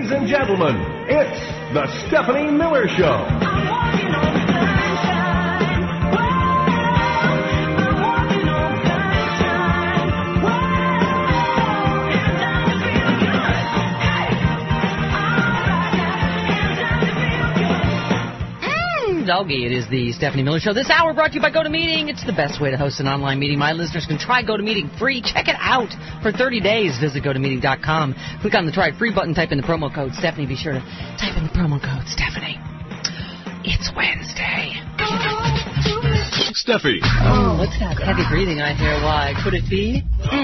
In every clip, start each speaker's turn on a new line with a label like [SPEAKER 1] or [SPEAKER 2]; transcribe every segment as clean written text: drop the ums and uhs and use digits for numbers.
[SPEAKER 1] Ladies and gentlemen, it's the Stephanie Miller Show.
[SPEAKER 2] Doggy, it is the Stephanie Miller Show. This hour brought to you by GoToMeeting. It's the best way to host an online meeting. My listeners can try GoToMeeting free. Check it out for 30 days. Visit GoToMeeting.com. Click on the Try It Free button. Type in the promo code Stephanie. Be sure to type in the promo code Stephanie. It's Wednesday.
[SPEAKER 1] Steffi.
[SPEAKER 2] Oh, what's that heavy breathing I hear? Why? Could it be?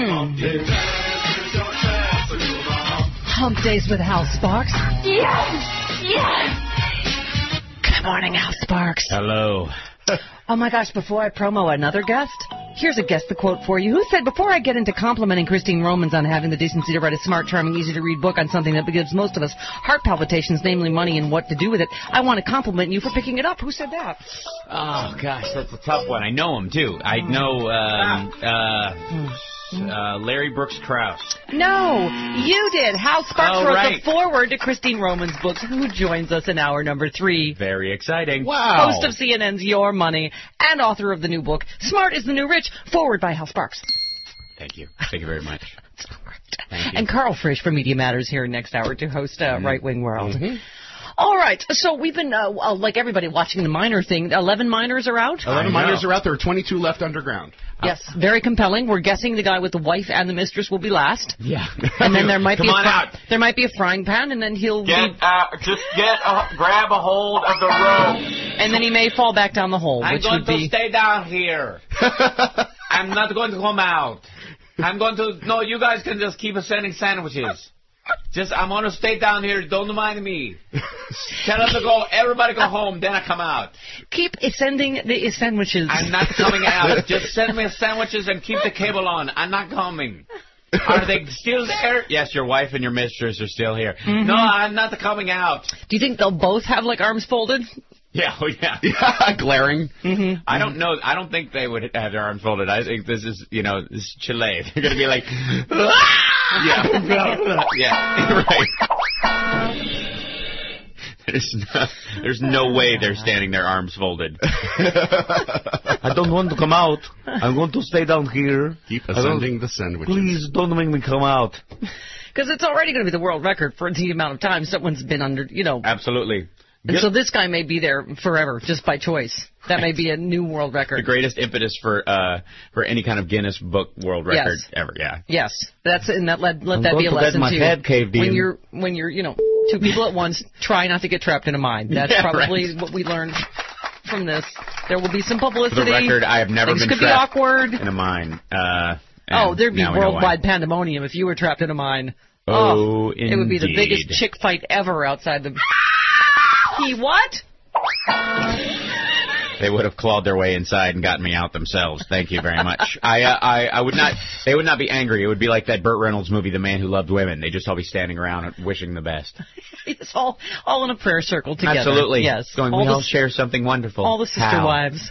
[SPEAKER 2] Hump Days with Hal Sparks. Yes! Yes! Good morning, Al Sparks.
[SPEAKER 3] Hello.
[SPEAKER 2] Oh, my gosh, before I promo another guest, here's a guest the quote for you. Who said, before I get into complimenting Christine Romans on having the decency to write a smart, charming, easy-to-read book on something that gives most of us heart palpitations, namely money and what to do with it, I want to compliment you for picking it up. Who said that?
[SPEAKER 3] Oh, gosh, that's a tough one. I know him, too. I know Larry Brooks Krause.
[SPEAKER 2] No, you did. Hal Sparks wrote
[SPEAKER 3] right.
[SPEAKER 2] the foreword to Christine Romans' books, who joins us in hour number 3.
[SPEAKER 3] Very exciting.
[SPEAKER 1] Wow.
[SPEAKER 2] Host of CNN's Your Money and author of the new book, Smart is the New Rich, forward by Hal Sparks.
[SPEAKER 3] Thank you. Thank you very much. Thank you.
[SPEAKER 2] And Carl Frisch from Media Matters here next hour to host Right Wing World. All right, so we've been, like everybody, watching the minor thing. 11 minors are out?
[SPEAKER 4] 11 minors are out. There are 22 left underground.
[SPEAKER 2] Yes, very compelling. We're guessing the guy with the wife and the mistress will be last.
[SPEAKER 3] Yeah.
[SPEAKER 2] And then there might be
[SPEAKER 3] out.
[SPEAKER 2] there might be a frying pan, and then he'll
[SPEAKER 5] grab a hold of the rope.
[SPEAKER 2] and then he may fall back down the hole,
[SPEAKER 5] I'm
[SPEAKER 2] which
[SPEAKER 5] going
[SPEAKER 2] would
[SPEAKER 5] to
[SPEAKER 2] be
[SPEAKER 5] stay down here. I'm not going to come out. I'm going to. No, you guys can just keep sending sandwiches. I'm going to stay down here. Don't mind me. Tell them to go. Everybody go home. Then I come out.
[SPEAKER 2] keep sending the sandwiches.
[SPEAKER 5] I'm not coming out. Just send me sandwiches and keep the cable on. I'm not coming. Are they still there?
[SPEAKER 3] Yes, your wife and your mistress are still here.
[SPEAKER 2] Mm-hmm.
[SPEAKER 5] No, I'm not coming out.
[SPEAKER 2] Do you think they'll both have like arms folded?
[SPEAKER 3] Yeah, oh, yeah.
[SPEAKER 4] Yeah, glaring.
[SPEAKER 2] Mm-hmm.
[SPEAKER 3] I don't know. I don't think they would have their arms folded. I think this is, this is Chile. They're going to be like, yeah. Yeah, right. There's no way they're standing their arms folded.
[SPEAKER 5] I don't want to come out. I'm going to stay down here.
[SPEAKER 4] Keep ascending the sandwiches.
[SPEAKER 5] Please don't make me come out.
[SPEAKER 2] Because it's already going to be the world record for the amount of time someone's been under,
[SPEAKER 3] Absolutely.
[SPEAKER 2] And so this guy may be there forever, just by choice. That may be a new world record.
[SPEAKER 3] The greatest impetus for any kind of Guinness Book World Record ever. Yeah.
[SPEAKER 2] Yes, let that be a lesson
[SPEAKER 5] my
[SPEAKER 2] too.
[SPEAKER 5] head caved
[SPEAKER 2] when
[SPEAKER 5] in.
[SPEAKER 2] you're two people at once, try not to get trapped in a mine. That's probably what we learned from this. There will be some publicity.
[SPEAKER 3] For the record, I have never
[SPEAKER 2] Things
[SPEAKER 3] been
[SPEAKER 2] could
[SPEAKER 3] trapped
[SPEAKER 2] be awkward.
[SPEAKER 3] in a mine.
[SPEAKER 2] There'd be
[SPEAKER 3] now we know
[SPEAKER 2] worldwide
[SPEAKER 3] why.
[SPEAKER 2] pandemonium if you were trapped in a mine.
[SPEAKER 3] Oh,
[SPEAKER 2] it would be the biggest
[SPEAKER 3] indeed.
[SPEAKER 2] chick fight ever outside the. He what?
[SPEAKER 3] They would have clawed their way inside and gotten me out themselves. Thank you very much. I would not. They would not be angry. It would be like that Burt Reynolds movie, The Man Who Loved Women. They just all be standing around wishing the best.
[SPEAKER 2] It's all in a prayer circle together.
[SPEAKER 3] Absolutely.
[SPEAKER 2] Yes.
[SPEAKER 3] Going, we all share something wonderful.
[SPEAKER 2] All the sister
[SPEAKER 3] How?
[SPEAKER 2] wives.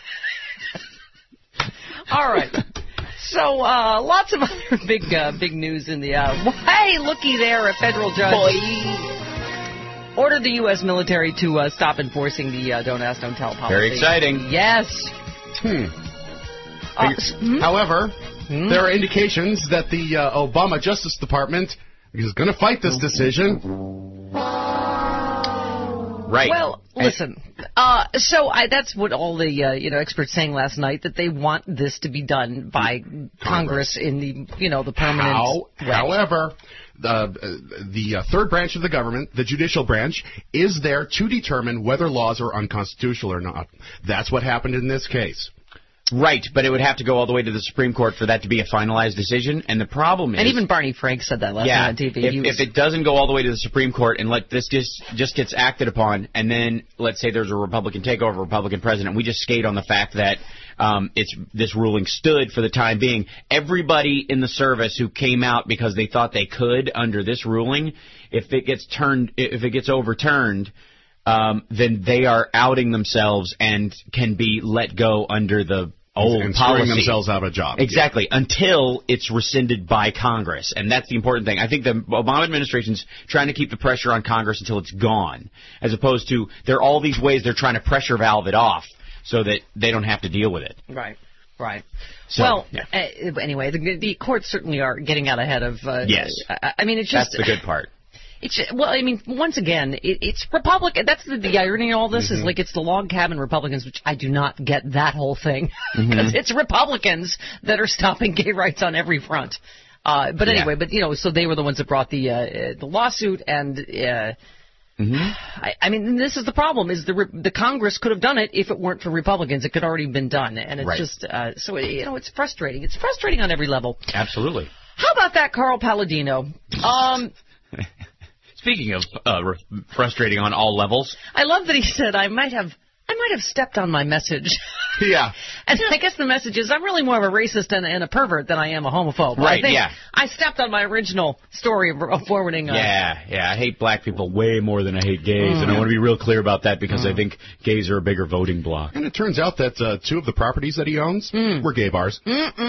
[SPEAKER 2] All right. So lots of other big news in the. Hey, looky there! A federal judge ordered the U.S. military to stop enforcing the Don't Ask, Don't Tell policy.
[SPEAKER 3] Very exciting.
[SPEAKER 2] Yes.
[SPEAKER 4] However, there are indications that the Obama Justice Department is going to fight this decision.
[SPEAKER 3] Right.
[SPEAKER 2] Well, listen. That's what all the experts saying last night, that they want this to be done by Congress in the the permanent.
[SPEAKER 4] However, the third branch of the government, the judicial branch, is there to determine whether laws are unconstitutional or not. That's what happened in this case.
[SPEAKER 3] Right, but it would have to go all the way to the Supreme Court for that to be a finalized decision. And the problem is...
[SPEAKER 2] And even Barney Frank said that last night on TV.
[SPEAKER 3] If it doesn't go all the way to the Supreme Court and let this just gets acted upon, and then let's say there's a Republican takeover, Republican president, we just skate on the fact that this ruling stood for the time being. Everybody in the service who came out because they thought they could under this ruling, if it gets overturned, then they are outing themselves and can be let go under the old
[SPEAKER 4] and
[SPEAKER 3] policy.
[SPEAKER 4] screwing themselves out of a job.
[SPEAKER 3] Exactly, until it's rescinded by Congress. And that's the important thing. I think the Obama administration's trying to keep the pressure on Congress until it's gone, as opposed to there are all these ways they're trying to pressure valve it off so that they don't have to deal with it.
[SPEAKER 2] Right. Right.
[SPEAKER 3] So,
[SPEAKER 2] well,
[SPEAKER 3] yeah.
[SPEAKER 2] Anyway, the courts certainly are getting out ahead of.
[SPEAKER 3] Yes.
[SPEAKER 2] I mean, it's just
[SPEAKER 3] that's the good part.
[SPEAKER 2] It's well, I mean, once again, it's Republican. That's the irony of all this is like it's the log cabin Republicans, which I do not get that whole thing because it's Republicans that are stopping gay rights on every front. But anyway, but so they were the ones that brought the lawsuit, and I mean, this is the problem: is the Congress could have done it if it weren't for Republicans. It could already been done, and it's just so it's frustrating. It's frustrating on every level.
[SPEAKER 3] Absolutely.
[SPEAKER 2] How about that, Carl Palladino?
[SPEAKER 3] Speaking of frustrating on all levels.
[SPEAKER 2] I love that he said, I might have stepped on my message.
[SPEAKER 4] Yeah.
[SPEAKER 2] And I guess the message is I'm really more of a racist and a pervert than I am a homophobe.
[SPEAKER 3] Right,
[SPEAKER 2] I think
[SPEAKER 3] yeah.
[SPEAKER 2] I stepped on my original story of forwarding.
[SPEAKER 3] Yeah, I hate black people way more than I hate gays, and I want to be real clear about that because I think gays are a bigger voting bloc.
[SPEAKER 4] And it turns out that 2 of the properties that he owns were gay bars.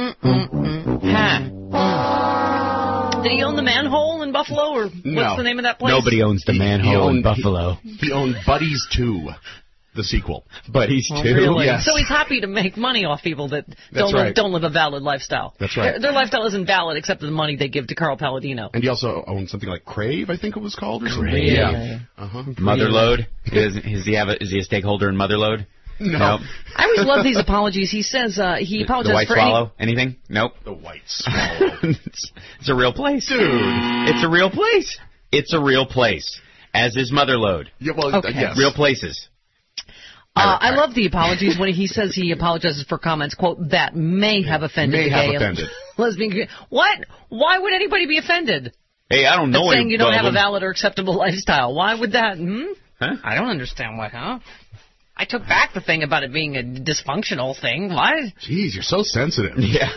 [SPEAKER 2] Did he own the manhole in Buffalo, or what's the name of that place?
[SPEAKER 3] Nobody owns the manhole in Buffalo.
[SPEAKER 4] He owned Buddies 2, the sequel.
[SPEAKER 3] Buddies 2?
[SPEAKER 2] Really?
[SPEAKER 4] Yes.
[SPEAKER 2] So he's happy to make money off people that
[SPEAKER 4] That's
[SPEAKER 2] don't live a valid lifestyle.
[SPEAKER 4] That's right.
[SPEAKER 2] Their lifestyle isn't valid except for the money they give to Carl Palladino.
[SPEAKER 4] And he also owned something like Crave, I think it was called, or something.
[SPEAKER 3] Crave.
[SPEAKER 4] Yeah.
[SPEAKER 3] Motherlode? Is he a stakeholder in Motherlode?
[SPEAKER 4] No.
[SPEAKER 3] Nope.
[SPEAKER 2] I always love these apologies. He says he apologized
[SPEAKER 3] The White
[SPEAKER 2] for
[SPEAKER 3] Swallow? Anything? Nope.
[SPEAKER 4] The White Swallow.
[SPEAKER 3] It's a real place.
[SPEAKER 4] Dude.
[SPEAKER 3] It's a real place. It's a real place. As is Motherlode.
[SPEAKER 4] Yeah, well,
[SPEAKER 2] Okay.
[SPEAKER 4] yes.
[SPEAKER 3] Real places.
[SPEAKER 2] I love the apologies when he says he apologizes for comments, quote, that may have offended the gay and lesbian community. What? Why would anybody be offended?
[SPEAKER 3] Hey, I don't know.
[SPEAKER 2] That's saying you don't have a
[SPEAKER 3] them.
[SPEAKER 2] valid or acceptable lifestyle. Why would that?
[SPEAKER 3] Huh?
[SPEAKER 2] I don't understand why, I took back the thing about it being a dysfunctional thing. Why?
[SPEAKER 4] Jeez, you're so sensitive.
[SPEAKER 3] Yeah.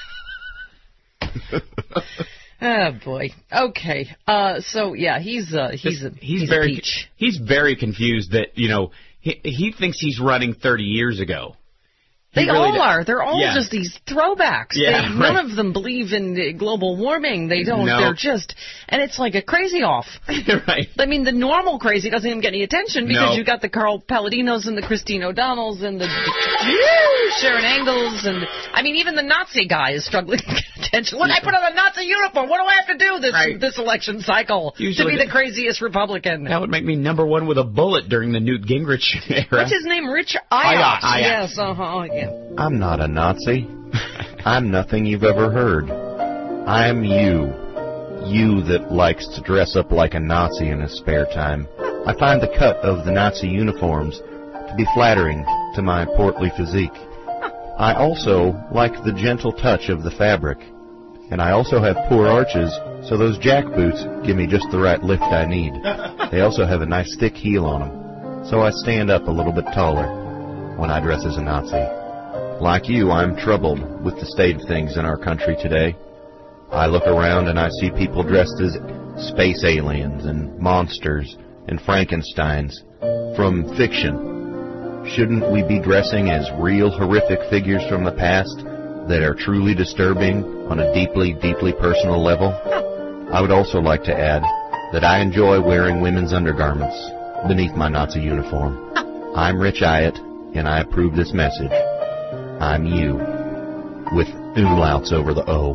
[SPEAKER 2] Oh boy. Okay. So yeah, he's a peach.
[SPEAKER 3] He's very confused that he thinks he's running 30 years ago.
[SPEAKER 2] They all are. They're all
[SPEAKER 3] Yeah.
[SPEAKER 2] just these throwbacks.
[SPEAKER 3] Yeah,
[SPEAKER 2] None of them believe in global warming. They don't.
[SPEAKER 3] No.
[SPEAKER 2] They're just, and it's like a crazy off.
[SPEAKER 3] Right.
[SPEAKER 2] I mean, the normal crazy doesn't even get any attention because
[SPEAKER 3] No.
[SPEAKER 2] you got the Carl Palladinos and the Christine O'Donnells and the Sharon Engels, and I mean, even the Nazi guy is struggling to get attention. When I put on a Nazi uniform, what do I have to do this election cycle
[SPEAKER 3] Usually
[SPEAKER 2] to be the craziest Republican?
[SPEAKER 3] That would make me #1 with a bullet during the Newt Gingrich era.
[SPEAKER 2] What's his name? Rich Ayotte.
[SPEAKER 3] Ayotte.
[SPEAKER 2] Yes. Yeah.
[SPEAKER 6] I'm not a Nazi. I'm nothing you've ever heard. I'm you. You that likes to dress up like a Nazi in his spare time. I find the cut of the Nazi uniforms to be flattering to my portly physique. I also like the gentle touch of the fabric. And I also have poor arches, so those jack boots give me just the right lift I need. They also have a nice thick heel on them, so I stand up a little bit taller when I dress as a Nazi. Like you, I'm troubled with the state of things in our country today. I look around and I see people dressed as space aliens and monsters and Frankensteins from fiction. Shouldn't we be dressing as real horrific figures from the past that are truly disturbing on a deeply, deeply personal level? I would also like to add that I enjoy wearing women's undergarments beneath my Nazi uniform. I'm Rich Ayotte, and I approve this message. I'm you, with umlauts over the O.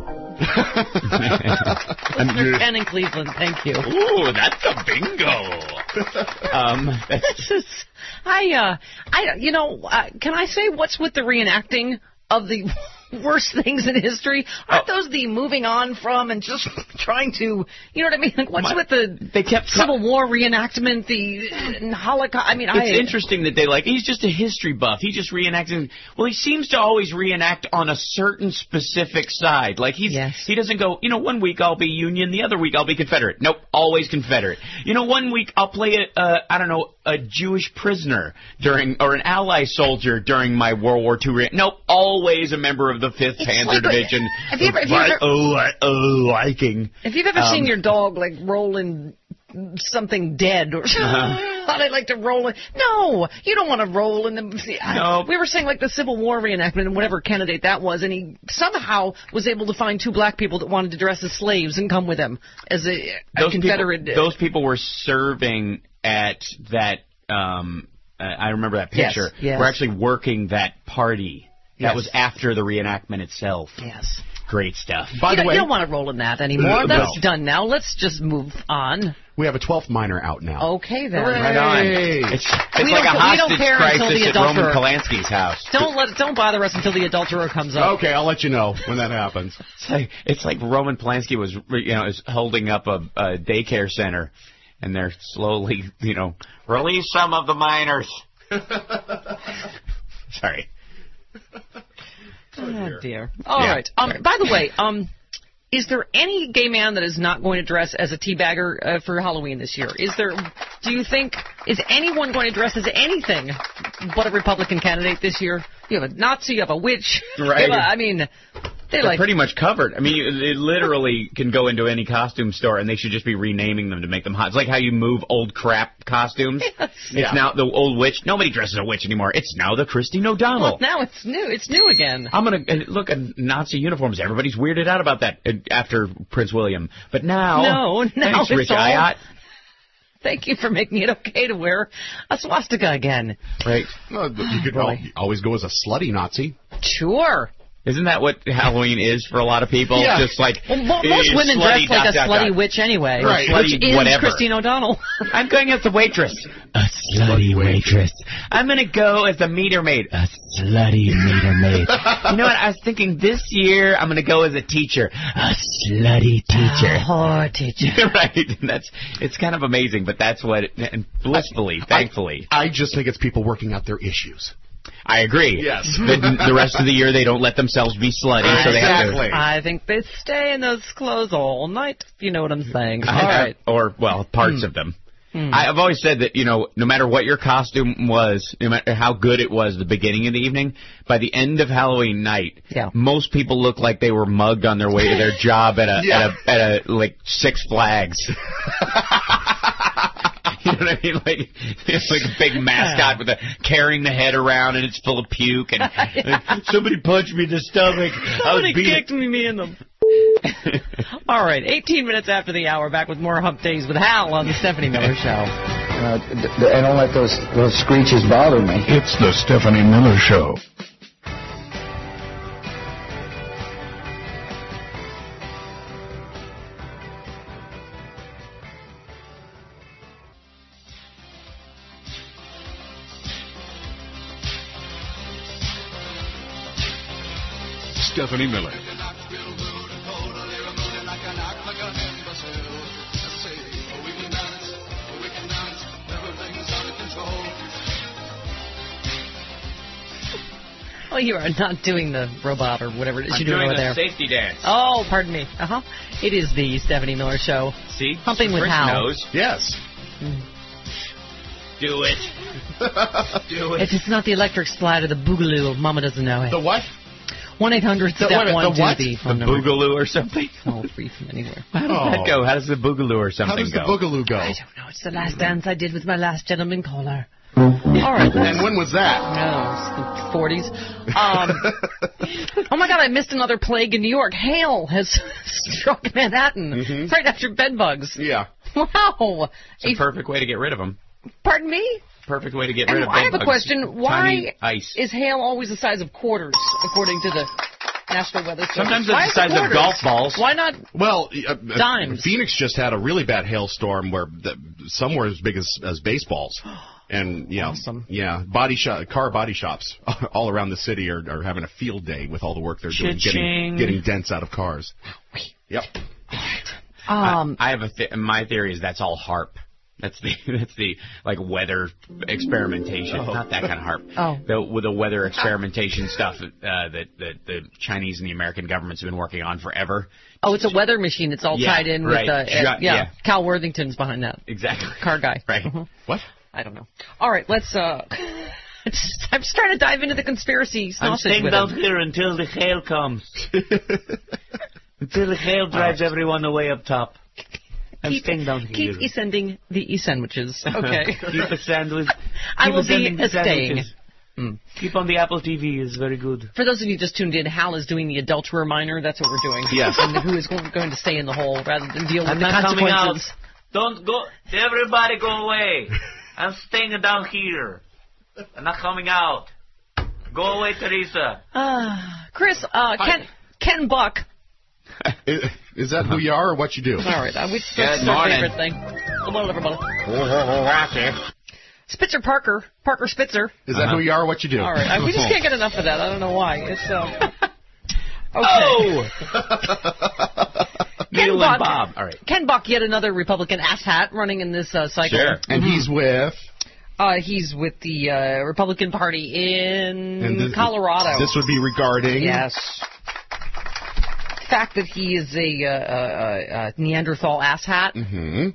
[SPEAKER 2] Mr. Ken in Cleveland, thank you.
[SPEAKER 3] Ooh, that's a bingo.
[SPEAKER 2] Can I say what's with the reenacting of the worst things in history? Aren't those the moving on from and just trying to, you know what I mean? Like, what's with the Civil War reenactment, the Holocaust? I mean,
[SPEAKER 3] it's interesting that he's just a history buff. He just reenacts. Well, he seems to always reenact on a certain specific side. Like he doesn't go, 1 week I'll be Union, the other week I'll be Confederate. Nope, always Confederate. 1 week I'll play a Jewish prisoner or an Ally soldier during my World War II. Nope, always a member of the 5th Panzer Division.
[SPEAKER 2] Have you ever seen your dog roll in something dead or thought I'd like to roll in. No, you don't want to roll in the...
[SPEAKER 3] No.
[SPEAKER 2] We were saying like the Civil War reenactment and whatever candidate that was, and he somehow was able to find 2 black people that wanted to dress as slaves and come with him as a Confederate...
[SPEAKER 3] Those people were serving at that... I remember that picture.
[SPEAKER 2] Yes.
[SPEAKER 3] We're actually working that party. That
[SPEAKER 2] Yes.
[SPEAKER 3] was after the reenactment itself.
[SPEAKER 2] Yes.
[SPEAKER 3] Great stuff.
[SPEAKER 4] By the way,
[SPEAKER 2] You don't want to roll in that anymore. That's done now. Let's just move on.
[SPEAKER 4] we have a 12th minor out now.
[SPEAKER 2] Okay, then.
[SPEAKER 3] Right on. It's
[SPEAKER 2] We
[SPEAKER 3] like a
[SPEAKER 2] don't- we don't
[SPEAKER 3] hostage
[SPEAKER 2] care until
[SPEAKER 3] crisis
[SPEAKER 2] the
[SPEAKER 3] at Roman
[SPEAKER 2] adulterer-
[SPEAKER 3] Polanski's house.
[SPEAKER 2] Don't bother us until the adulterer comes up.
[SPEAKER 4] Okay, I'll let you know when that happens.
[SPEAKER 3] It's like Roman Polanski was, is holding up a daycare center, and they're slowly, release some of the minors. Sorry.
[SPEAKER 2] Oh, dear. All right. By the way, is there any gay man that is not going to dress as a teabagger for Halloween this year? Do you think, is anyone going to dress as anything but a Republican candidate this year? You have a Nazi, you have a witch.
[SPEAKER 3] Right.
[SPEAKER 2] They're
[SPEAKER 3] pretty much covered. I mean, it literally can go into any costume store, and they should just be renaming them to make them hot. It's like how you move old crap costumes.
[SPEAKER 2] Yes.
[SPEAKER 3] It's now the old witch. Nobody dresses a witch anymore. It's now the Christine O'Donnell.
[SPEAKER 2] Well, now it's new. It's new again.
[SPEAKER 3] I'm going to look at Nazi uniforms. Everybody's weirded out about that after Prince William. But now...
[SPEAKER 2] now
[SPEAKER 3] thanks, Rich
[SPEAKER 2] it's all...
[SPEAKER 3] Ayotte.
[SPEAKER 2] Thank you for making it okay to wear a swastika again.
[SPEAKER 3] Right.
[SPEAKER 4] You could always go as a slutty Nazi.
[SPEAKER 2] Sure.
[SPEAKER 3] Isn't that what Halloween is for a lot of people?
[SPEAKER 4] Yeah.
[SPEAKER 3] Just like
[SPEAKER 2] Well, most women dress like a slutty witch anyway,
[SPEAKER 4] Right.
[SPEAKER 2] which is
[SPEAKER 3] Whatever.
[SPEAKER 2] Christine O'Donnell.
[SPEAKER 3] I'm going as the waitress. A slutty waitress. I'm going to go as the meter maid. A slutty meter maid. You know what? I was thinking this year I'm going to go as a teacher. A slutty teacher.
[SPEAKER 2] Whore teacher.
[SPEAKER 3] Right. It's kind of amazing, but that's what and blissfully, thankfully.
[SPEAKER 4] I just think it's people working out their issues.
[SPEAKER 3] I agree.
[SPEAKER 4] Yes.
[SPEAKER 3] The rest of the year they don't let themselves be slutty, so they have to.
[SPEAKER 4] Exactly.
[SPEAKER 2] I think they stay in those clothes all night, if you know what I'm saying. All right.
[SPEAKER 3] Or, parts of them. I've always said that, no matter what your costume was, no matter how good it was at the beginning of the evening, by the end of Halloween night, most people look like they were mugged on their way to their job at a Six Flags. You know what I mean? It's like a big mascot with carrying the head around and it's full of puke and somebody punched me in the stomach.
[SPEAKER 2] Somebody kicked me in the... All right, 18 minutes after the hour, back with more Hump Days with Hal on the Stephanie Miller Show.
[SPEAKER 7] I don't let those screeches bother me.
[SPEAKER 1] It's the Stephanie Miller Show. Stephanie Miller.
[SPEAKER 2] Oh, you are not doing the robot or whatever it is you're doing over there.
[SPEAKER 3] Safety dance.
[SPEAKER 2] Oh, pardon me. It is the Stephanie Miller Show.
[SPEAKER 3] See?
[SPEAKER 2] Humping with
[SPEAKER 3] Chris
[SPEAKER 2] Hal.
[SPEAKER 3] knows.
[SPEAKER 4] Yes.
[SPEAKER 3] Do it. Do it.
[SPEAKER 2] If it's not the electric slide or the boogaloo, Mama doesn't know it.
[SPEAKER 4] The what?
[SPEAKER 2] 1-800-STEP-1
[SPEAKER 4] the
[SPEAKER 2] phone
[SPEAKER 3] The
[SPEAKER 2] number.
[SPEAKER 3] boogaloo or something?
[SPEAKER 2] Oh, free from anywhere.
[SPEAKER 3] How does that go? How does the boogaloo or something
[SPEAKER 4] How does
[SPEAKER 3] go?
[SPEAKER 4] the boogaloo go?
[SPEAKER 2] I don't know. It's the last dance I did with my last gentleman caller. All right.
[SPEAKER 4] And when was that?
[SPEAKER 2] No, it's the 40s. Oh, my God, I missed another plague in New York. Hail has struck Manhattan right after bedbugs.
[SPEAKER 4] Yeah.
[SPEAKER 2] Wow.
[SPEAKER 3] It's a perfect way to get rid of them.
[SPEAKER 2] Pardon me?
[SPEAKER 3] Perfect way to get rid of
[SPEAKER 2] I have a
[SPEAKER 3] bedbugs.
[SPEAKER 2] question. Why
[SPEAKER 3] Tiny ice.
[SPEAKER 2] is hail always the size of quarters, according to the National Weather Service?
[SPEAKER 3] Sometimes
[SPEAKER 2] Why
[SPEAKER 3] it's the
[SPEAKER 2] is it
[SPEAKER 3] size of
[SPEAKER 2] quarters?
[SPEAKER 3] golf balls.
[SPEAKER 2] Why not?
[SPEAKER 4] Well,
[SPEAKER 2] Dimes.
[SPEAKER 4] Phoenix just had a really bad hailstorm where somewhere as big as baseballs. And
[SPEAKER 2] Awesome.
[SPEAKER 4] car body shops all around the city are having a field day with all the work they're doing,
[SPEAKER 3] Cha-ching.
[SPEAKER 4] getting dents out of cars. Yep.
[SPEAKER 3] I have my theory is that's all HARP. That's the like weather experimentation, not that kind of HARP.
[SPEAKER 2] Oh.
[SPEAKER 3] The weather experimentation stuff that the Chinese and the American governments have been working on forever.
[SPEAKER 2] Oh, it's a weather machine. It's all tied in
[SPEAKER 3] right.
[SPEAKER 2] with
[SPEAKER 3] Yeah.
[SPEAKER 2] Cal Worthington's behind that.
[SPEAKER 3] Exactly.
[SPEAKER 2] Car guy.
[SPEAKER 3] Right.
[SPEAKER 4] What?
[SPEAKER 2] I don't know. All right, let's. I'm just trying to dive into the conspiracy sausage with him.
[SPEAKER 5] here until the hail comes. Until the hail drives everyone away up top. staying down here.
[SPEAKER 2] Keep sending the e-sandwiches. Okay.
[SPEAKER 5] Keep a sandwich.
[SPEAKER 2] I will be
[SPEAKER 5] sending the
[SPEAKER 2] staying.
[SPEAKER 5] sandwiches. Keep on the Apple TV is very good.
[SPEAKER 2] For those of you just tuned in, Hal is doing the adulterer minor. That's what we're doing.
[SPEAKER 4] Yes.
[SPEAKER 2] And who is going to stay in the hole rather than deal with
[SPEAKER 5] I'm
[SPEAKER 2] the
[SPEAKER 5] not coming out.
[SPEAKER 2] consequences.
[SPEAKER 5] Don't go. Everybody go away. I'm staying down here. I'm not coming out. Go away, Teresa.
[SPEAKER 2] Chris, Ken Buck.
[SPEAKER 4] Is that who you are or what you do?
[SPEAKER 2] All right, that's our
[SPEAKER 3] morning.
[SPEAKER 2] favorite thing. Good morning, everybody. Spitzer Parker Spitzer.
[SPEAKER 4] Is that who you are or what you do?
[SPEAKER 2] All right, we just can't get enough of that. I don't know why. It's okay.
[SPEAKER 3] Oh!
[SPEAKER 2] Ken
[SPEAKER 3] Neil
[SPEAKER 2] Buck,
[SPEAKER 3] and Bob. All right.
[SPEAKER 2] Ken Buck, yet another Republican asshat running in this cycle.
[SPEAKER 3] Sure.
[SPEAKER 4] And he's with...
[SPEAKER 2] He's with the Republican Party in
[SPEAKER 4] and
[SPEAKER 2] Colorado.
[SPEAKER 4] This would be regarding...
[SPEAKER 2] Yes. The fact that he is a Neanderthal asshat.
[SPEAKER 4] Mm-hmm.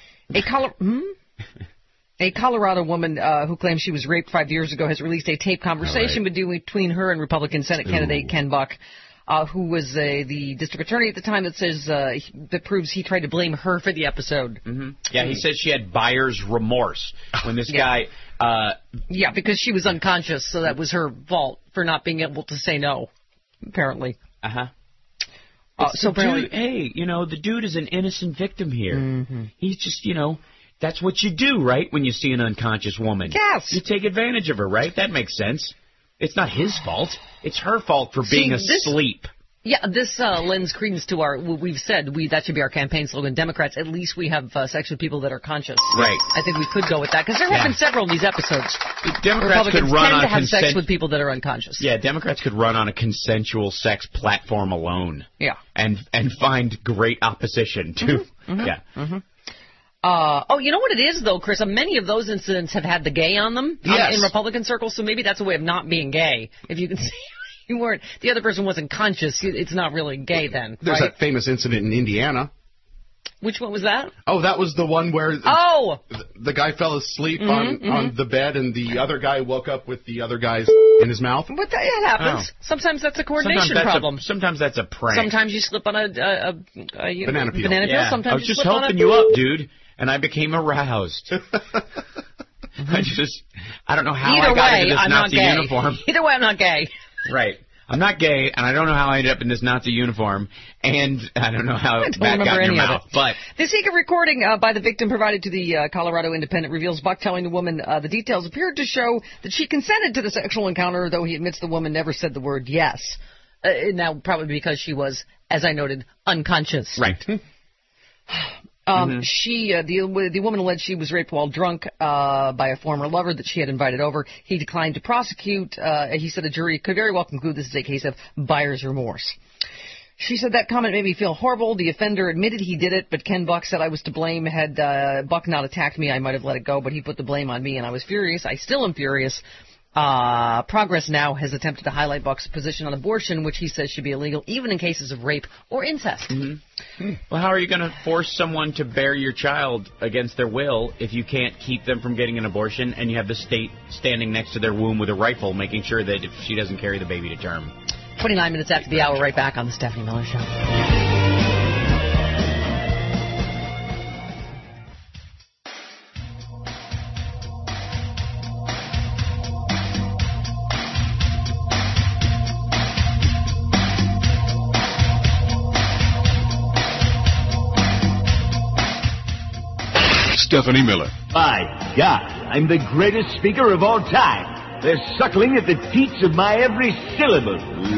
[SPEAKER 2] A Colorado woman who claims she was raped 5 years ago has released a taped conversation between her and Republican Senate candidate Ken Buck, who was the district attorney at the time, that says that proves he tried to blame her for the episode.
[SPEAKER 3] Mm-hmm. Yeah, he says she had buyer's remorse when this guy...
[SPEAKER 2] yeah, because she was unconscious, so that was her fault for not being able to say no, apparently.
[SPEAKER 3] Uh-huh.
[SPEAKER 2] So apparently...
[SPEAKER 3] Hey, the dude is an innocent victim here.
[SPEAKER 2] Mm-hmm.
[SPEAKER 3] He's just, that's what you do, right, when you see an unconscious woman.
[SPEAKER 2] Yes.
[SPEAKER 3] You take advantage of her, right? That makes sense. It's not his fault. It's her fault for being asleep.
[SPEAKER 2] Yeah, this lends credence to what we've said. That should be our campaign slogan. Democrats, at least we have sex with people that are conscious.
[SPEAKER 3] Right.
[SPEAKER 2] I think we could go with that, because there have been several of these episodes.
[SPEAKER 3] Democrats could run
[SPEAKER 2] tend
[SPEAKER 3] on
[SPEAKER 2] to have sex with people that are unconscious.
[SPEAKER 3] Yeah, Democrats could run on a consensual sex platform alone.
[SPEAKER 2] Yeah.
[SPEAKER 3] And find great opposition to.
[SPEAKER 2] Mm-hmm.
[SPEAKER 3] Yeah.
[SPEAKER 2] Mm-hmm. You know what it is, though, Chris? Many of those incidents have had the gay on them in Republican circles, so maybe that's a way of not being gay. If you can see you weren't, the other person wasn't conscious, it's not really gay then.
[SPEAKER 4] There's
[SPEAKER 2] right?
[SPEAKER 4] that famous incident in Indiana.
[SPEAKER 2] Which one was that?
[SPEAKER 4] Oh, that was the one where the guy fell asleep on the bed and the other guy woke up with the other guy's in his mouth.
[SPEAKER 2] But that happens. Oh. Sometimes that's a coordination problem.
[SPEAKER 3] Sometimes that's a prank.
[SPEAKER 2] Sometimes you slip on a
[SPEAKER 4] banana peel.
[SPEAKER 2] Yeah. Sometimes
[SPEAKER 3] I was just helping you up, dude, and I became aroused. I don't know how I got into this Nazi uniform.
[SPEAKER 2] Either way, I'm not gay.
[SPEAKER 3] Right. I'm not gay, and I don't know how I ended up in this Nazi uniform, and I don't know how that got in your mouth. But
[SPEAKER 2] the secret recording by the victim provided to the Colorado Independent reveals Buck telling the woman the details appeared to show that she consented to the sexual encounter, though he admits the woman never said the word yes. Now, probably because she was, as I noted, unconscious.
[SPEAKER 3] Right.
[SPEAKER 2] The woman alleged she was raped while drunk by a former lover that she had invited over. He declined to prosecute. He said a jury could very well conclude this is a case of buyer's remorse. She said that comment made me feel horrible. The offender admitted he did it, but Ken Buck said I was to blame. Had Buck not attacked me, I might have let it go, but he put the blame on me, and I was furious. I still am furious. Progress Now has attempted to highlight Buck's position on abortion, which he says should be illegal even in cases of rape or incest.
[SPEAKER 3] Mm-hmm. Well, how are you going to force someone to bear your child against their will if you can't keep them from getting an abortion and you have the state standing next to their womb with a rifle making sure that if she doesn't carry the baby to term?
[SPEAKER 2] 29 minutes after the hour, right back on the Stephanie Miller Show.
[SPEAKER 1] Stephanie Miller.
[SPEAKER 8] My God, I'm the greatest speaker of all time. They're suckling at the teats of my every syllable.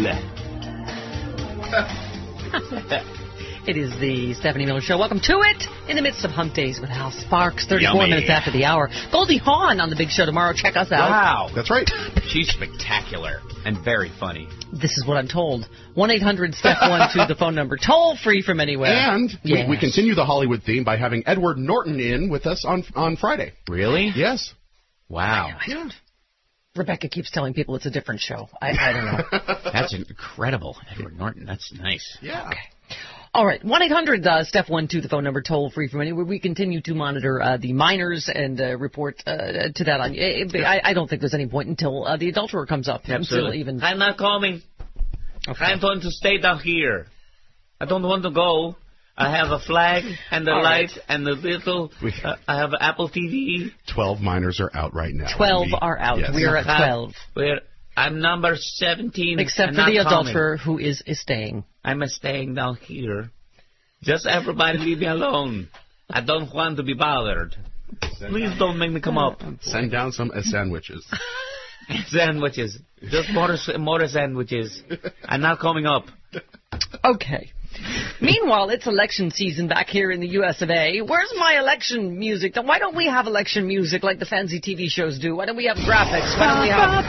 [SPEAKER 2] It is the Stephanie Miller Show. Welcome to it. In the midst of Hump Days with Hal Sparks, 34
[SPEAKER 3] Yummy.
[SPEAKER 2] minutes after the hour. Goldie Hawn on the big show tomorrow. Check us out.
[SPEAKER 3] Wow.
[SPEAKER 4] That's right.
[SPEAKER 3] She's spectacular and very funny.
[SPEAKER 2] This is what I'm told. 1-800-STEP-1-2, the phone number. Toll free from anywhere.
[SPEAKER 4] And we continue the Hollywood theme by having Edward Norton in with us on Friday.
[SPEAKER 3] Really?
[SPEAKER 4] Yes.
[SPEAKER 3] Wow.
[SPEAKER 2] I don't. Rebecca keeps telling people it's a different show. I don't know.
[SPEAKER 3] That's incredible. Edward Norton. That's nice.
[SPEAKER 4] Yeah.
[SPEAKER 2] Okay. All right, 1-800-STEP-1-2, the phone number, toll free from anywhere. We continue to monitor the minors and report to that. I don't think there's any point until the adulterer comes up.
[SPEAKER 5] Absolutely.
[SPEAKER 2] Even.
[SPEAKER 5] I'm not coming.
[SPEAKER 2] Okay.
[SPEAKER 5] I'm going to stay down here. I don't want to go. I have a flag and the
[SPEAKER 2] All
[SPEAKER 5] light
[SPEAKER 2] right.
[SPEAKER 5] and the little. I have Apple TV.
[SPEAKER 4] 12 minors are out right now.
[SPEAKER 2] 12 are out.
[SPEAKER 4] Yes.
[SPEAKER 2] We are at 12.
[SPEAKER 5] I'm number 17.
[SPEAKER 2] Except
[SPEAKER 5] and
[SPEAKER 2] for
[SPEAKER 5] not
[SPEAKER 2] the
[SPEAKER 5] coming.
[SPEAKER 2] adulterer who is staying.
[SPEAKER 5] I'm staying down here. Just everybody leave me alone. I don't want to be bothered. Please don't make me come up.
[SPEAKER 4] Send down some sandwiches.
[SPEAKER 5] Sandwiches. Just more sandwiches. I'm not coming up.
[SPEAKER 2] Okay. Meanwhile, it's election season back here in the U.S. of A. Where's my election music? Why don't we have election music like the fancy TV shows do? Why don't we have graphics? Why don't we have...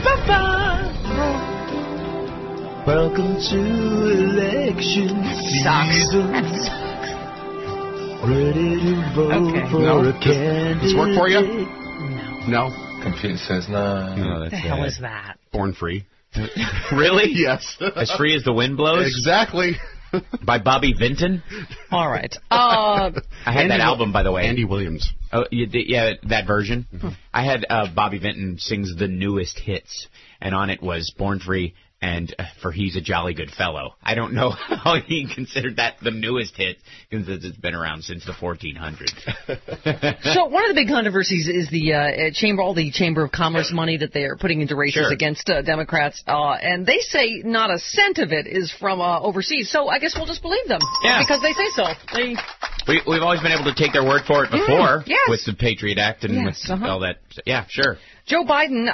[SPEAKER 8] Welcome to election season. Ready to vote
[SPEAKER 2] Okay.
[SPEAKER 8] for
[SPEAKER 4] No?
[SPEAKER 8] a candidate.
[SPEAKER 4] This work for you? No.
[SPEAKER 7] Computer says no.
[SPEAKER 2] What the hell is that?
[SPEAKER 4] Born Free.
[SPEAKER 3] Really?
[SPEAKER 4] Yes.
[SPEAKER 3] As Free as the Wind Blows?
[SPEAKER 4] Exactly.
[SPEAKER 3] By Bobby Vinton?
[SPEAKER 2] All right.
[SPEAKER 3] I had that album, by the way.
[SPEAKER 4] Andy Williams.
[SPEAKER 3] Oh, yeah, that version. I had Bobby Vinton sings the newest hits, and on it was Born Free and For He's a Jolly Good Fellow. I don't know how he considered that the newest hit, because it's been around since the 1400s.
[SPEAKER 2] So one of the big controversies is the Chamber of Commerce money that they are putting into races
[SPEAKER 3] Sure.
[SPEAKER 2] against Democrats, and they say not a cent of it is from overseas. So I guess we'll just believe them because they say so.
[SPEAKER 3] We've always been able to take their word for it before
[SPEAKER 2] yes.
[SPEAKER 3] with the Patriot Act and with all that. Yeah, sure.
[SPEAKER 2] Joe Biden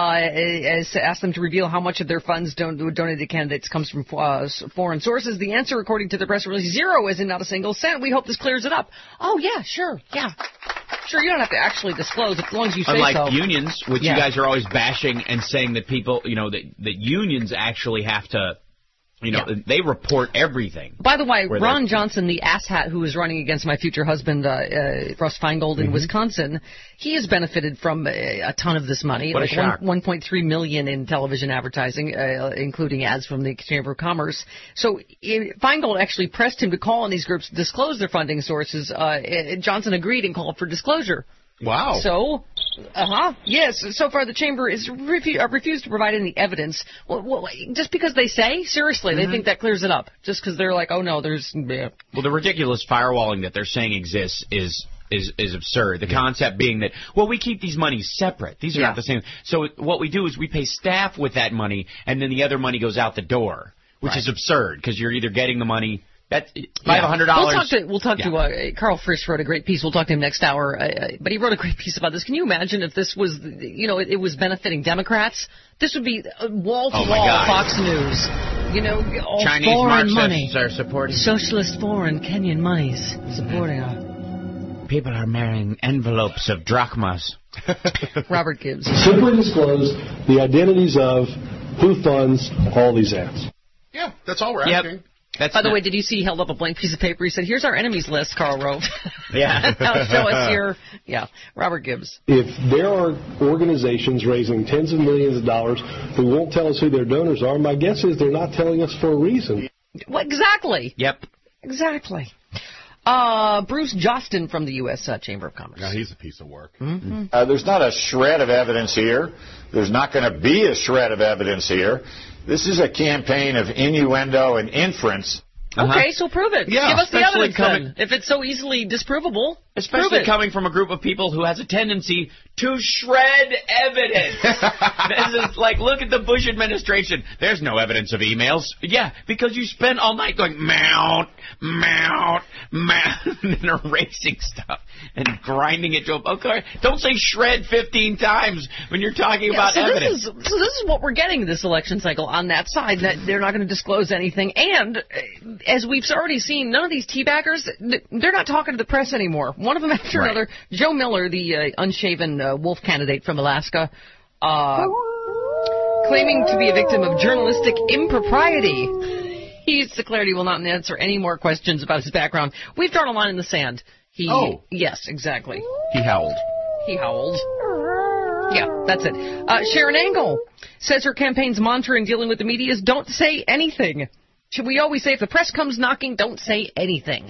[SPEAKER 2] has asked them to reveal how much of their funds donated to candidates comes from foreign sources. The answer, according to the press release, zero, as in not a single cent. We hope this clears it up. Oh, yeah, sure, yeah. Sure, you don't have to actually disclose as long as you say
[SPEAKER 3] Unlike
[SPEAKER 2] so.
[SPEAKER 3] unions, which you guys are always bashing and saying that people, that unions actually have to, they report everything.
[SPEAKER 2] By the way, Ron Johnson, the asshat who is running against my future husband, Russ Feingold, in Wisconsin, he has benefited from a ton of this money.
[SPEAKER 3] What a shock.
[SPEAKER 2] $1.3 million in television advertising, including ads from the Chamber of Commerce. So Feingold actually pressed him to call on these groups to disclose their funding sources. Johnson agreed and called for disclosure.
[SPEAKER 4] Wow.
[SPEAKER 2] So, yes. So far, the chamber is refused to provide any evidence. Well, just because they say, seriously, they think that clears it up. Just because they're like, oh no, there's. Yeah.
[SPEAKER 3] Well, the ridiculous firewalling that they're saying exists is absurd. The concept being that, well, we keep these monies separate. These are not the same. So what we do is we pay staff with that money, and then the other money goes out the door, which is absurd because you're either getting the money. That's $500.
[SPEAKER 2] We'll talk to Carl Frisch wrote a great piece. We'll talk to him next hour. But he wrote a great piece about this. Can you imagine if this was, it was benefiting Democrats? This would be wall-to-wall Fox News. All
[SPEAKER 3] Chinese
[SPEAKER 2] foreign
[SPEAKER 3] Marxists
[SPEAKER 2] money.
[SPEAKER 3] are supporting.
[SPEAKER 2] Socialist foreign Kenyan monies supporting our.
[SPEAKER 3] People are marrying envelopes of drachmas.
[SPEAKER 2] Robert Gibbs.
[SPEAKER 9] Simply disclose the identities of who funds all these ads.
[SPEAKER 4] Yeah, that's all we're asking.
[SPEAKER 2] By the way, did you see he held up a blank piece of paper? He said, here's our enemies list, Karl wrote.
[SPEAKER 3] Yeah.
[SPEAKER 2] Show us here. Yeah, Robert Gibbs.
[SPEAKER 9] If there are organizations raising tens of millions of dollars who won't tell us who their donors are, my guess is they're not telling us for a reason.
[SPEAKER 2] Well, exactly.
[SPEAKER 3] Yep.
[SPEAKER 2] Exactly. Bruce Jostin from the U.S. Chamber of Commerce.
[SPEAKER 4] Yeah, he's a piece of work.
[SPEAKER 10] Mm-hmm. There's not a shred of evidence here. There's not going to be a shred of evidence here. This is a campaign of innuendo and inference.
[SPEAKER 2] Okay, so prove it.
[SPEAKER 3] Yeah,
[SPEAKER 2] give us the
[SPEAKER 3] especially
[SPEAKER 2] evidence then. If it's so easily disprovable,
[SPEAKER 3] especially
[SPEAKER 2] prove it.
[SPEAKER 3] Coming from a group of people who has a tendency to shred evidence. This is like, look at the Bush administration. There's no evidence of emails. Yeah, because you spent all night going mount, and erasing stuff and grinding it to a... Okay, don't say shred 15 times when you're talking about evidence.
[SPEAKER 2] So this is what we're getting this election cycle on that side, that they're not going to disclose anything. And as we've already seen, none of these teabaggers, they're not talking to the press anymore. One of them after another. Joe Miller, the unshaven wolf candidate from Alaska, claiming to be a victim of journalistic impropriety. He's declared he will not answer any more questions about his background. We've drawn a line in the sand. Yes, exactly.
[SPEAKER 4] He howled.
[SPEAKER 2] Yeah, that's it. Sharon Angle says her campaign's mantra in dealing with the media is don't say anything. Should we always say if the press comes knocking, don't say anything?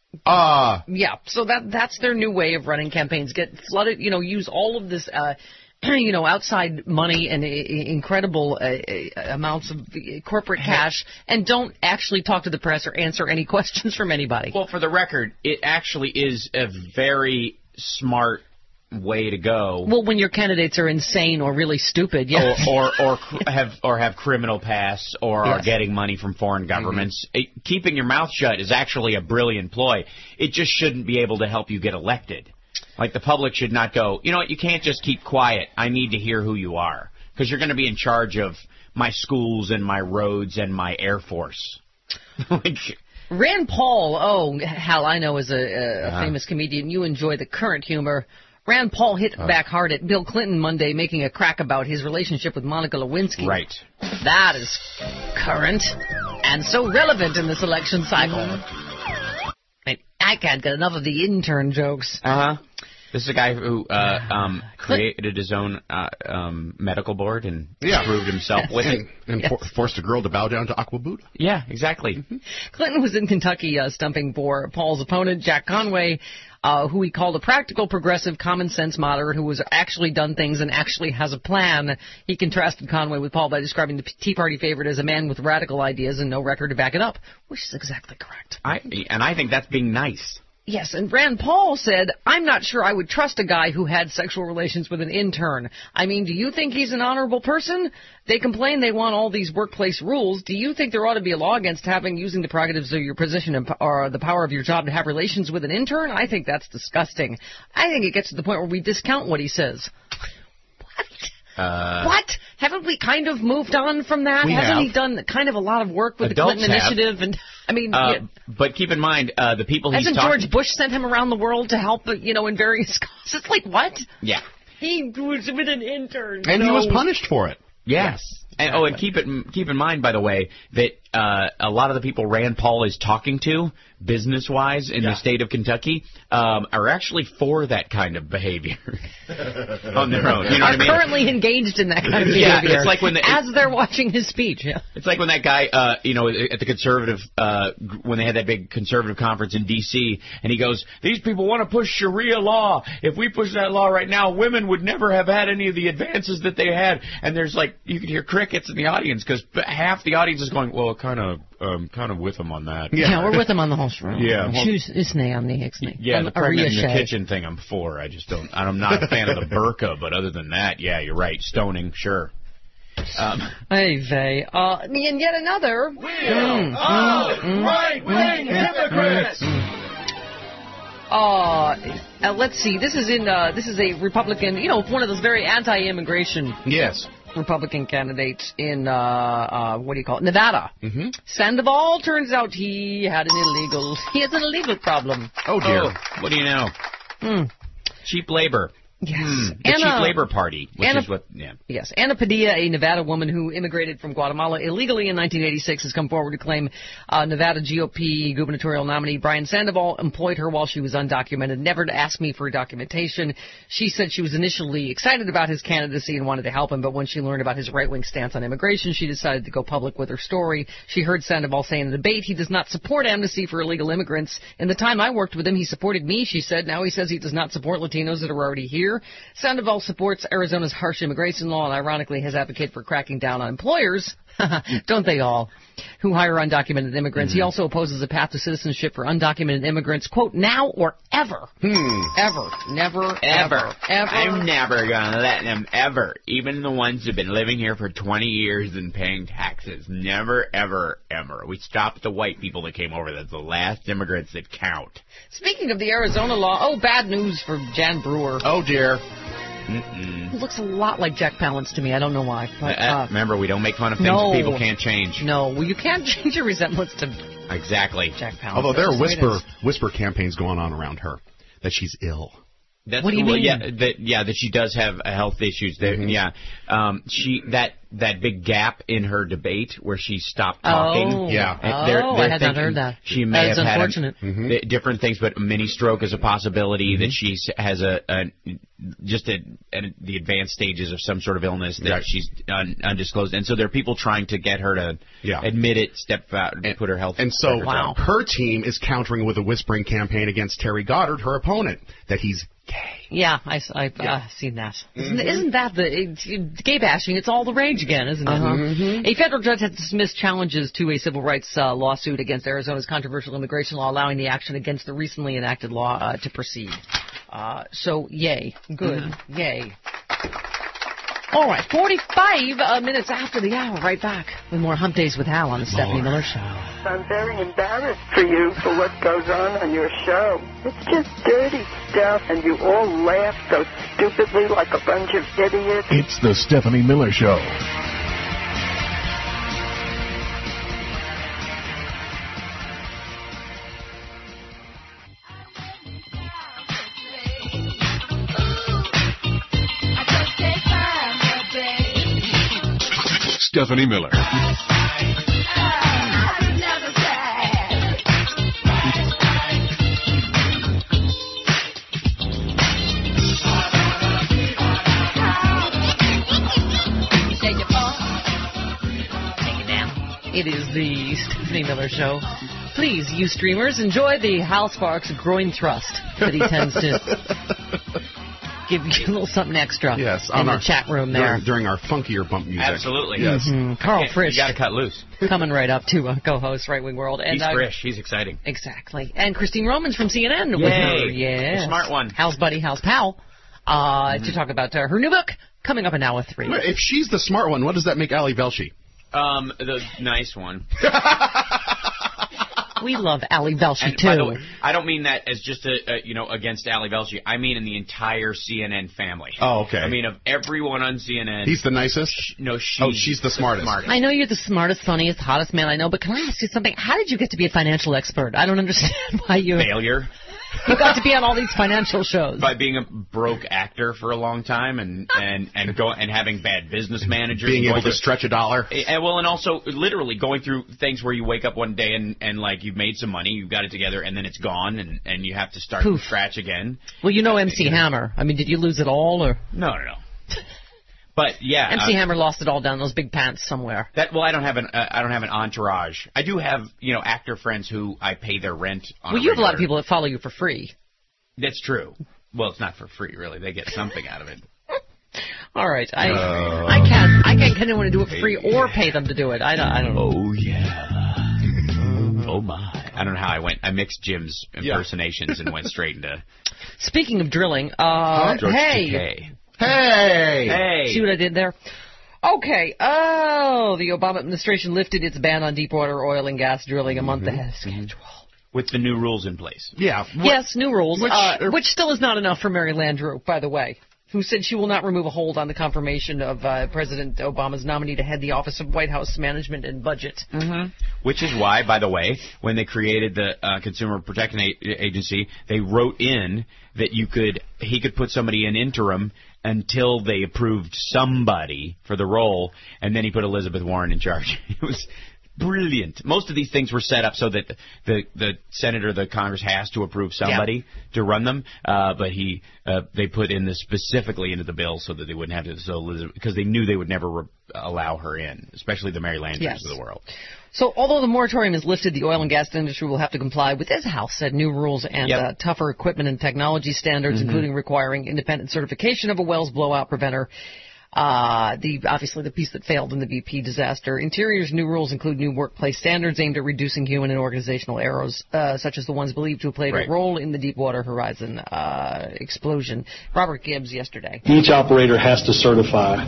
[SPEAKER 2] Yeah, so that's their new way of running campaigns. Get flooded, use all of this outside money and incredible amounts of corporate cash, and don't actually talk to the press or answer any questions from anybody.
[SPEAKER 3] Well, for the record, it actually is a very smart way to go.
[SPEAKER 2] Well, when your candidates are insane or really stupid, yeah.
[SPEAKER 3] or have criminal pasts or are getting money from foreign governments. Keeping your mouth shut is actually a brilliant ploy. It just shouldn't be able to help you get elected. Like, the public should not go, you know what, you can't just keep quiet. I need to hear who you are. Because you're going to be in charge of my schools and my roads and my Air Force.
[SPEAKER 2] Rand Paul, Hal, I know is a famous comedian. You enjoy the current humor. Rand Paul hit back hard at Bill Clinton Monday, making a crack about his relationship with Monica Lewinsky.
[SPEAKER 3] Right.
[SPEAKER 2] That is current and so relevant in this election cycle. I can't get enough of the intern jokes.
[SPEAKER 3] This is a guy who created his own medical board and proved himself with it.
[SPEAKER 4] And forced a girl to bow down to Aqua Buddha.
[SPEAKER 3] Yeah, exactly.
[SPEAKER 2] Clinton was in Kentucky stumping for Paul's opponent, Jack Conway, who he called a practical, progressive, common-sense moderate who has actually done things and actually has a plan. He contrasted Conway with Paul by describing the Tea Party favorite as a man with radical ideas and no record to back it up, which is exactly correct.
[SPEAKER 3] I think that's being nice.
[SPEAKER 2] Yes, and Rand Paul said, I'm not sure I would trust a guy who had sexual relations with an intern. I mean, do you think he's an honorable person? They complain they want all these workplace rules. Do you think there ought to be a law against using the prerogatives of your position or the power of your job to have relations with an intern? I think that's disgusting. I think it gets to the point where we discount what he says. What? Haven't we kind of moved on from that? Hasn't he done kind of a lot of work with
[SPEAKER 3] Adults
[SPEAKER 2] the Clinton Initiative? And I mean,
[SPEAKER 3] but keep in mind, the people he's
[SPEAKER 2] talking... Hasn't George Bush sent him around the world to help, in various causes? Like, what?
[SPEAKER 3] Yeah.
[SPEAKER 2] He was with an intern.
[SPEAKER 4] And he was punished for it.
[SPEAKER 3] Yes. And, and keep in mind, by the way, that a lot of the people Rand Paul is talking to, business-wise, in the state of Kentucky, are actually for that kind of behavior on their own. You know what I mean?
[SPEAKER 2] Currently engaged in that kind of behavior.
[SPEAKER 3] It's like when
[SPEAKER 2] as they're watching his speech. Yeah.
[SPEAKER 3] It's like when that guy, at the conservative, when they had that big conservative conference in D.C., and he goes, "These people want to push Sharia law. If we push that law right now, women would never have had any of the advances that they had." And there's you could hear crickets in the audience because half the audience is going, "Well, kind of with him on that."
[SPEAKER 2] Yeah, we're with him on the whole show.
[SPEAKER 3] Yeah.
[SPEAKER 2] The
[SPEAKER 3] pregnant in the kitchen thing I'm for. I'm not a fan of the burqa, but other than that, yeah, you're right. Stoning, sure.
[SPEAKER 2] And yet another.
[SPEAKER 1] Right-wing hypocrites!
[SPEAKER 2] Let's see. This is a Republican, one of those very anti-immigration.
[SPEAKER 4] Yes.
[SPEAKER 2] Republican candidates in Nevada. Mm-hmm. Sandoval, turns out he has an illegal problem.
[SPEAKER 3] Oh dear. Oh, what do you know? Cheap labor.
[SPEAKER 2] Yes.
[SPEAKER 3] The Cheap Labor Party, is what, yeah.
[SPEAKER 2] Yes. Ana Padilla, a Nevada woman who immigrated from Guatemala illegally in 1986, has come forward to claim Nevada GOP gubernatorial nominee Brian Sandoval employed her while she was undocumented, never to ask me for documentation. She said she was initially excited about his candidacy and wanted to help him, but when she learned about his right-wing stance on immigration, she decided to go public with her story. She heard Sandoval say in the debate he does not support amnesty for illegal immigrants. In the time I worked with him, he supported me, she said. Now he says he does not support Latinos that are already here. Sandoval supports Arizona's harsh immigration law and ironically has advocated for cracking down on employers, don't they all, who hire undocumented immigrants. He also opposes a path to citizenship for undocumented immigrants, quote, now or ever. Ever. Never, ever.
[SPEAKER 3] I'm never going to let them ever, even the ones who've been living here for 20 years and paying taxes. Never, ever, ever. We stopped the white people that came over. That's the last immigrants that count.
[SPEAKER 2] Speaking of the Arizona law, bad news for Jan Brewer.
[SPEAKER 4] Oh, dear.
[SPEAKER 2] He looks a lot like Jack Palance to me. I don't know why. But,
[SPEAKER 3] remember, we don't make fun of things that people can't change.
[SPEAKER 2] No, well, you can't change your resemblance to
[SPEAKER 3] exactly
[SPEAKER 2] Jack Palance.
[SPEAKER 4] Although there are whisper campaigns going on around her that she's ill.
[SPEAKER 2] What do you mean?
[SPEAKER 3] That she does have health issues. Yeah, that big gap in her debate where she stopped talking.
[SPEAKER 2] Oh,
[SPEAKER 3] yeah.
[SPEAKER 2] I had not heard that.
[SPEAKER 3] She may have
[SPEAKER 2] unfortunate.
[SPEAKER 3] had different things, but a mini stroke is a possibility. That she has the advanced stages of some sort of illness that she's undisclosed, and so there are people trying to get her to admit it, step out, and put her health.
[SPEAKER 4] And so her team is countering with a whispering campaign against Terry Goddard, her opponent, that he's
[SPEAKER 2] Yeah, I've seen that. Isn't that the gay bashing? It's all the rage again, isn't it?
[SPEAKER 4] Mm-hmm.
[SPEAKER 2] A federal judge has dismissed challenges to a civil rights lawsuit against Arizona's controversial immigration law, allowing the action against the recently enacted law to proceed. So, yay. Good. Yay. All right, 45 minutes after the hour, right back with more Hump Days with Hal on the Stephanie Miller Show.
[SPEAKER 11] I'm very embarrassed for you for what goes on your show. It's just dirty stuff, and you all laugh so stupidly like a bunch of idiots.
[SPEAKER 1] It's the Stephanie Miller Show. Stephanie Miller.
[SPEAKER 2] It is the Stephanie Miller Show. Please, you streamers, enjoy the Hal Sparks groin thrust that he tends to give you a little something extra in the chat room there.
[SPEAKER 4] During our funkier bump music.
[SPEAKER 3] Absolutely.
[SPEAKER 4] Yes.
[SPEAKER 2] Mm-hmm. Carl Frisch.
[SPEAKER 3] You got to cut loose.
[SPEAKER 2] Coming right up to co-host Right Wing World. And,
[SPEAKER 3] he's Frisch. He's exciting.
[SPEAKER 2] Exactly. And Christine Romans from CNN.
[SPEAKER 3] Yay.
[SPEAKER 2] With her. Yes.
[SPEAKER 3] The smart one.
[SPEAKER 2] Hal's buddy, Hal's pal. To talk about her new book coming up in hour 3.
[SPEAKER 4] If she's the smart one, what does that make Ali Velshi?
[SPEAKER 3] The nice one.
[SPEAKER 2] We love Ali Velshi, too.
[SPEAKER 3] By the way, I don't mean that as just against Ali Velshi. I mean in the entire CNN family.
[SPEAKER 4] Oh, okay.
[SPEAKER 3] I mean of everyone on CNN.
[SPEAKER 4] He's the nicest? She's the smartest.
[SPEAKER 2] I know you're the smartest, funniest, hottest man I know, but can I ask you something? How did you get to be a financial expert? I don't understand why you...
[SPEAKER 3] Failure.
[SPEAKER 2] You got to be on all these financial shows.
[SPEAKER 3] By being a broke actor for a long time and having bad business managers.
[SPEAKER 4] Being able to stretch a dollar.
[SPEAKER 3] And also literally going through things where you wake up one day and like you've made some money, you've got it together, and then it's gone and you have to start from scratch again.
[SPEAKER 2] Well, you know MC Hammer. I mean, did you lose it all or?
[SPEAKER 3] No. But yeah,
[SPEAKER 2] MC Hammer lost it all down those big pants somewhere.
[SPEAKER 3] I don't have an entourage. I do have actor friends who I pay their rent on.
[SPEAKER 2] Well, you have a lot of people that follow you for free.
[SPEAKER 3] That's true. Well, it's not for free, really. They get something out of it.
[SPEAKER 2] All right, I can't get anyone to do it for free or pay them to do it. I don't know.
[SPEAKER 3] Oh yeah. Oh my. I don't know how I went. I mixed Jim's impersonations and went straight into.
[SPEAKER 2] Speaking of drilling, Hey! See what I did there? Okay. The Obama administration lifted its ban on deepwater oil and gas drilling a month ahead of schedule.
[SPEAKER 3] With the new rules in place.
[SPEAKER 4] Yeah.
[SPEAKER 2] Yes, new rules, which still is not enough for Mary Landrieu, by the way, who said she will not remove a hold on the confirmation of President Obama's nominee to head the Office of White House Management and Budget.
[SPEAKER 3] Mm-hmm. Which is why, by the way, when they created the Consumer Protection Agency, they wrote in that he could put somebody in interim until they approved somebody for the role, and then he put Elizabeth Warren in charge. It was brilliant. Most of these things were set up so that the senator, the Congress has to approve somebody to run them, but they put in this specifically into the bill so that they wouldn't have to. So Elizabeth, because they knew they would never allow her in, especially the Mary Landrieu's of the world.
[SPEAKER 2] So although the moratorium is lifted, the oil and gas industry will have to comply with, as House said, new rules and tougher equipment and technology standards, including requiring independent certification of a well's blowout preventer. Obviously the piece that failed in the BP disaster. Interior's new rules include new workplace standards aimed at reducing human and organizational errors, such as the ones believed to have played a role in the Deepwater Horizon explosion. Robert Gibbs yesterday.
[SPEAKER 9] Each operator has to certify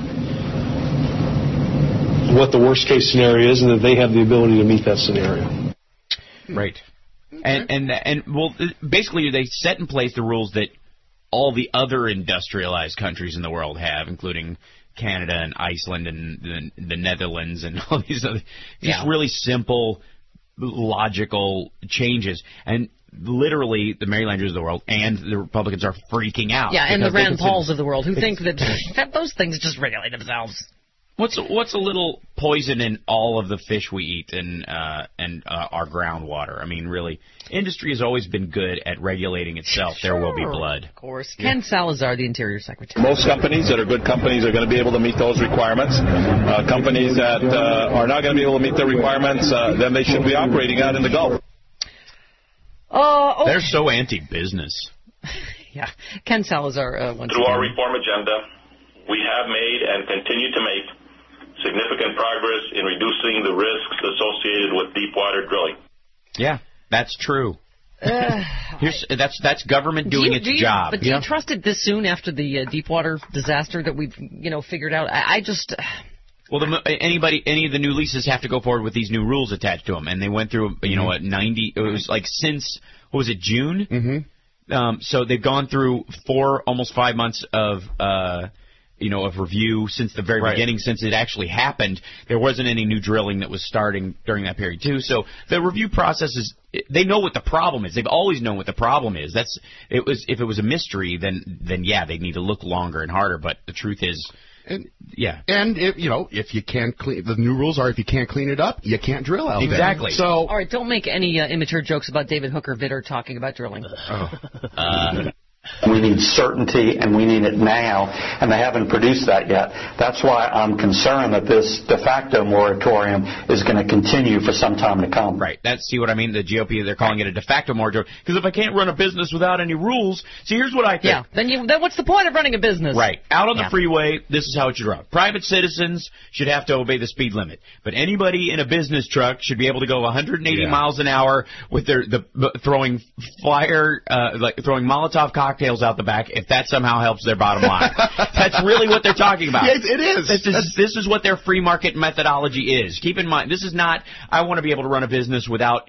[SPEAKER 9] what the worst case scenario is, and that they have the ability to meet that scenario.
[SPEAKER 3] Right. And well, basically they set in place the rules that all the other industrialized countries in the world have, including Canada and Iceland and the Netherlands and all these other just really simple, logical changes. And literally the Mary Landrieu's of the world and the Republicans are freaking out.
[SPEAKER 2] Yeah, and the Rand Pauls of the world who think that those things just regulate themselves.
[SPEAKER 3] What's a little poison in all of the fish we eat and our groundwater? I mean, really, industry has always been good at regulating itself. Sure. There will be blood.
[SPEAKER 2] Of course. Ken Salazar, the Interior Secretary.
[SPEAKER 12] Most companies that are good companies are going to be able to meet those requirements. Companies that are not going to be able to meet the requirements, then they should be operating out in the Gulf.
[SPEAKER 3] They're so anti-business.
[SPEAKER 2] Yeah. Ken Salazar, once
[SPEAKER 13] Through
[SPEAKER 2] again.
[SPEAKER 13] our reform agenda, we have made and continue to make significant progress in reducing the risks associated with deep water drilling.
[SPEAKER 3] Yeah, that's true. That's government doing its job.
[SPEAKER 2] But do you trust it this soon after the Deepwater disaster that we've figured out? I just.
[SPEAKER 3] Well, any of the new leases have to go forward with these new rules attached to them, and they went through a 90. It was like since what was it, June? Mm-hmm. So they've gone through almost 5 months of of review since the very beginning, since it actually happened. There wasn't any new drilling that was starting during that period too. So the review process they know what the problem is. They've always known what the problem is. If it was a mystery, then yeah, they need to look longer and harder. But the truth is.
[SPEAKER 4] And if you can't clean, the new rules are if you can't clean it up, you can't drill out there.
[SPEAKER 3] Exactly.
[SPEAKER 4] So
[SPEAKER 2] all right, don't make any immature jokes about David Hooker Vitter talking about drilling.
[SPEAKER 14] We need certainty, and we need it now, and they haven't produced that yet. That's why I'm concerned that this de facto moratorium is going to continue for some time to come.
[SPEAKER 3] Right. See what I mean? The GOP, they're calling it a de facto moratorium. Because if I can't run a business without any rules, see, here's what I think.
[SPEAKER 2] Yeah, then what's the point of running a business?
[SPEAKER 3] Right. Out on the freeway, this is how it should run. Private citizens should have to obey the speed limit. But anybody in a business truck should be able to go 180 miles an hour with throwing throwing Molotov cocktails out the back, if that somehow helps their bottom line. That's really what they're talking about.
[SPEAKER 4] Yeah, it is.
[SPEAKER 3] This is what their free market methodology is. Keep in mind, this is not, I want to be able to run a business without,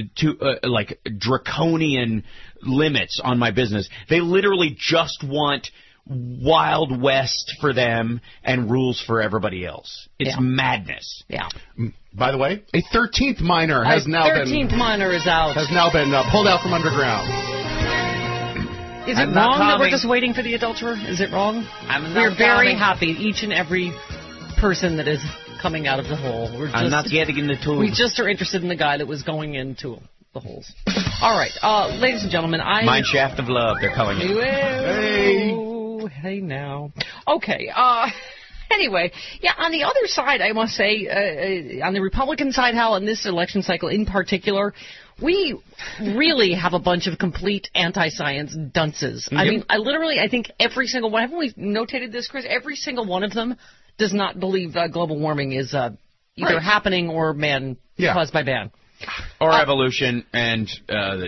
[SPEAKER 3] draconian limits on my business. They literally just want Wild West for them and rules for everybody else. It's madness.
[SPEAKER 2] Yeah.
[SPEAKER 4] By the way, a 13th miner has now been...
[SPEAKER 2] 13th miner is out.
[SPEAKER 4] Has now been pulled out from underground.
[SPEAKER 2] Is it wrong that we're just waiting for the adulterer? Is it wrrong? We're very happy, each and every person that is coming out of the hole.
[SPEAKER 3] I'm not getting in the tube.
[SPEAKER 2] We just are interested in the guy that was going into the holes. All right, ladies and gentlemen,
[SPEAKER 3] Mine Shaft of Love, they're calling it.
[SPEAKER 2] Hey now. Okay, anyway, on the other side, I must say, on the Republican side, Hal, in this election cycle in particular, we really have a bunch of complete anti-science dunces. I mean, I think every single one, haven't we notated this, Chris? Every single one of them does not believe global warming is either happening or caused by man.
[SPEAKER 3] Or evolution and, okay.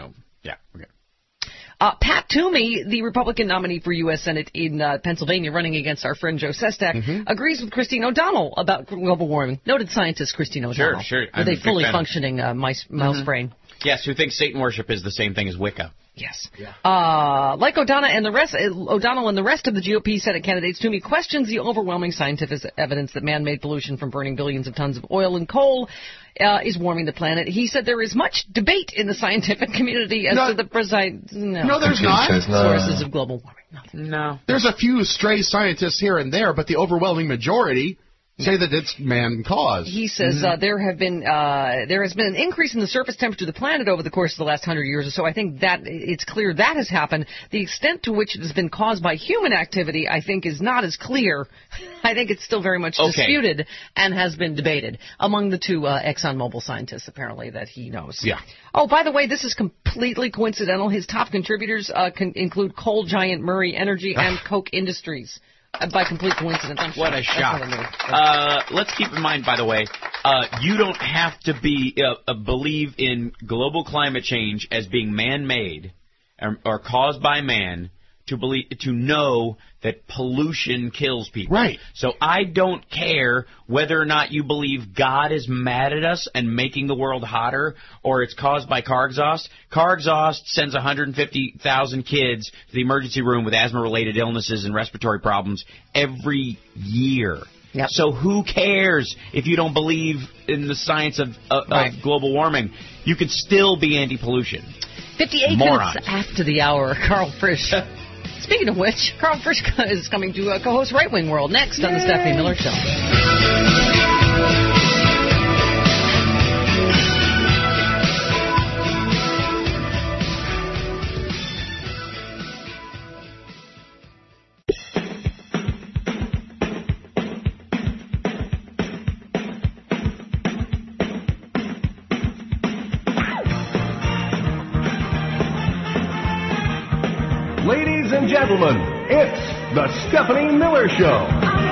[SPEAKER 2] Pat Toomey, the Republican nominee for U.S. Senate in Pennsylvania, running against our friend Joe Sestak, agrees with Christine O'Donnell about global warming. Noted scientist Christine O'Donnell.
[SPEAKER 3] Sure.
[SPEAKER 2] With a fully functioning mouse brain.
[SPEAKER 3] Yes, who thinks Satan worship is the same thing as Wicca.
[SPEAKER 2] Yes. Yeah. Like O'Donnell and the rest of the GOP Senate candidates, Toomey questions the overwhelming scientific evidence that man-made pollution from burning billions of tons of oil and coal is warming the planet. He said there is much debate in the scientific community as to the precise...
[SPEAKER 4] No, there's not.
[SPEAKER 2] Sources of global warming. Nothing.
[SPEAKER 3] No.
[SPEAKER 4] There's a few stray scientists here and there, but the overwhelming majority say that it's man-caused.
[SPEAKER 2] He says there has been an increase in the surface temperature of the planet over the course of the last 100 years or so. I think that it's clear that has happened. The extent to which it has been caused by human activity, I think, is not as clear. I think it's still very much disputed and has been debated among the two ExxonMobil scientists, apparently, that he knows.
[SPEAKER 4] Yeah.
[SPEAKER 2] Oh, by the way, this is completely coincidental. His top contributors include coal giant Murray Energy and Koch Industries. By complete coincidence.
[SPEAKER 3] What a shock. Let's keep in mind, by the way, you don't have to believe in global climate change as being man-made or caused by man to know that pollution kills people.
[SPEAKER 4] Right.
[SPEAKER 3] So I don't care whether or not you believe God is mad at us and making the world hotter, or it's caused by car exhaust. Car exhaust sends 150,000 kids to the emergency room with asthma-related illnesses and respiratory problems every year.
[SPEAKER 2] Yep.
[SPEAKER 3] So who cares if you don't believe in the science of global warming? You can still be anti-pollution.
[SPEAKER 2] 58
[SPEAKER 3] Morons.
[SPEAKER 2] minutes after the hour, Carl Frisch. Speaking of which, Carl Frisch is coming to co-host Right Wing World next on the Stephanie Miller Show.
[SPEAKER 1] gentlemen, it's the Stephanie Miller Show.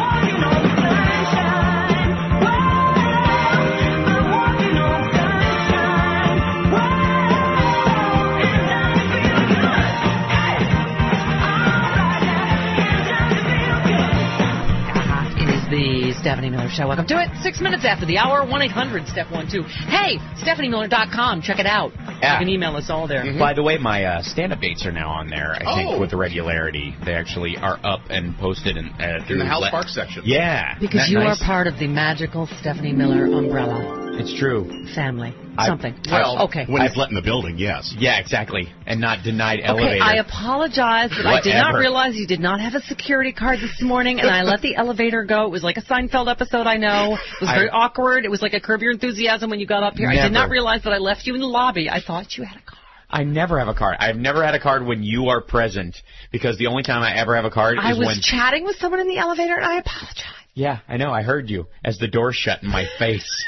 [SPEAKER 2] The Stephanie Miller Show. Welcome to it. 6 minutes after the hour, 1-800-STEP12. Hey, StephanieMiller.com. Check it out.
[SPEAKER 3] Yeah.
[SPEAKER 2] You can email us all there.
[SPEAKER 3] By the way, my stand-up dates are now on there, I think, with regularity. They actually are up and posted in
[SPEAKER 4] the House Park section.
[SPEAKER 3] Yeah.
[SPEAKER 2] Because you are part of the magical Stephanie Miller umbrella.
[SPEAKER 3] It's true.
[SPEAKER 2] Family. Something.
[SPEAKER 4] Well,
[SPEAKER 2] okay.
[SPEAKER 4] When it's let in the building, yes.
[SPEAKER 3] Yeah, exactly. And not denied elevator.
[SPEAKER 2] Okay, I apologize that I did not realize you did not have a security card this morning, and I let the elevator go. It was like a Seinfeld episode, I know. It was very awkward. It was like a Curb Your Enthusiasm when you got up here. I did not realize that I left you in the lobby. I thought you had a card.
[SPEAKER 3] I never have a card. I've never had a card when you are present, because the only time I ever have a card is when...
[SPEAKER 2] I was chatting with someone in the elevator, and I apologize.
[SPEAKER 3] Yeah, I know. I heard you as the door shut in my face.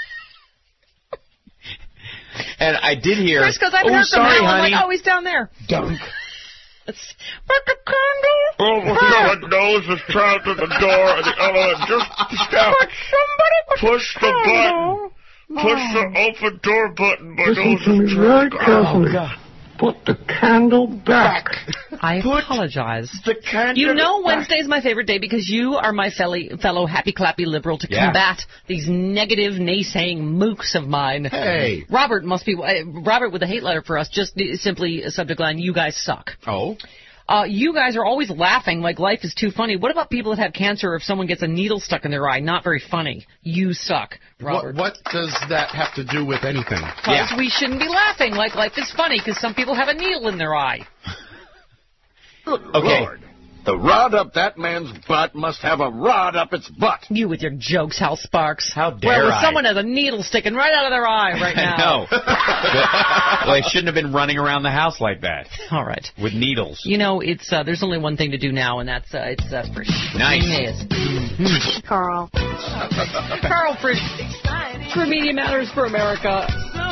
[SPEAKER 3] And I did hear...
[SPEAKER 2] Chris, because I heard from Hal, I'm like, he's down there.
[SPEAKER 3] Dunk.
[SPEAKER 2] But the candle...
[SPEAKER 15] Oh, my nose is trapped at the door of the elevator. Just stop. Push the button. Push the open door button. My nose is trapped.
[SPEAKER 11] Oh, God. Put the candle back.
[SPEAKER 2] I apologize.
[SPEAKER 15] The candle
[SPEAKER 2] You know
[SPEAKER 15] back.
[SPEAKER 2] Wednesday's my favorite day because you are my fellow happy-clappy liberal to combat these negative, naysaying mooks of mine.
[SPEAKER 4] Hey.
[SPEAKER 2] Robert must be... Robert with a hate letter for us, just simply a subject line, you guys suck.
[SPEAKER 4] Oh?
[SPEAKER 2] You guys are always laughing like life is too funny. What about people that have cancer if someone gets a needle stuck in their eye? Not very funny. You suck, Robert.
[SPEAKER 4] What does that have to do with anything?
[SPEAKER 2] Because we shouldn't be laughing like life is funny because some people have a needle in their eye.
[SPEAKER 15] Good Lord. The rod up that man's butt must have a rod up its butt.
[SPEAKER 2] You with your jokes, Hal Sparks.
[SPEAKER 3] How dare
[SPEAKER 2] Well,
[SPEAKER 3] I?
[SPEAKER 2] someone has a needle sticking right out of their eye right now.
[SPEAKER 3] I know. Well, I shouldn't have been running around the house like that.
[SPEAKER 2] All right.
[SPEAKER 3] With needles.
[SPEAKER 2] You know, it's there's only one thing to do now, and that's it's Frisch.
[SPEAKER 3] Nice.
[SPEAKER 2] Yes.
[SPEAKER 11] Carl.
[SPEAKER 2] Carl Frisch for Media Matters for America.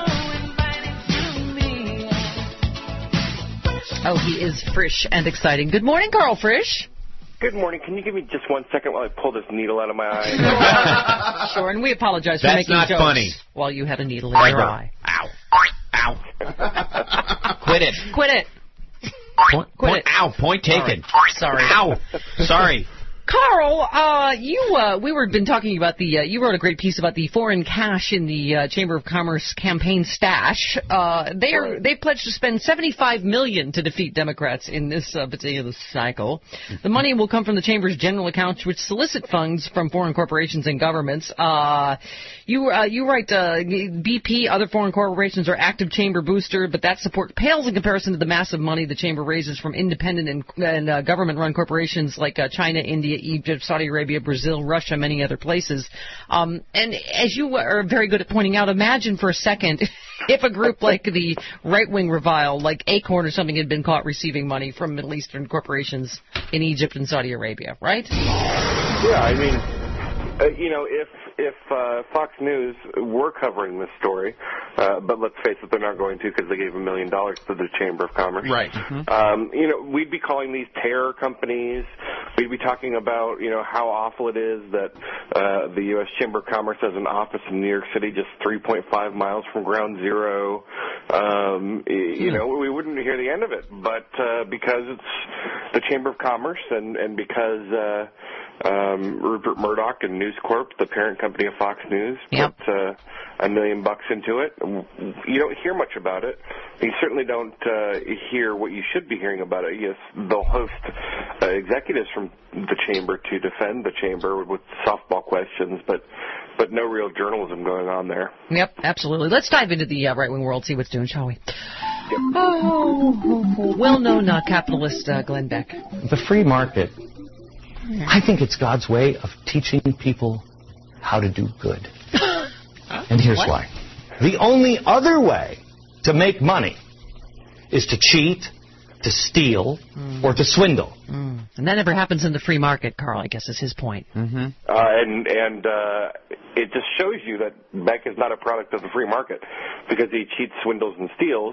[SPEAKER 2] Oh, he is Frisch and exciting. Good morning, Carl Frisch.
[SPEAKER 16] Good morning. Can you give me just 1 second while I pull this needle out of my eye?
[SPEAKER 2] Sure, and we apologize for
[SPEAKER 3] That's
[SPEAKER 2] making
[SPEAKER 3] not
[SPEAKER 2] jokes
[SPEAKER 3] funny.
[SPEAKER 2] while you had a needle in your eye.
[SPEAKER 3] Ow. Ow. Quit it.
[SPEAKER 2] Quit it. Quit it.
[SPEAKER 3] Ow. Point taken.
[SPEAKER 2] Right. Sorry.
[SPEAKER 3] Ow. Sorry.
[SPEAKER 2] Carl, we were been talking about you wrote a great piece about the foreign cash in the Chamber of Commerce campaign stash. They pledged to spend $75 million to defeat Democrats in this particular cycle. The money will come from the Chamber's general accounts, which solicit funds from foreign corporations and governments. You write BP, other foreign corporations are active Chamber booster, but that support pales in comparison to the massive money the Chamber raises from independent and government-run corporations like China, India, Egypt, Saudi Arabia, Brazil, Russia, many other places. And as you are very good at pointing out, imagine for a second if a group like the right-wing Revile, like Acorn or something, had been caught receiving money from Middle Eastern corporations in Egypt and Saudi Arabia, right?
[SPEAKER 16] Yeah, I mean, if Fox News were covering this story, but let's face it, they're not going to because they gave $1 million to the Chamber of Commerce.
[SPEAKER 4] Right.
[SPEAKER 16] Mm-hmm. We'd be calling these terror companies. We'd be talking about, how awful it is that the U.S. Chamber of Commerce has an office in New York City just 3.5 miles from Ground Zero. We wouldn't hear the end of it. But because it's the Chamber of Commerce and because Rupert Murdoch and News Corp, the parent company of Fox News, put $1 million into it. You don't hear much about it. You certainly don't hear what you should be hearing about it. Yes, they'll host executives from the chamber to defend the chamber with softball questions, but no real journalism going on there.
[SPEAKER 2] Yep, absolutely. Let's dive into the right-wing world, see what's doing, shall we?
[SPEAKER 16] Yep.
[SPEAKER 2] Well-known capitalist Glenn Beck.
[SPEAKER 17] The free market, I think it's God's way of teaching people how to do good. And here's why. The only other way to make money is to cheat, to steal, or to swindle.
[SPEAKER 2] And that never happens in the free market, Carl, I guess is his point.
[SPEAKER 16] Mm-hmm. And it just shows you that Beck is not a product of the free market because he cheats, swindles, and steals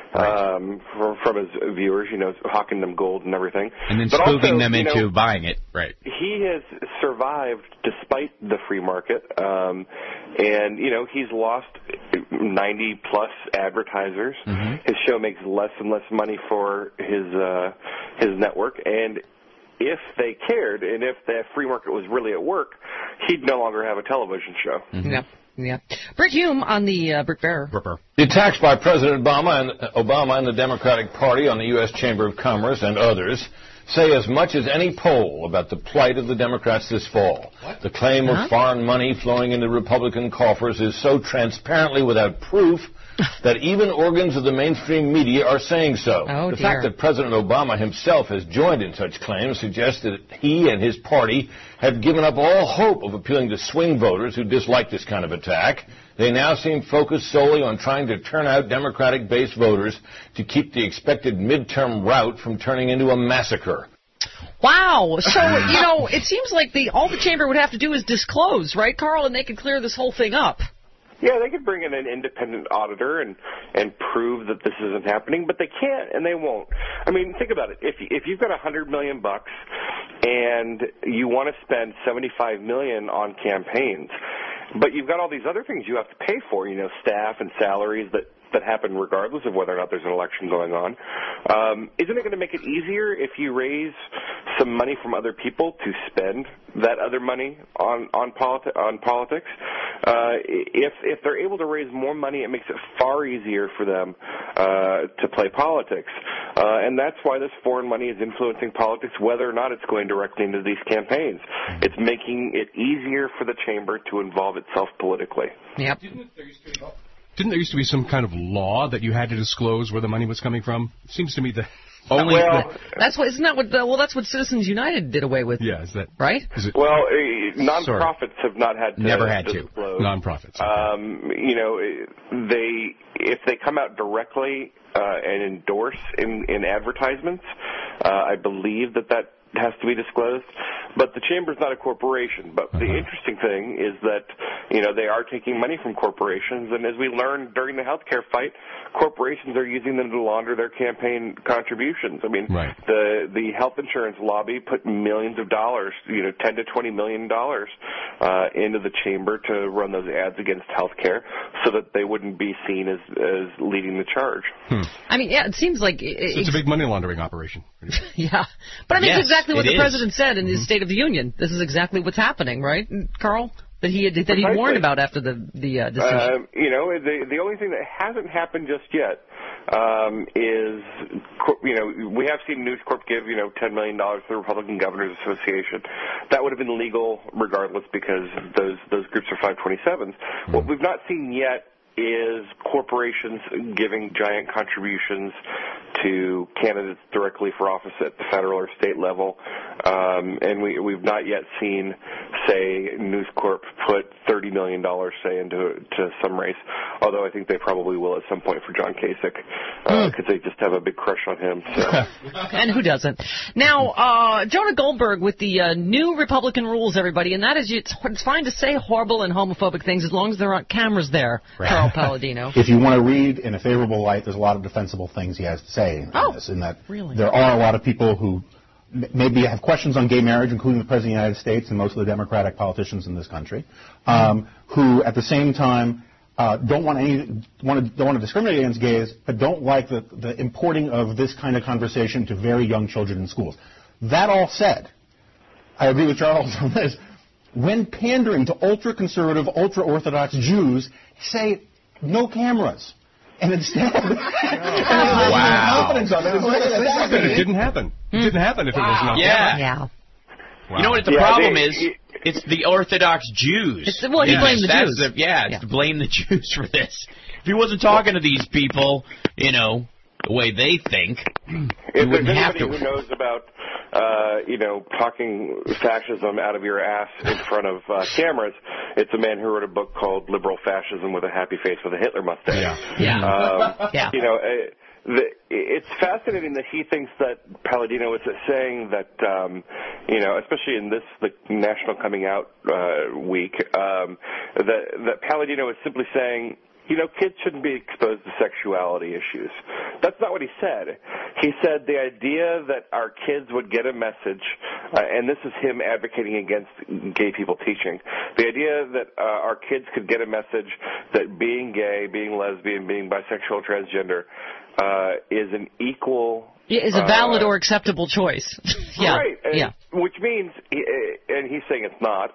[SPEAKER 16] from his viewers, hawking them gold and everything.
[SPEAKER 3] And then
[SPEAKER 16] but
[SPEAKER 3] spooking
[SPEAKER 16] also,
[SPEAKER 3] them into buying it. Right.
[SPEAKER 16] He has survived despite the free market, and he's lost 90-plus advertisers. Mm-hmm. His show makes less and less money for his network, and if they cared and if the free market was really at work, he'd no longer have a television show.
[SPEAKER 2] Mm-hmm. Yeah. Britt Hume on the Brick Bearer.
[SPEAKER 18] The attacks by President Obama and the Democratic Party on the U.S. Chamber of Commerce and others say as much as any poll about the plight of the Democrats this fall. What? The claim of foreign money flowing into Republican coffers is so transparently without proof that even organs of the mainstream media are saying so.
[SPEAKER 2] Oh,
[SPEAKER 18] the fact that President Obama himself has joined in such claims suggests that he and his party have given up all hope of appealing to swing voters who dislike this kind of attack. They now seem focused solely on trying to turn out Democratic-based voters to keep the expected midterm rout from turning into a massacre.
[SPEAKER 2] Wow. So, it seems like all the chamber would have to do is disclose, right, Carl, and they could clear this whole thing up.
[SPEAKER 16] Yeah, they could bring in an independent auditor and prove that this isn't happening, but they can't and they won't. I mean, think about it. If you've got $100 million and you want to spend $75 million on campaigns, but you've got all these other things you have to pay for, staff and salaries that happen regardless of whether or not there's an election going on. Isn't it going to make it easier if you raise some money from other people to spend that other money on politics? If they're able to raise more money, it makes it far easier for them to play politics. And that's why this foreign money is influencing politics, whether or not it's going directly into these campaigns. It's making it easier for the chamber to involve itself politically.
[SPEAKER 2] Yep.
[SPEAKER 19] Didn't there used to be some kind of law that you had to disclose where the money was coming from? Seems to me that
[SPEAKER 2] that's what Citizens United did away with.
[SPEAKER 19] Yeah, is that
[SPEAKER 2] right?
[SPEAKER 16] Nonprofits have not had to disclose.
[SPEAKER 19] Nonprofits.
[SPEAKER 16] If they come out directly and endorse in advertisements, I believe that has to be disclosed. But the chamber's not a corporation. But the interesting thing is that, they are taking money from corporations. And as we learned during the healthcare fight, corporations are using them to launder their campaign contributions. I mean, the health insurance lobby put millions of dollars, $10 to $20 million into the chamber to run those ads against healthcare so that they wouldn't be seen as leading the charge.
[SPEAKER 2] I mean, it seems like
[SPEAKER 19] it's a big money laundering operation.
[SPEAKER 2] Yeah. But I mean, it's exactly what the president said in his State of the Union. This is exactly what's happening, right, Carl? That he warned about after the decision.
[SPEAKER 16] The only thing that hasn't happened just yet is, we have seen News Corp give, $10 million to the Republican Governors Association. That would have been legal regardless because those groups are 527s. What we've not seen yet is corporations giving giant contributions to candidates directly for office at the federal or state level. And we've not yet seen, say, News Corp put $30 million, say, into some race, although I think they probably will at some point for John Kasich because they just have a big crush on him. So.
[SPEAKER 2] And who doesn't? Now, Jonah Goldberg with the new Republican rules, everybody, and that is it's fine to say horrible and homophobic things as long as there aren't cameras there, Carl Palladino.
[SPEAKER 20] If you want to read in a favorable light, there's a lot of defensible things he has to say in this, in that there are a lot of people who maybe have questions on gay marriage, including the President of the United States and most of the Democratic politicians in this country, who at the same time don't want to discriminate against gays, but don't like the importing of this kind of conversation to very young children in schools. That all said, I agree with Charles on this. When pandering to ultra-conservative, ultra-Orthodox Jews, say no cameras. And instead, confidence of it.
[SPEAKER 19] It didn't happen. It didn't happen if it was not.
[SPEAKER 3] Yeah. Wow. You know what the problem is? It's the Orthodox Jews.
[SPEAKER 2] He blamed the Jews.
[SPEAKER 3] To blame the Jews for this. If he wasn't talking to these people, the way they think,
[SPEAKER 16] if there's anybody who knows about, talking fascism out of your ass in front of cameras, it's a man who wrote a book called Liberal Fascism with a Happy Face with a Hitler Mustache. It's fascinating that he thinks that Palladino is saying that, especially in this National Coming Out week, that Palladino is simply saying, kids shouldn't be exposed to sexuality issues. That's not what he said. He said the idea that our kids would get a message, and this is him advocating against gay people teaching, the idea that our kids could get a message that being gay, being lesbian, being bisexual, transgender is an equal...
[SPEAKER 2] is a valid or acceptable choice. Yeah.
[SPEAKER 16] Right. And, which means, and he's saying it's not,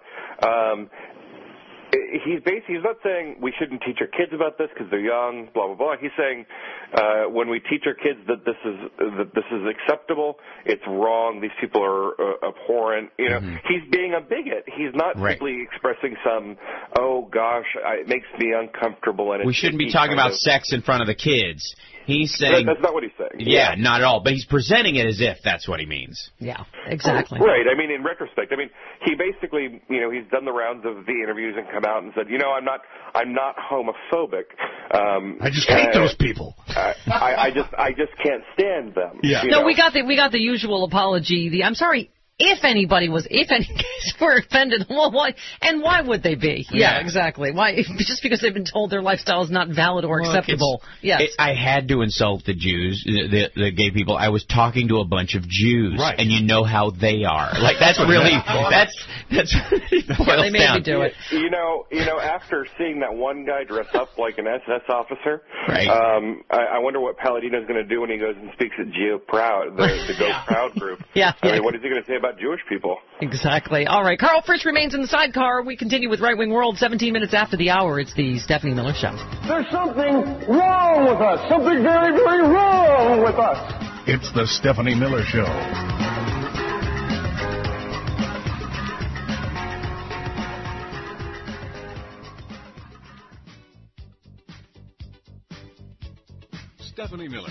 [SPEAKER 16] he's not saying we shouldn't teach our kids about this because they're young, blah blah blah. He's saying when we teach our kids that this is acceptable, it's wrong. These people are abhorrent. You know, he's being a bigot. He's not simply expressing some, oh gosh, it makes me uncomfortable. And
[SPEAKER 3] we shouldn't be talking about sex in front of the kids. He's saying
[SPEAKER 16] that's not what he's saying.
[SPEAKER 3] Yeah, not at all. But he's presenting it as if that's what he means.
[SPEAKER 2] Yeah, exactly.
[SPEAKER 16] Right. I mean, in retrospect, I mean, he basically, he's done the rounds of the interviews and come out and said, I'm not homophobic.
[SPEAKER 4] I just hate those people.
[SPEAKER 16] I just can't stand them.
[SPEAKER 2] Yeah. No, we got the usual apology. I'm sorry. If any gays were offended, well, why? And why would they be? Yeah, exactly. Why? Just because they've been told their lifestyle is not valid or acceptable. Yes.
[SPEAKER 3] I had to insult the Jews, the gay people. I was talking to a bunch of Jews, and you know how they are. Like that's really that's
[SPEAKER 2] they made me do it.
[SPEAKER 16] After seeing that one guy dress up like an SS officer,
[SPEAKER 3] right?
[SPEAKER 16] I wonder what Palladino's going to do when he goes and speaks at Geo Proud, the Go Proud group.
[SPEAKER 2] I
[SPEAKER 16] mean, what is he going to say about Jewish people?
[SPEAKER 2] Exactly. All right. Carl Frisch remains in the sidecar. We continue with Right Wing World 17 minutes after the hour. It's the Stephanie Miller Show.
[SPEAKER 1] There's something wrong with us. Something very, very wrong with us.
[SPEAKER 4] It's the Stephanie Miller Show.
[SPEAKER 19] Stephanie Miller.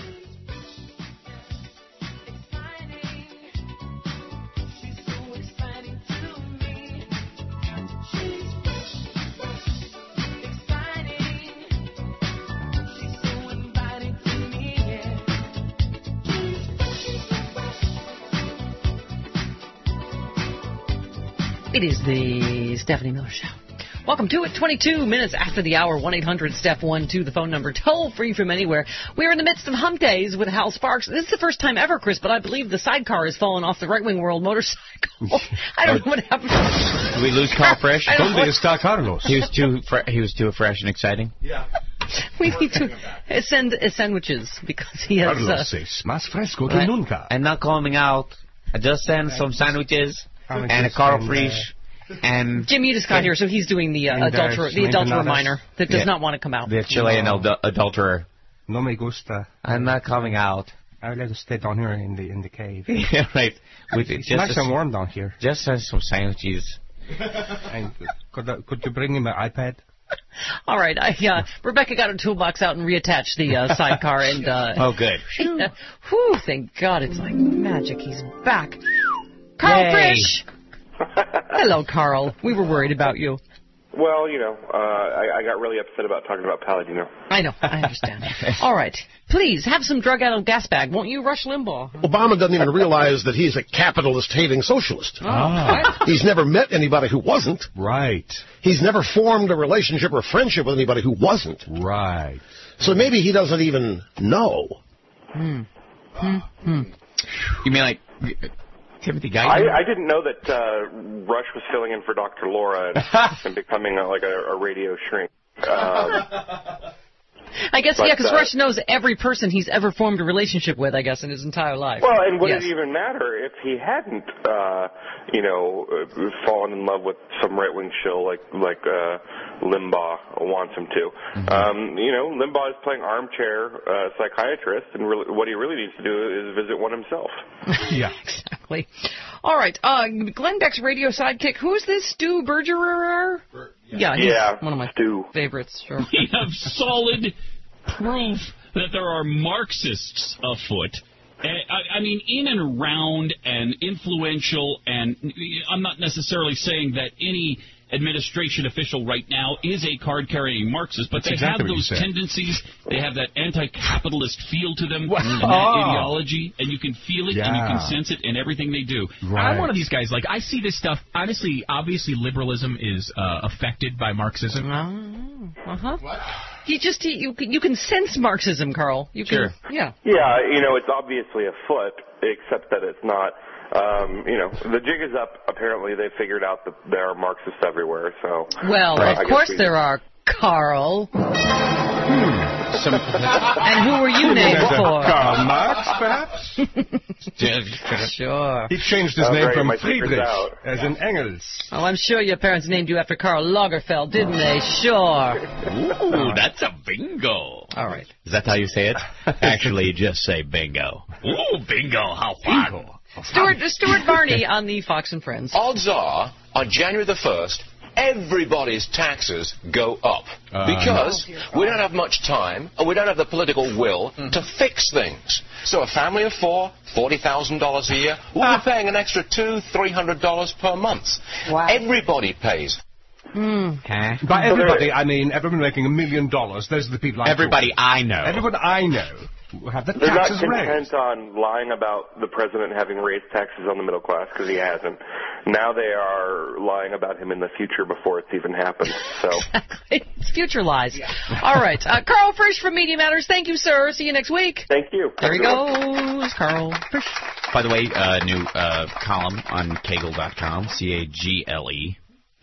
[SPEAKER 2] It is the Stephanie Miller Show. Welcome to it. 22 minutes after the hour. 1-800-STEPH-12, the phone number. Toll free from anywhere. We are in the midst of Hump Days with Hal Sparks. This is the first time ever, Chris, but I believe the sidecar has fallen off the Right Wing World motorcycle. I don't know what happened.
[SPEAKER 3] Did we lose Carl Frisch?
[SPEAKER 19] ¿Dónde está Carlos?
[SPEAKER 3] He was too fresh and exciting.
[SPEAKER 2] Yeah. We need to send sandwiches because he has.
[SPEAKER 19] Carlos es más fresco que nunca.
[SPEAKER 3] I'm not coming out. I just sent some sandwiches and a Carl Frisch. And
[SPEAKER 2] Jim Udis got here, so he's doing the adulterer minor that does not want to come out.
[SPEAKER 3] The Chilean adulterer.
[SPEAKER 19] No me gusta.
[SPEAKER 3] I'm not coming out.
[SPEAKER 19] I would like to stay down here in the cave.
[SPEAKER 3] Yeah, right.
[SPEAKER 19] It's nice and warm down here.
[SPEAKER 3] Just some sandwiches.
[SPEAKER 19] And could you bring me my iPad?
[SPEAKER 2] All right. Rebecca got her toolbox out and reattached the sidecar. And
[SPEAKER 3] oh, good.
[SPEAKER 2] Whew, thank God. It's like magic. He's back. Carl Frisch. Hello, Carl. We were worried about you.
[SPEAKER 16] Well, I got really upset about talking about Palladino.
[SPEAKER 2] I know. I understand. All right. Please, have some drug-addled gas bag. Won't you, Rush Limbaugh?
[SPEAKER 4] Obama doesn't even realize that he's a capitalist-hating socialist. He's never met anybody who wasn't.
[SPEAKER 19] Right.
[SPEAKER 4] He's never formed a relationship or friendship with anybody who wasn't.
[SPEAKER 19] Right.
[SPEAKER 4] So maybe he doesn't even know.
[SPEAKER 3] You mean like Timothy Geithner?
[SPEAKER 16] I didn't know that Rush was filling in for Dr. Laura and becoming a radio shrink.
[SPEAKER 2] I guess, because Rush knows every person he's ever formed a relationship with, I guess, in his entire life.
[SPEAKER 16] Well, and would it even matter if he hadn't, fallen in love with some right-wing shill like Limbaugh wants him to? Limbaugh is playing armchair psychiatrist, and what he really needs to do is visit one himself.
[SPEAKER 2] Yeah, exactly. All right, Glenn Beck's radio sidekick. Who's this? Stu Bergerer? Yeah, he's one of my favorites. Sure.
[SPEAKER 21] We have solid proof that there are Marxists afoot. I mean, in and around and influential, and I'm not necessarily saying that any administration official right now is a card-carrying Marxist, but they have those tendencies. They have that anti-capitalist feel to them, and that ideology, and you can feel it, and you can sense it in everything they do.
[SPEAKER 19] Right.
[SPEAKER 22] I'm one of these guys. Like, I see this stuff. Honestly, obviously, liberalism is affected by Marxism.
[SPEAKER 2] What? You can sense Marxism, Carl. You can, yeah.
[SPEAKER 16] Yeah, it's obviously afoot, except that it's not. The jig is up. Apparently, they figured out that there are Marxists everywhere. So.
[SPEAKER 2] Well, of course there are, Carl. And who were you named for?
[SPEAKER 19] Karl Marx, perhaps?
[SPEAKER 2] Sure.
[SPEAKER 19] He changed his name from Friedrich, as in Engels.
[SPEAKER 2] Oh, I'm sure your parents named you after Karl Lagerfeld, didn't they? Sure.
[SPEAKER 3] Ooh, that's a bingo.
[SPEAKER 2] All right.
[SPEAKER 3] Is that how you say it? Actually, just say bingo. Ooh, bingo, how fun.
[SPEAKER 2] Stuart Varney on the Fox and Friends.
[SPEAKER 5] Odds are, on January the 1st, everybody's taxes go up because we don't have much time and we don't have the political will to fix things. So a family of four, $40,000 a year, will be paying an extra $200-300 per month.
[SPEAKER 2] Wow.
[SPEAKER 5] Everybody pays.
[SPEAKER 19] By everybody, I mean everyone making $1 million. Those are the people
[SPEAKER 3] Everybody I know.
[SPEAKER 19] Everyone I know. Have the
[SPEAKER 16] They're
[SPEAKER 19] taxes
[SPEAKER 16] not
[SPEAKER 19] raised.
[SPEAKER 16] content on lying about the president having raised taxes on the middle class, because he hasn't. Now they are lying about him in the future before it's even happened. So
[SPEAKER 2] It's future lies. Yeah. All right. Carl Frisch from Media Matters. Thank you, sir. See you next week.
[SPEAKER 16] Thank you.
[SPEAKER 2] There he goes, Carl Frisch.
[SPEAKER 3] By the way, new column on Kaggle.com, Cagle.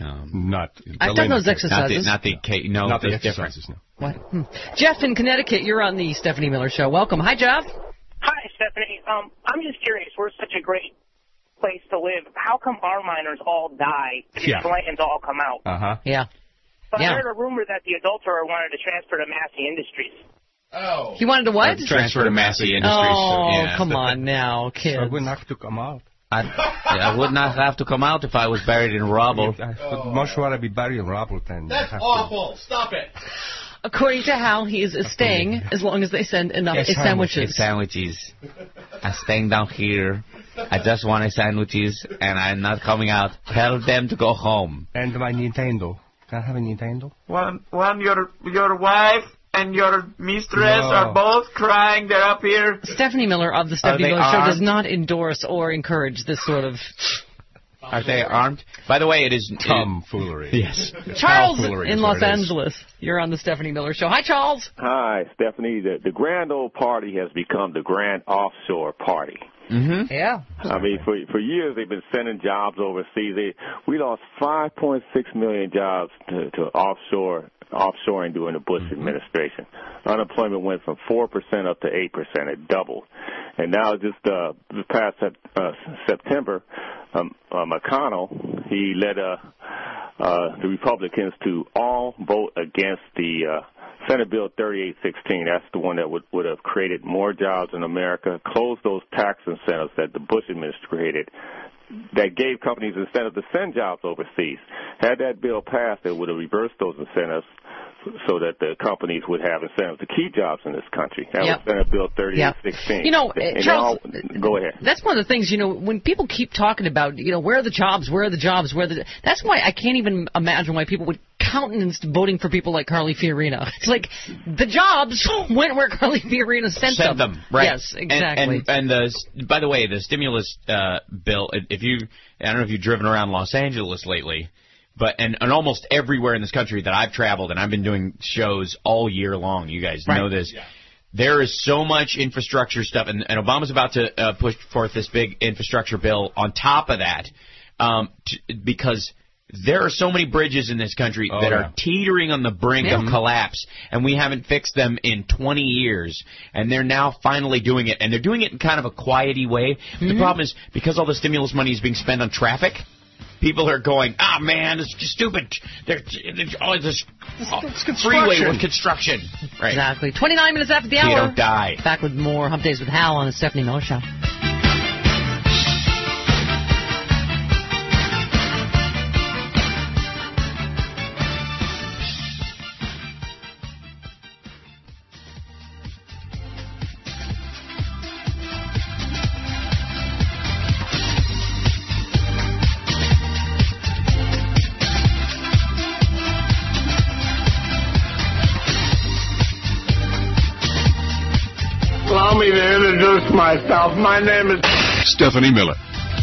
[SPEAKER 2] I've done those exercises.
[SPEAKER 3] Not the
[SPEAKER 19] exercises. No.
[SPEAKER 2] What? Jeff in Connecticut, you're on the Stephanie Miller Show. Welcome. Hi, Jeff.
[SPEAKER 6] Hi, Stephanie. I'm just curious. We're such a great place to live. How come our miners all die and these plans all come out?
[SPEAKER 2] Yeah.
[SPEAKER 6] But I heard a rumor that the adulterer wanted to transfer to Massey Industries.
[SPEAKER 2] Oh. He wanted to what?
[SPEAKER 3] Transfer to Massey Industries.
[SPEAKER 2] Oh, come on now, kids.
[SPEAKER 19] I wouldn't have to come out.
[SPEAKER 3] I would not have to come out if I was buried in rubble.
[SPEAKER 19] I would much rather be buried in rubble than...
[SPEAKER 23] That's awful. Stop it.
[SPEAKER 2] According to Hal, he is staying as long as they send enough sandwiches.
[SPEAKER 3] Sandwiches. I'm staying down here. I just wanted sandwiches, and I'm not coming out. Tell them to go home.
[SPEAKER 19] And my Nintendo. Can I have a Nintendo?
[SPEAKER 23] Well, your wife and your mistress are both crying. They're up here.
[SPEAKER 2] Stephanie Miller of the Stephanie Miller Show does not endorse or encourage this sort of...
[SPEAKER 3] Are they armed? By the way, it is...
[SPEAKER 19] Tomfoolery.
[SPEAKER 3] Yes.
[SPEAKER 2] Charles in Los Angeles. You're on the Stephanie Miller Show. Hi, Charles.
[SPEAKER 24] Hi, Stephanie. The grand old party has become the grand offshore party.
[SPEAKER 2] Mm-hmm. Yeah.
[SPEAKER 24] I mean, for years they've been sending jobs overseas. We lost 5.6 million jobs to offshoring during the Bush administration. Unemployment went from 4% up to 8%. It doubled. And now just this past September, McConnell, he led the Republicans to all vote against the Senate Bill 3816. That's the one that would have created more jobs in America, closed those tax incentives that the Bush administration created that gave companies incentive to send jobs overseas. Had that bill passed, it would have reversed those incentives so that the companies would have incentives to keep jobs in this country. That was Senate Bill 3816.
[SPEAKER 2] You know, Charles,
[SPEAKER 24] go ahead.
[SPEAKER 2] That's one of the things, when people keep talking about, where are the jobs, that's why I can't even imagine why people would countenance voting for people like Carly Fiorina. It's like the jobs went where Carly Fiorina sent them.
[SPEAKER 3] Right.
[SPEAKER 2] Yes, exactly.
[SPEAKER 3] And by the way, the stimulus bill, I don't know if you've driven around Los Angeles lately, but and almost everywhere in this country that I've traveled, and I've been doing shows all year long. You guys know this. Yeah. There is so much infrastructure stuff, and Obama's about to push forth this big infrastructure bill on top of that, because there are so many bridges in this country that are teetering on the brink of collapse, and we haven't fixed them in 20 years, and they're now finally doing it, and they're doing it in kind of a quiety way. Mm-hmm. The problem is, because all the stimulus money is being spent on traffic, people are going, man, it's just stupid. There's freeway with construction. Right.
[SPEAKER 2] Exactly. 29 minutes after the hour.
[SPEAKER 3] You don't die.
[SPEAKER 2] Back with more Hump Days with Hal on the Stephanie Miller Show.
[SPEAKER 15] Allow me to introduce myself. My name is
[SPEAKER 19] Stephanie Miller.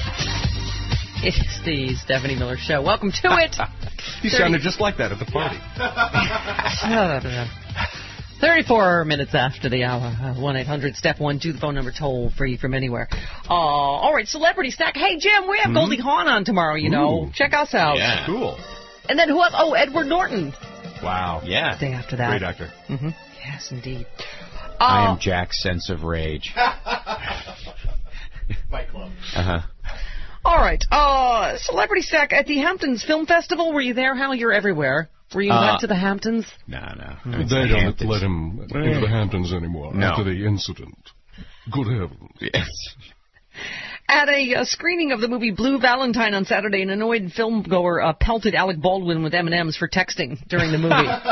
[SPEAKER 2] It's the Stephanie Miller Show. Welcome to it.
[SPEAKER 19] You sounded just like that at the party.
[SPEAKER 2] 34 minutes after the hour. 1-800-STEP-1-2, the phone number toll free from anywhere. All right, Celebrity Stack. Hey, Jim, we have Goldie Hawn on tomorrow, you know. Check us out.
[SPEAKER 3] Yeah.
[SPEAKER 4] Cool.
[SPEAKER 2] And then who else? Oh, Edward Norton.
[SPEAKER 19] Wow.
[SPEAKER 3] Yeah.
[SPEAKER 2] Day after that.
[SPEAKER 19] Great actor.
[SPEAKER 2] Mm-hmm. Yes, indeed.
[SPEAKER 3] I am Jack's sense of rage.
[SPEAKER 4] Fight Club.
[SPEAKER 3] Uh-huh.
[SPEAKER 2] All right. Celebrity Stack at the Hamptons Film Festival. Were you there, Hal? You're everywhere. Were you invited to the Hamptons?
[SPEAKER 3] No.
[SPEAKER 19] They don't let him into the Hamptons anymore after the incident. Good heavens.
[SPEAKER 3] Yes.
[SPEAKER 2] At a screening of the movie Blue Valentine on Saturday, an annoyed filmgoer pelted Alec Baldwin with M&Ms for texting during the movie.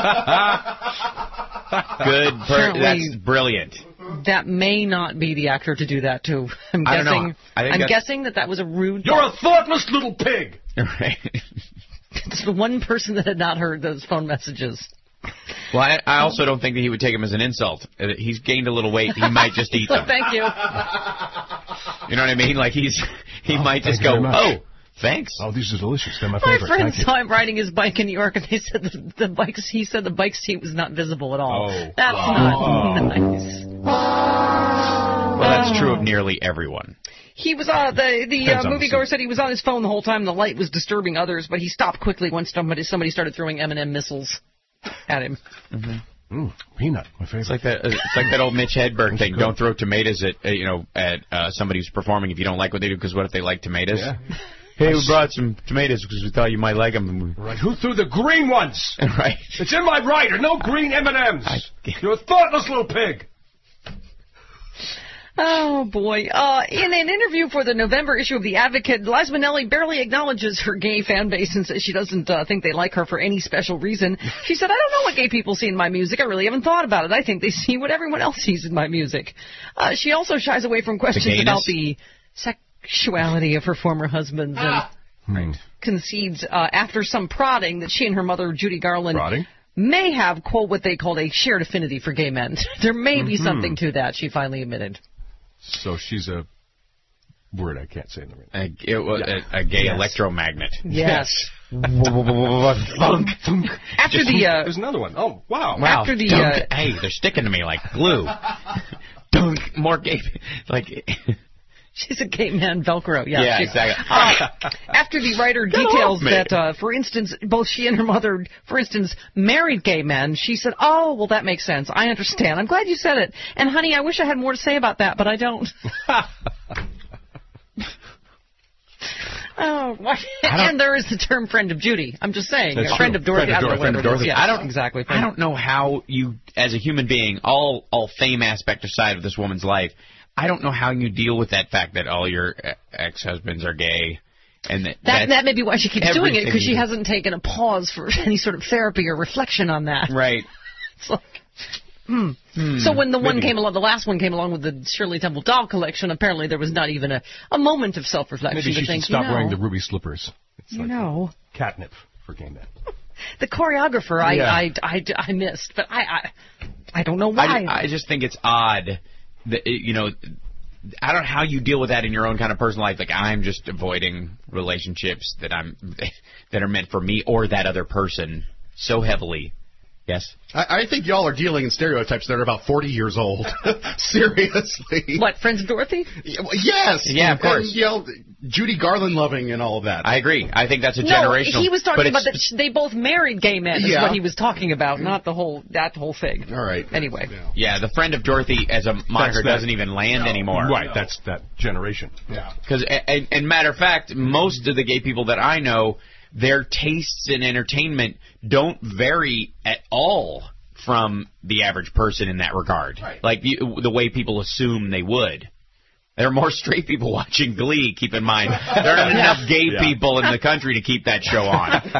[SPEAKER 3] That's brilliant.
[SPEAKER 2] That may not be the actor to do that to. I'm guessing that was a rude.
[SPEAKER 19] You're a thoughtless little pig.
[SPEAKER 3] Right.
[SPEAKER 2] It's the one person that had not heard those phone messages.
[SPEAKER 3] Well, I also don't think that he would take him as an insult. He's gained a little weight. He might just eat them.
[SPEAKER 2] Thank you.
[SPEAKER 3] You know what I mean? Like he might just go, oh, thanks.
[SPEAKER 19] Oh, these are delicious. They're my favorite.
[SPEAKER 2] My friend saw him riding his bike in New York, and they said the bike seat was not visible at all.
[SPEAKER 3] Oh.
[SPEAKER 2] That's not nice.
[SPEAKER 3] Well, that's true of nearly everyone.
[SPEAKER 2] He was the moviegoer said he was on his phone the whole time. The light was disturbing others, but he stopped quickly once somebody started throwing M&M missiles at him.
[SPEAKER 19] Mm-hmm. Peanut, my favorite.
[SPEAKER 3] It's like that old Mitch Hedberg thing. Don't throw tomatoes at somebody who's performing if you don't like what they do, because what if they like tomatoes? Yeah. Hey, we brought some tomatoes because we thought you might like them.
[SPEAKER 19] Right. Who threw the green ones?
[SPEAKER 3] Right.
[SPEAKER 19] It's in my rider. No green M&Ms. You're a thoughtless little pig.
[SPEAKER 2] Oh, boy. In an interview for the November issue of The Advocate, Liza Minnelli barely acknowledges her gay fan base and says she doesn't think they like her for any special reason. She said, I don't know what gay people see in my music. I really haven't thought about it. I think they see what everyone else sees in my music. She also shies away from questions about the sexuality of her former husbands and concedes after some prodding that she and her mother, Judy Garland, may have, quote, what they called a shared affinity for gay men. There may be something to that, she finally admitted.
[SPEAKER 19] So she's a word I can't say in the ring.
[SPEAKER 3] A gay electromagnet.
[SPEAKER 2] Yes.
[SPEAKER 3] Thunk.
[SPEAKER 2] After
[SPEAKER 19] there's another one. Oh, wow.
[SPEAKER 2] After the
[SPEAKER 3] hey, they're sticking to me like glue. Dunk. More gay. Like.
[SPEAKER 2] She's a gay man Velcro.
[SPEAKER 3] Yeah, exactly.
[SPEAKER 2] After the writer details that, for instance, both she and her mother, for instance, married gay men, she said, oh, well, that makes sense. I understand. I'm glad you said it. And, honey, I wish I had more to say about that, but I don't. And there is the term friend of Judy. I'm just saying. Friend of Dorothy.
[SPEAKER 3] Friend of Dorothy.
[SPEAKER 2] Yes,
[SPEAKER 3] I don't
[SPEAKER 2] exactly.
[SPEAKER 3] I don't know how you, as a human being, all fame aspect aside of this woman's life, I don't know how you deal with that fact that all your ex-husbands are gay. And
[SPEAKER 2] that may be why she keeps doing it, because she hasn't taken a pause for any sort of therapy or reflection on that.
[SPEAKER 3] Right.
[SPEAKER 2] It's like, So when the last one came along with the Shirley Temple doll collection, apparently there was not even a moment of self-reflection.
[SPEAKER 19] Maybe she should stop wearing the ruby slippers. It's catnip for gay men.
[SPEAKER 2] The choreographer I missed, but I don't know why.
[SPEAKER 3] I just think it's odd. I don't know how you deal with that in your own kind of personal life. Like, I'm just avoiding relationships that are meant for me or that other person so heavily. Yes?
[SPEAKER 4] I think y'all are dealing in stereotypes that are about 40 years old. Seriously.
[SPEAKER 2] What, Friends of Dorothy?
[SPEAKER 4] Yes.
[SPEAKER 3] Yeah, of course.
[SPEAKER 4] And, Judy Garland loving and all of that.
[SPEAKER 3] I agree. I think that's a generational...
[SPEAKER 2] No, he was talking about that they both married gay men is what he was talking about, not that whole thing.
[SPEAKER 4] All right.
[SPEAKER 2] Anyway.
[SPEAKER 3] Yeah, the Friend of Dorothy as a moniker doesn't even land anymore.
[SPEAKER 19] Right, that's that generation.
[SPEAKER 4] Yeah.
[SPEAKER 3] Because, and matter of fact, most of the gay people that I know, their tastes in entertainment don't vary at all from the average person in that regard. Right. Like the way people assume they would. There are more straight people watching Glee, keep in mind. There aren't enough gay people in the country to keep that show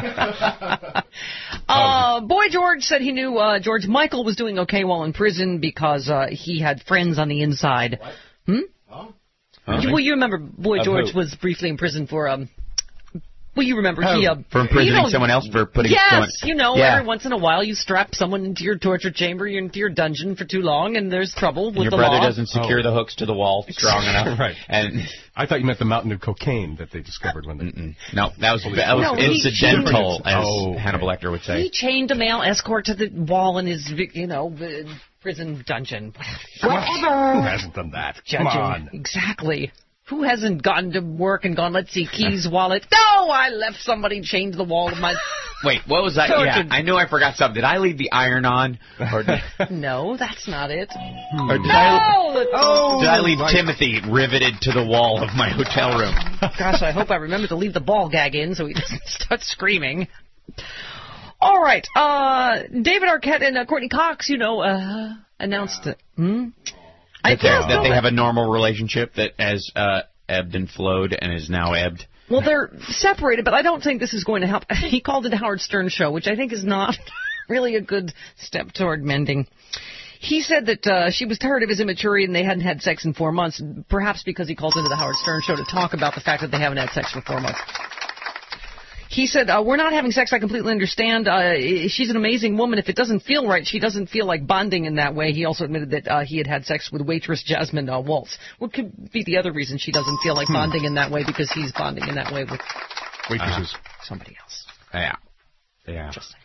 [SPEAKER 3] on.
[SPEAKER 2] Boy George said he knew George Michael was doing okay while in prison because he had friends on the inside. What? Well, you remember Boy George was briefly in prison for Well, you remember
[SPEAKER 3] for imprisoning someone else for putting.
[SPEAKER 2] Yes,
[SPEAKER 3] someone,
[SPEAKER 2] every once in a while you strap someone into your torture chamber, into your dungeon for too long, and there's trouble with the law.
[SPEAKER 3] Your brother doesn't secure the hooks to the wall strong enough.
[SPEAKER 19] Right.
[SPEAKER 3] And
[SPEAKER 19] I thought you meant the mountain of cocaine that they discovered when they.
[SPEAKER 3] No, that was incidental, as Hannibal Lecter would say.
[SPEAKER 2] He chained a male escort to the wall in his, prison dungeon. Whatever.
[SPEAKER 19] Who hasn't done that?
[SPEAKER 2] Judging.
[SPEAKER 19] Come on.
[SPEAKER 2] Exactly. Who hasn't gone to work and gone, let's see, keys, wallet. No, I left somebody chained to the wall of my...
[SPEAKER 3] Wait, what was that? Yeah, I knew I forgot something. Did I leave the iron on? Or
[SPEAKER 2] No, that's not it.
[SPEAKER 3] Or did I leave Timothy riveted to the wall of my hotel room?
[SPEAKER 2] Gosh, I hope I remember to leave the ball gag in so he doesn't start screaming. All right. David Arquette and Courtney Cox, announced that...
[SPEAKER 3] That they have a normal relationship that has ebbed and flowed and is now ebbed.
[SPEAKER 2] Well, they're separated, but I don't think this is going to help. He called it Howard Stern show, which I think is not really a good step toward mending. He said that she was tired of his immaturity and they hadn't had sex in 4 months, perhaps because he called into the Howard Stern show to talk about the fact that they haven't had sex for 4 months. He said, we're not having sex, I completely understand. She's an amazing woman. If it doesn't feel right, she doesn't feel like bonding in that way. He also admitted that he had sex with waitress Jasmine Waltz. What could be the other reason she doesn't feel like bonding in that way? Because he's bonding in that way with
[SPEAKER 19] waitresses.
[SPEAKER 2] Somebody else.
[SPEAKER 3] Yeah.
[SPEAKER 2] Interesting.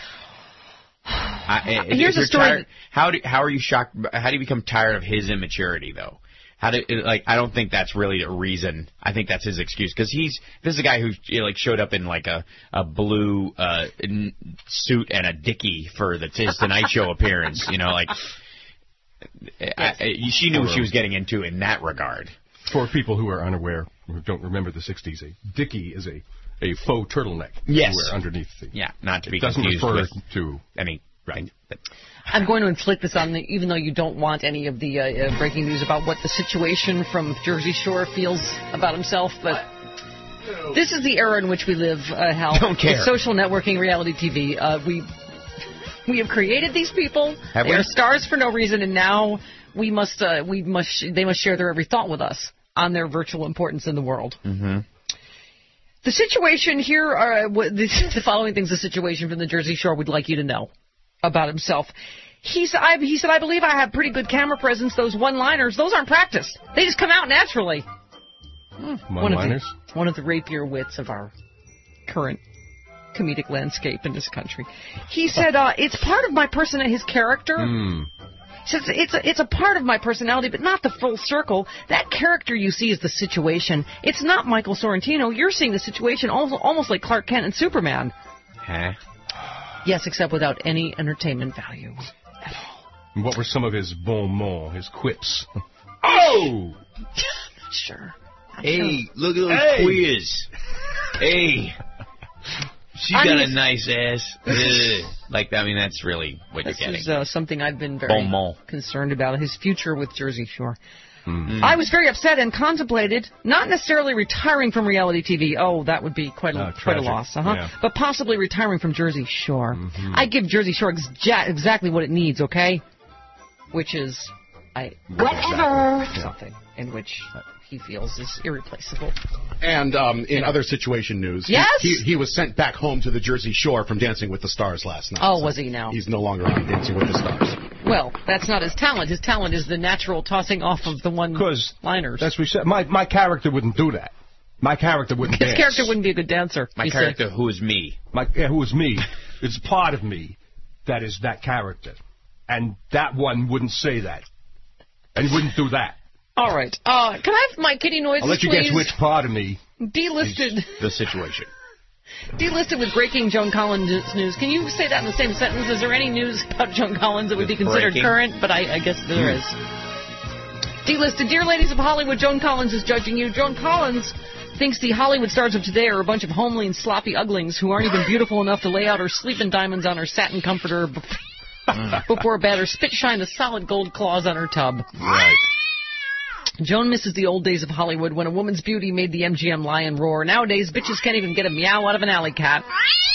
[SPEAKER 3] Here's a story. How are you shocked? How do you become tired of his immaturity, though? I don't think that's really a reason. I think that's his excuse because this is a guy who showed up in like a blue suit and a dickie for his Tonight Show appearance. She knew what she was getting into in that regard.
[SPEAKER 19] For people who are unaware, who don't remember the '60s, a dickie is a faux turtleneck.
[SPEAKER 3] Yes.
[SPEAKER 19] You wear underneath
[SPEAKER 3] not to be
[SPEAKER 19] doesn't
[SPEAKER 3] confused
[SPEAKER 19] refer
[SPEAKER 3] with
[SPEAKER 19] to
[SPEAKER 3] any
[SPEAKER 19] right.
[SPEAKER 2] I'm going to inflict this on even though you don't want any of the breaking news about what the situation from Jersey Shore feels about himself, but this is the era in which we live, Hal.
[SPEAKER 3] Don't care.
[SPEAKER 2] With social networking, reality TV. We have created these people. They are stars for no reason, and now they must share their every thought with us on their virtual importance in the world.
[SPEAKER 3] Mm-hmm.
[SPEAKER 2] The situation here the following things. The situation from the Jersey Shore would like you to know about himself. He said, I believe I have pretty good camera presence. Those one-liners, those aren't practiced. They just come out naturally.
[SPEAKER 19] One-liners?
[SPEAKER 2] One of the rapier wits of our current comedic landscape in this country. He said, it's part of my his character. He says, it's a part of my personality, but not the full circle. That character you see is the situation. It's not Michael Sorrentino. You're seeing the situation almost like Clark Kent and Superman.
[SPEAKER 3] Huh?
[SPEAKER 2] Yes, except without any entertainment value at all.
[SPEAKER 19] And what were some of his bon mots, his quips? Oh!
[SPEAKER 2] Sure.
[SPEAKER 3] Hey, look at those queers. Hey, she got a nice ass. That's really what you're getting.
[SPEAKER 2] This is something I've been very concerned about, his future with Jersey Shore. I was very upset and contemplated not necessarily retiring from reality TV. Oh, that would be quite a loss. Yeah. But possibly retiring from Jersey Shore. Mm-hmm. I give Jersey Shore exactly what it needs, okay? Which is something in which he feels is irreplaceable.
[SPEAKER 4] And in other situation news,
[SPEAKER 2] yes?
[SPEAKER 4] he was sent back home to the Jersey Shore from Dancing with the Stars last night.
[SPEAKER 2] Oh, was he now?
[SPEAKER 4] He's no longer on Dancing with the Stars.
[SPEAKER 2] Well, that's not his talent. His talent is the natural tossing off of the one-liners.
[SPEAKER 19] That's what we said. My character wouldn't do that. My character wouldn't dance.
[SPEAKER 2] His character wouldn't be a good dancer.
[SPEAKER 3] My character, who is me.
[SPEAKER 19] Who is me. It's part of me that is that character. And that one wouldn't say that. And he wouldn't do that.
[SPEAKER 2] All right. Can I have my kitty noises,
[SPEAKER 19] I'll let you
[SPEAKER 2] please?
[SPEAKER 19] guess which part of me
[SPEAKER 2] delisted.
[SPEAKER 3] The situation.
[SPEAKER 2] Delisted with breaking Joan Collins news. Can you say that in the same sentence? Is there any news about Joan Collins that would be considered current? But I guess there is. Delisted. Dear ladies of Hollywood, Joan Collins is judging you. Joan Collins thinks the Hollywood stars of today are a bunch of homely and sloppy uglings who aren't even beautiful enough to lay out her sleeping diamonds on her satin comforter before a bed or spit shine the solid gold claws on her tub.
[SPEAKER 3] Right.
[SPEAKER 2] Joan misses the old days of Hollywood when a woman's beauty made the MGM lion roar. Nowadays, bitches can't even get a meow out of an alley cat.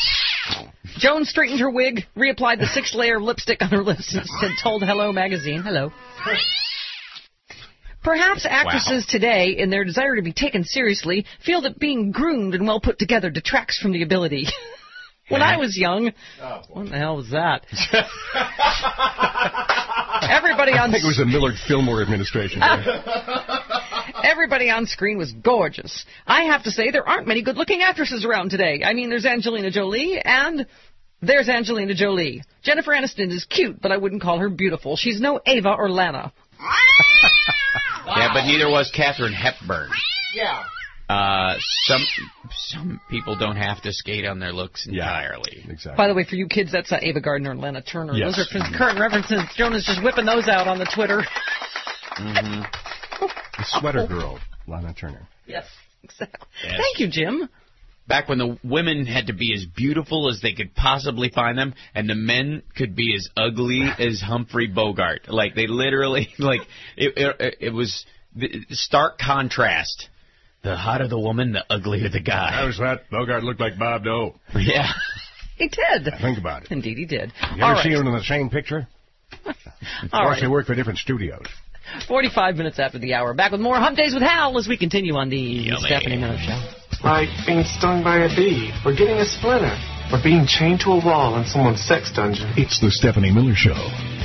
[SPEAKER 2] Joan straightened her wig, reapplied the 6th layer of lipstick on her lips, and told Hello magazine, hello. Perhaps actresses today, in their desire to be taken seriously, feel that being groomed and well put together detracts from the ability. When I was young, what the hell was that? Everybody on...
[SPEAKER 19] I think it was the Millard Fillmore administration.
[SPEAKER 2] Everybody on screen was gorgeous. I have to say, there aren't many good-looking actresses around today. I mean, there's Angelina Jolie, and there's Angelina Jolie. Jennifer Aniston is cute, but I wouldn't call her beautiful. She's no Ava or Lana.
[SPEAKER 3] Yeah, but neither was Katharine Hepburn.
[SPEAKER 2] Yeah.
[SPEAKER 3] Some people don't have to skate on their looks entirely.
[SPEAKER 19] Exactly.
[SPEAKER 2] By the way, for you kids, that's Ava Gardner and Lana Turner.
[SPEAKER 19] Yes.
[SPEAKER 2] Those are current references. Jonas just whipping those out on the Twitter.
[SPEAKER 3] Mm-hmm.
[SPEAKER 19] The sweater girl, Lana Turner.
[SPEAKER 2] Yes, exactly.
[SPEAKER 3] Yes.
[SPEAKER 2] Thank you, Jim.
[SPEAKER 3] Back when the women had to be as beautiful as they could possibly find them, and the men could be as ugly as Humphrey Bogart. Like, they literally, it was the stark contrast. The hotter the woman, the uglier the guy.
[SPEAKER 19] How was that? Bogart looked like Bob Dole.
[SPEAKER 3] Yeah.
[SPEAKER 2] He did.
[SPEAKER 19] Think about it.
[SPEAKER 2] Indeed he did.
[SPEAKER 19] You ever see them in the same picture? Of course, they work for different studios.
[SPEAKER 2] 45 minutes after the hour. Back with more Hump Days with Hal as we continue on the Stephanie Miller Show.
[SPEAKER 7] Like being stung by a bee, or getting a splinter, or being chained to a wall in someone's sex dungeon.
[SPEAKER 19] It's the Stephanie Miller Show.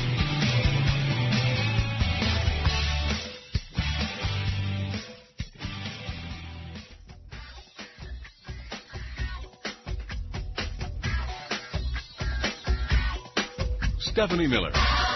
[SPEAKER 19] Stephanie Miller.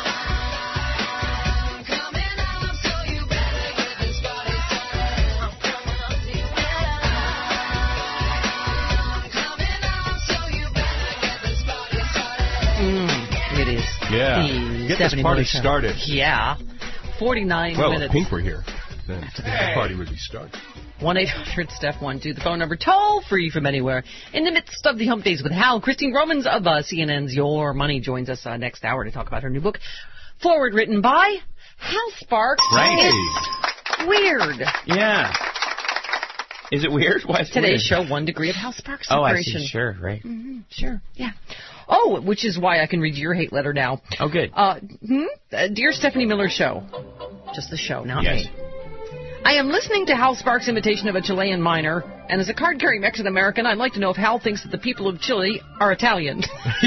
[SPEAKER 2] It is.
[SPEAKER 19] Yeah. Get this party started.
[SPEAKER 2] Yeah. 49 minutes.
[SPEAKER 19] Well, if Pink were here, then the party would be started.
[SPEAKER 2] 1-800-STEPH-1-2, the phone number, toll-free from anywhere. In the midst of the Hump Days with Hal, Christine Romans of CNN's Your Money joins us next hour to talk about her new book, forward written by Hal Sparks.
[SPEAKER 3] Right.
[SPEAKER 2] It's weird.
[SPEAKER 3] Yeah. Is it weird? Why is it
[SPEAKER 2] Today's
[SPEAKER 3] weird?
[SPEAKER 2] show, 1 degree of Hal Sparks
[SPEAKER 3] Oh,
[SPEAKER 2] separation.
[SPEAKER 3] I see. Sure, right.
[SPEAKER 2] Mm-hmm. Sure, yeah. Oh, which is why I can read your hate letter now.
[SPEAKER 3] Oh, good.
[SPEAKER 2] Dear Stephanie Miller Show. Just the show, not
[SPEAKER 3] yes.
[SPEAKER 2] me. I am listening to Hal Sparks' imitation of a Chilean miner, and as a card-carrying Mexican-American, I'd like to know if Hal thinks that the people of Chile are Italian.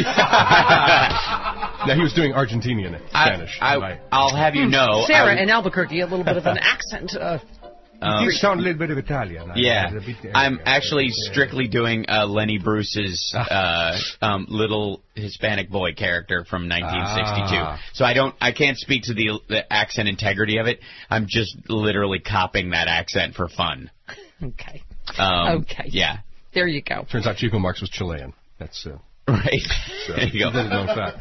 [SPEAKER 19] Now, he was doing Argentinian Spanish.
[SPEAKER 3] I'll have you know.
[SPEAKER 2] Sarah in Albuquerque, a little bit of an accent.
[SPEAKER 19] You sound a little bit of Italian.
[SPEAKER 3] I'm actually strictly doing Lenny Bruce's little Hispanic boy character from 1962. So I can't speak to the accent integrity of it. I'm just literally copying that accent for fun.
[SPEAKER 2] Okay.
[SPEAKER 3] Okay. Yeah.
[SPEAKER 2] There you go.
[SPEAKER 19] Turns out Chico Marx was Chilean. That's
[SPEAKER 3] right.
[SPEAKER 19] So,
[SPEAKER 3] there you go.
[SPEAKER 19] Didn't know that.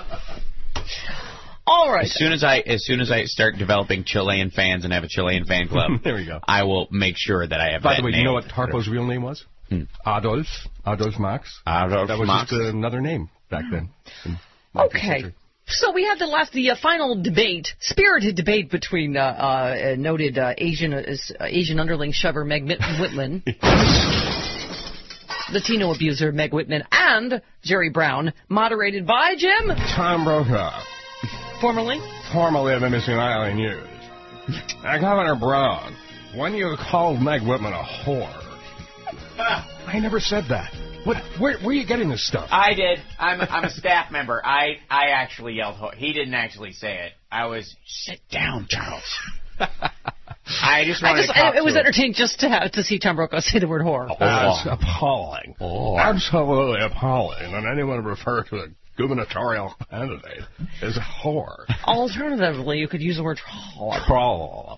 [SPEAKER 2] All right.
[SPEAKER 3] As soon as I start developing Chilean fans and have a Chilean fan club,
[SPEAKER 19] there we go.
[SPEAKER 3] I will make sure that I have.
[SPEAKER 19] By
[SPEAKER 3] that
[SPEAKER 19] the way,
[SPEAKER 3] name.
[SPEAKER 19] you know what Harpo's real name was? Adolf Marx.
[SPEAKER 3] Adolf
[SPEAKER 19] That was
[SPEAKER 3] Marx.
[SPEAKER 19] just another name back then.
[SPEAKER 2] Okay. So we have the final debate, spirited debate between noted Asian underling shover Meg Whitman, Latino abuser Meg Whitman, and Jerry Brown, moderated by Jim
[SPEAKER 19] Tom Brokaw.
[SPEAKER 2] Formerly
[SPEAKER 19] of the Missing Island News. Governor Brown, when you called Meg Whitman a whore, I never said that. Where are you getting this stuff?
[SPEAKER 3] I did. I'm a staff member. I actually yelled whore. He didn't actually say it. I was, sit down, Charles. I just wanted to
[SPEAKER 2] it was entertaining just to see Tom Brokaw say the word whore.
[SPEAKER 19] That's appalling. Absolutely appalling. And anyone refer to a gubernatorial candidate as a whore.
[SPEAKER 2] Alternatively, you could use the word troll.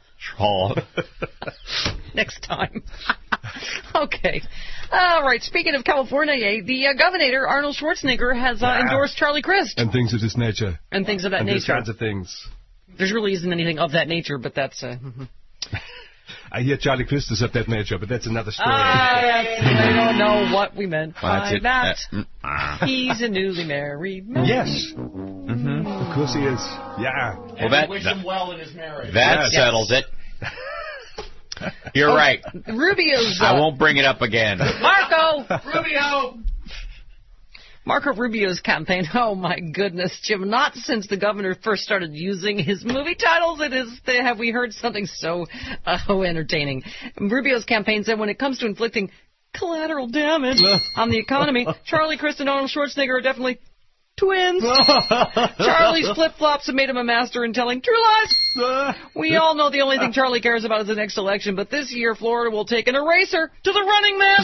[SPEAKER 2] Next time. Okay. All right. Speaking of California, the governor, Arnold Schwarzenegger, has endorsed Charlie Crist.
[SPEAKER 19] And things of this nature.
[SPEAKER 2] And things of that nature.
[SPEAKER 19] These kinds of things.
[SPEAKER 2] There really isn't anything of that nature, but that's...
[SPEAKER 19] I hear Charlie Crist is of that nature, but that's another story.
[SPEAKER 2] I don't know what we meant by that.
[SPEAKER 3] He's
[SPEAKER 2] a newly married man.
[SPEAKER 19] Yes. Of course he is. Yeah.
[SPEAKER 3] Well, that,
[SPEAKER 2] wish him well in his marriage.
[SPEAKER 3] That settles it. You're right.
[SPEAKER 2] Rubio's...
[SPEAKER 3] I won't bring it up again.
[SPEAKER 2] Marco! Rubio! Marco Rubio's campaign. Oh, my goodness, Jim. Not since the governor first started using his movie titles have we heard something so entertaining. Rubio's campaign said when it comes to inflicting collateral damage on the economy, Charlie Crist and Arnold Schwarzenegger are definitely twins. Charlie's flip-flops have made him a master in telling true lies. We all know the only thing Charlie cares about is the next election, but this year Florida will take an eraser to the running man.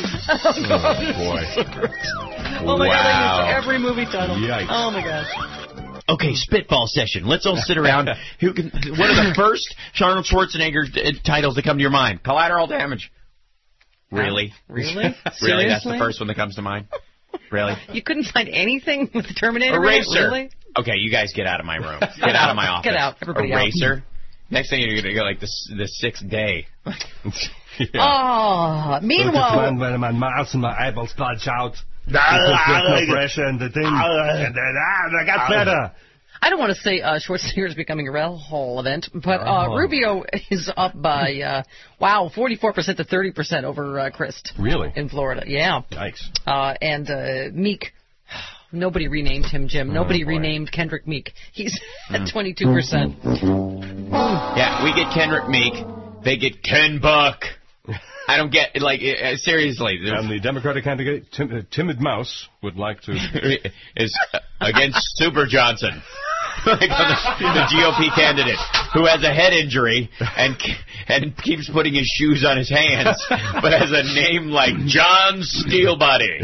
[SPEAKER 2] Oh, my God, they used every movie title.
[SPEAKER 3] Yikes.
[SPEAKER 2] Oh, my gosh.
[SPEAKER 3] Okay, spitball session. Let's all sit around. What are the first Arnold Schwarzenegger titles that come to your mind? Collateral damage. Really?
[SPEAKER 2] Really?
[SPEAKER 3] Really? That's the first one that comes to mind? Really?
[SPEAKER 2] You couldn't find anything with the Terminator?
[SPEAKER 3] Eraser.
[SPEAKER 2] Really?
[SPEAKER 3] Okay, you guys get out of my room. Get out of my office.
[SPEAKER 2] Get out. Everybody
[SPEAKER 3] Eraser.
[SPEAKER 2] out.
[SPEAKER 3] Next thing you're going to go like the sixth day.
[SPEAKER 2] Oh, meanwhile...
[SPEAKER 19] When my mouth and my eyeballs bulge out. No pressure and the thing. And then I got better.
[SPEAKER 2] I don't want to say Schwarzenegger is becoming a relevant, but Rubio is up by, 44% to 30% over Crist.
[SPEAKER 19] Really?
[SPEAKER 2] In Florida, yeah.
[SPEAKER 19] Yikes.
[SPEAKER 2] And Meek, nobody renamed him, Jim. Nobody renamed Kendrick Meek. He's at 22%.
[SPEAKER 3] Yeah, we get Kendrick Meek. They get Ken Buck. I don't get, seriously.
[SPEAKER 19] And the Democratic candidate, Timid Mouse, would like to...
[SPEAKER 3] is against Super Johnson. Like the GOP candidate who has a head injury and keeps putting his shoes on his hands, but has a name like John Steelbody.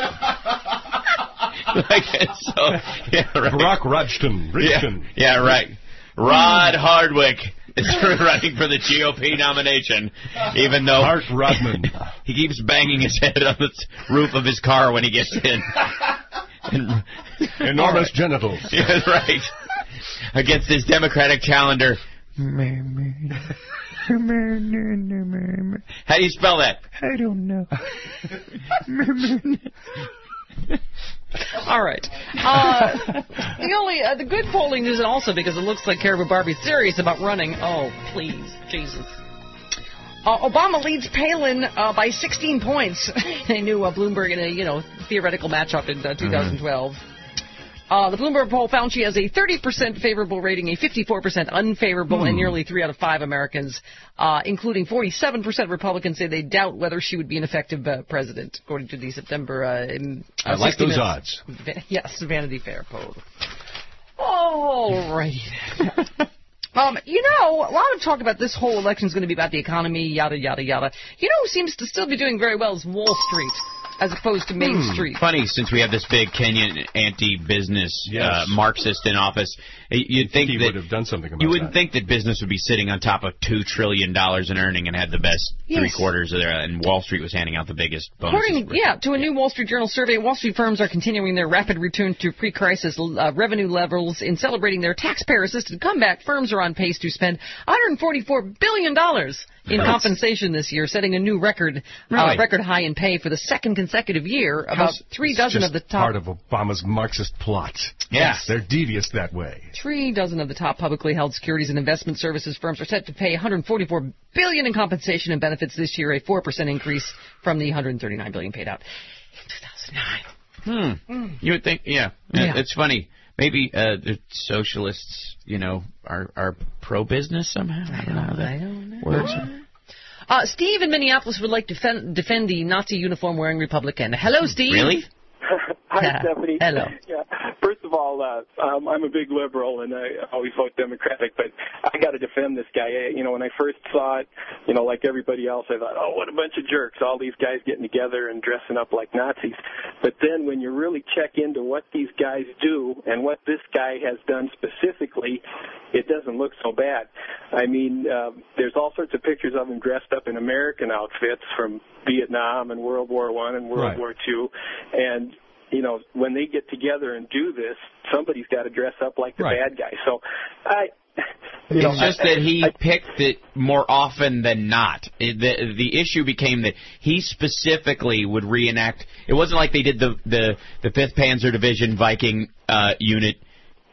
[SPEAKER 19] Brock Rudgton.
[SPEAKER 3] Yeah, right. Rod Hardwick is running for the GOP nomination, even though
[SPEAKER 19] Art Rodman.
[SPEAKER 3] He keeps banging his head on the roof of his car when he gets in.
[SPEAKER 19] Enormous genitals.
[SPEAKER 3] Yeah, right. Against his Democratic challenger. How do you spell that?
[SPEAKER 2] I don't know. All right. The good polling news, and also because it looks like Caribou Barbie's serious about running. Oh, please, Jesus. Obama leads Palin by 16 points. They knew Bloomberg in a theoretical matchup in 2012. The Bloomberg poll found she has a 30% favorable rating, a 54% unfavorable, and nearly 3 out of 5 Americans, including 47% Republicans, say they doubt whether she would be an effective president, according to the September.
[SPEAKER 19] I like those odds.
[SPEAKER 2] Yes, Vanity Fair poll. All righty. A lot of talk about this whole election is going to be about the economy, yada, yada, yada. You know who seems to still be doing very well is Wall Street, as opposed to Main Street.
[SPEAKER 3] Funny, since we have this big Kenyan anti-business Marxist in office, you'd think
[SPEAKER 19] he
[SPEAKER 3] that
[SPEAKER 19] would have done something about
[SPEAKER 3] you wouldn't think that business would be sitting on top of $2 trillion in earning and had the best 3 quarters of there, and Wall Street was handing out the biggest bonuses.
[SPEAKER 2] According to a new Wall Street Journal survey, Wall Street firms are continuing their rapid return to pre-crisis revenue levels. In celebrating their taxpayer-assisted comeback, firms are on pace to spend $144 billion in compensation this year, setting a new record high in pay for the second consecutive year. About 3 dozen of the top...
[SPEAKER 19] part of Obama's Marxist plot.
[SPEAKER 3] Yes.
[SPEAKER 19] They're devious that way.
[SPEAKER 2] 3 dozen of the top publicly held securities and investment services firms are set to pay $144 billion in compensation and benefits this year, a 4% increase from the $139 billion paid out in 2009.
[SPEAKER 3] You would think, it's funny. Maybe the socialists, are pro-business somehow. I don't know how that works.
[SPEAKER 2] Steve in Minneapolis would like to defend the Nazi uniform-wearing Republican. Hello, Steve.
[SPEAKER 3] Really?
[SPEAKER 8] Hi, Stephanie.
[SPEAKER 2] Hello.
[SPEAKER 8] Yeah. First of all, I'm a big liberal, and I always vote Democratic, but I got to defend this guy. When I first saw it, like everybody else, I thought, oh, what a bunch of jerks, all these guys getting together and dressing up like Nazis. But then when you really check into what these guys do and what this guy has done specifically, it doesn't look so bad. I mean, there's all sorts of pictures of him dressed up in American outfits from Vietnam and World War I and World War II, and when they get together and do this, somebody's got to dress up like the bad guy. So,
[SPEAKER 3] it's just that he picked it more often than not. The issue became that he specifically would reenact. It wasn't like they did the 5th Panzer Division Viking unit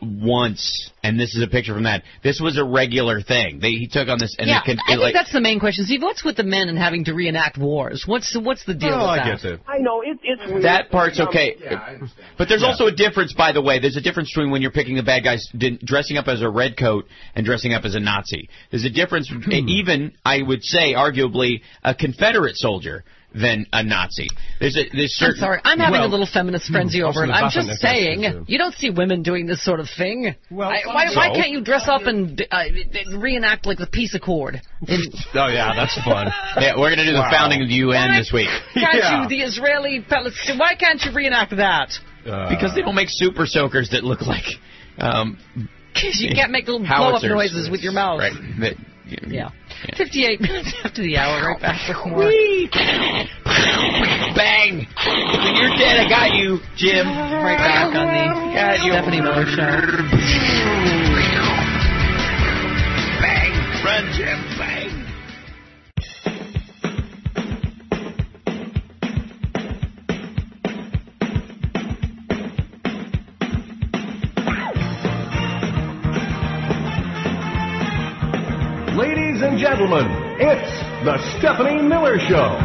[SPEAKER 3] once, and this is a picture from that. This was a regular thing. He took on this, and
[SPEAKER 2] I think that's the main question. Steve, what's with the men and having to reenact wars? What's the deal with that?
[SPEAKER 19] I get it.
[SPEAKER 24] I know it's weird.
[SPEAKER 3] That part's okay. But there's also a difference, by the way. There's a difference between when you're picking the bad guys dressing up as a redcoat and dressing up as a Nazi. There's a difference, even, I would say, arguably, a Confederate soldier than a Nazi. There's certain...
[SPEAKER 2] I'm sorry, I'm having a little feminist frenzy over it. I'm just saying, you don't see women doing this sort of thing.
[SPEAKER 19] Well,
[SPEAKER 2] why can't you dress up and reenact like the peace accord?
[SPEAKER 19] Oh, yeah, that's fun.
[SPEAKER 3] Yeah, we're going to do the founding of the UN this week.
[SPEAKER 2] Can't you, the Israeli-Palestinian, why can't you reenact that?
[SPEAKER 3] Because they don't make super soakers that look like...
[SPEAKER 2] Because you can't make little blow-up noises with your mouth.
[SPEAKER 3] Right.
[SPEAKER 2] Yeah. 58 minutes after the hour, right back with more.
[SPEAKER 3] Bang! When you're dead, I got you, Jim.
[SPEAKER 2] Right back on the Stephanie Miller Show.
[SPEAKER 3] Bang! Run, Jim, bang!
[SPEAKER 9] Ladies and gentlemen, it's the Stephanie Miller Show.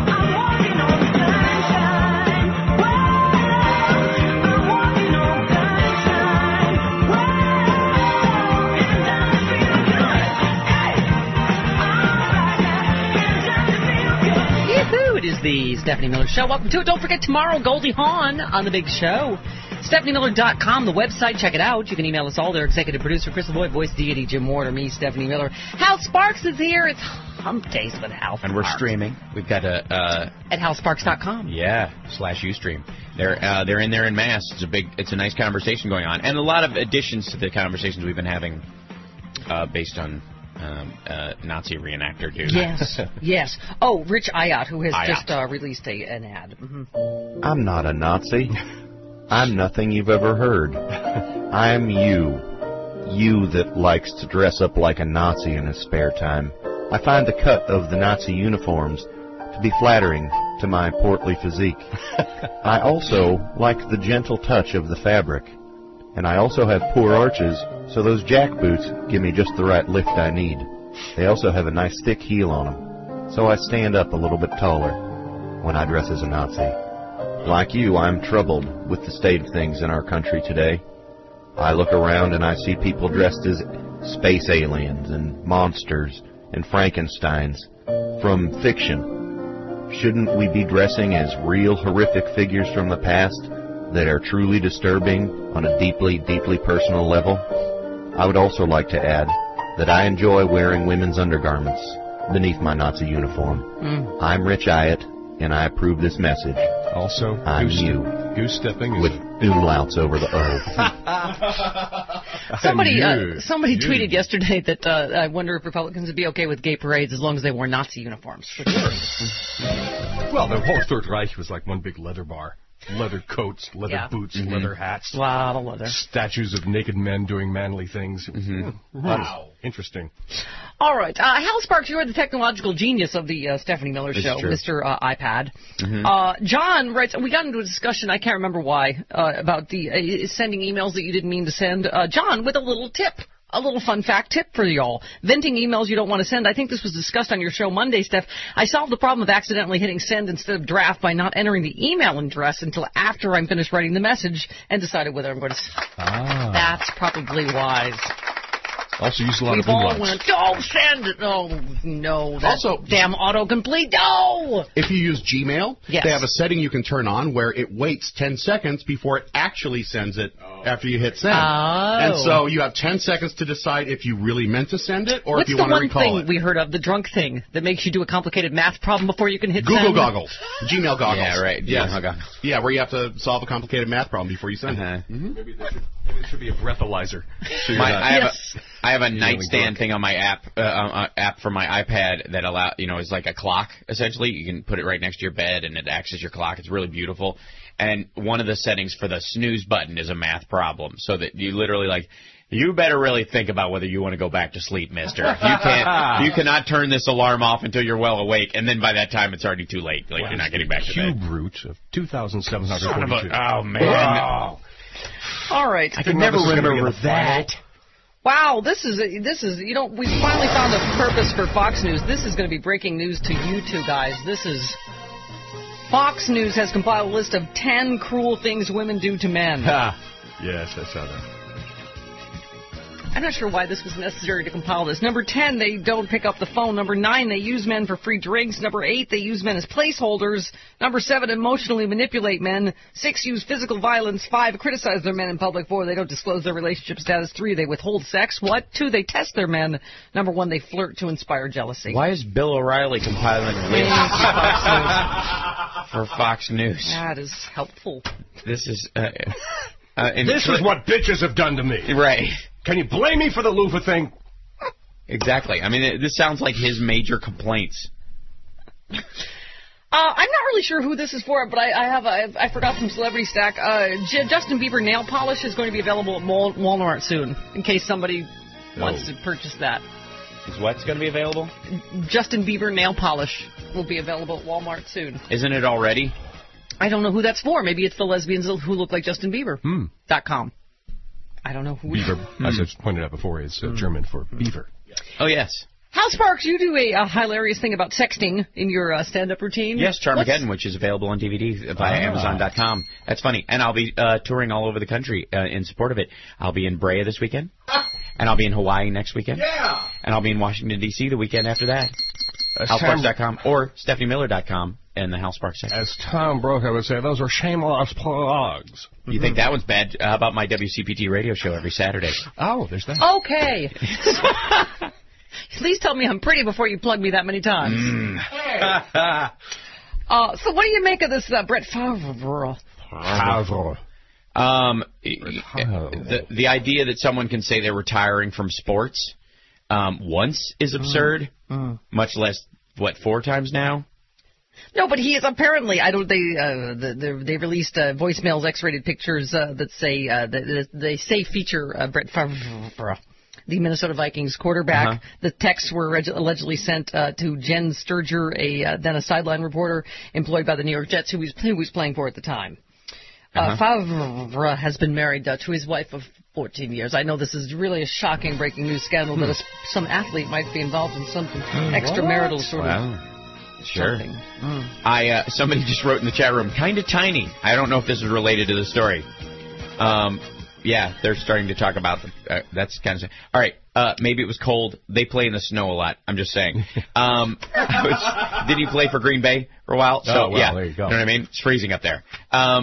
[SPEAKER 2] It is the Stephanie Miller Show. Welcome to it. Don't forget tomorrow, Goldie Hawn on the big show. StephanieMiller.com, the website. Check it out. You can email us all there. Executive producer Chris Lloyd, voice deity Jim Ward, or me, Stephanie Miller. Hal Sparks is here. It's Hump Days with Hal Sparks.
[SPEAKER 3] And we're streaming. We've got
[SPEAKER 2] at HalSparks.com.
[SPEAKER 3] Yeah, /Ustream. They're in there en masse. It's a nice conversation going on, and a lot of additions to the conversations we've been having based on Nazi reenactor dude.
[SPEAKER 2] Yes, yes. Oh, Rich Ayat, who has just released an ad. Mm-hmm.
[SPEAKER 10] I'm not a Nazi. I'm nothing you've ever heard. I'm you. You that likes to dress up like a Nazi in his spare time. I find the cut of the Nazi uniforms to be flattering to my portly physique. I also like the gentle touch of the fabric. And I also have poor arches, so those jack boots give me just the right lift I need. They also have a nice thick heel on them, so I stand up a little bit taller when I dress as a Nazi. Like you, I'm troubled with the state of things in our country today. I look around and I see people dressed as space aliens and monsters and Frankensteins from fiction. Shouldn't we be dressing as real horrific figures from the past that are truly disturbing on a deeply, deeply personal level? I would also like to add that I enjoy wearing women's undergarments beneath my Nazi uniform. I'm Rich Ayat, and I approve this message.
[SPEAKER 19] Also,
[SPEAKER 10] I'm
[SPEAKER 19] goose stepping
[SPEAKER 10] with umlauts over the O.
[SPEAKER 2] Somebody tweeted yesterday that I wonder if Republicans would be okay with gay parades as long as they wore Nazi uniforms.
[SPEAKER 19] Well, the whole Third Reich was like one big leather bar. Leather coats, leather boots, leather hats.
[SPEAKER 2] Wow, the leather.
[SPEAKER 19] Statues of naked men doing manly things. Wow. Interesting.
[SPEAKER 2] All right. Hal Sparks, you're the technological genius of the Stephanie Miller Show, Mr. iPad. John writes, we got into a discussion, I can't remember why, about the sending emails that you didn't mean to send. John, with a little tip. A little fun fact tip for y'all. Venting emails you don't want to send. I think this was discussed on your show Monday, Steph. I solved the problem of accidentally hitting send instead of draft by not entering the email address until after I'm finished writing the message and decided whether I'm going to... That's probably wise.
[SPEAKER 19] Also use a lot of
[SPEAKER 2] We've all went, don't send it. Oh, no. That's also, damn autocomplete. No!
[SPEAKER 4] If you use Gmail, they have a setting you can turn on where it waits 10 seconds before it actually sends it after you hit send. And so you have 10 seconds to decide if you really meant to send it or if you want to recall it.
[SPEAKER 2] What's the one thing we heard of, the drunk thing, that makes you do a complicated math problem before you can hit
[SPEAKER 4] Google
[SPEAKER 2] send?
[SPEAKER 4] Goggles. Gmail goggles.
[SPEAKER 3] Yeah, right.
[SPEAKER 4] Yeah, where you have to solve a complicated math problem before you send it.
[SPEAKER 19] Maybe there should be a breathalyzer. So
[SPEAKER 3] I have a nightstand thing on my app for my iPad that is like a clock, essentially. You can put it right next to your bed, and it acts as your clock. It's really beautiful. And one of the settings for the snooze button is a math problem, so that you literally, you better really think about whether you want to go back to sleep, mister. You cannot turn this alarm off until you're well awake, and then by that time it's already too late. You're not getting back to bed.
[SPEAKER 19] Cube root of 2,742.
[SPEAKER 3] Oh, man.
[SPEAKER 2] All All right.
[SPEAKER 3] I can never remember that.
[SPEAKER 2] Wow, this is we finally found a purpose for Fox News. This is going to be breaking news to you two guys. Fox News has compiled a list of 10 cruel things women do to men.
[SPEAKER 19] Yes, I saw that.
[SPEAKER 2] I'm not sure why this was necessary to compile this. Number 10, they don't pick up the phone. Number 9, they use men for free drinks. Number 8, they use men as placeholders. Number 7, emotionally manipulate men. 6, use physical violence. 5, criticize their men in public. 4, they don't disclose their relationship status. 3, they withhold sex. What? 2, they test their men. Number 1, they flirt to inspire jealousy.
[SPEAKER 3] Why is Bill O'Reilly compiling a list for Fox News?
[SPEAKER 2] That is helpful.
[SPEAKER 3] This is...
[SPEAKER 19] this is what bitches have done to me.
[SPEAKER 3] Right.
[SPEAKER 19] Can you blame me for the loofah thing?
[SPEAKER 3] Exactly. I mean, this sounds like his major complaints.
[SPEAKER 2] I'm not really sure who this is for, but I forgot from Celebrity Stack. Justin Bieber nail polish is going to be available at Walmart soon, in case somebody wants to purchase that.
[SPEAKER 3] Is what's going to be available?
[SPEAKER 2] Justin Bieber nail polish will be available at Walmart soon.
[SPEAKER 3] Isn't it already?
[SPEAKER 2] I don't know who that's for. Maybe it's the lesbians who look like Justin Bieber. .com. I don't know who.
[SPEAKER 19] Beaver, as I pointed out before, is German for beaver.
[SPEAKER 3] Oh, yes.
[SPEAKER 2] Hal Sparks, you do a hilarious thing about sexting in your stand-up routine.
[SPEAKER 3] Yes, Charmageddon, which is available on DVD via Amazon.com. That's funny. And I'll be touring all over the country in support of it. I'll be in Brea this weekend. And I'll be in Hawaii next weekend.
[SPEAKER 19] Yeah.
[SPEAKER 3] And I'll be in Washington, D.C. the weekend after that. HalSparks.com or StephanieMiller.com and the Hal Sparks section.
[SPEAKER 19] As Tom Brokaw would say, those are shameless plugs.
[SPEAKER 3] You think that one's bad? How about my WCPT radio show every Saturday?
[SPEAKER 19] Oh, there's that.
[SPEAKER 2] Okay. Please tell me I'm pretty before you plug me that many times. So what do you make of this Brett Favre?
[SPEAKER 3] The idea that someone can say they're retiring from sports once is absurd, much less, 4 times now?
[SPEAKER 2] No, but he is apparently. They released voicemails, X-rated pictures that say they feature Brett Favre, the Minnesota Vikings quarterback. The texts were allegedly sent to Jen Sturger, then a sideline reporter employed by the New York Jets, who was playing for at the time. Favre has been married to his wife of 14 years. I know this is really a shocking breaking news scandal that some athlete might be involved in something extramarital sort of.
[SPEAKER 3] Sure. Somebody just wrote in the chat room, kind of tiny. I don't know if this is related to the story. Yeah, they're starting to talk about that's kind of. All right, maybe it was cold. They play in the snow a lot. I'm just saying. Did he play for Green Bay for a while? So yeah,
[SPEAKER 19] there you go.
[SPEAKER 3] You know what I mean? It's freezing up there.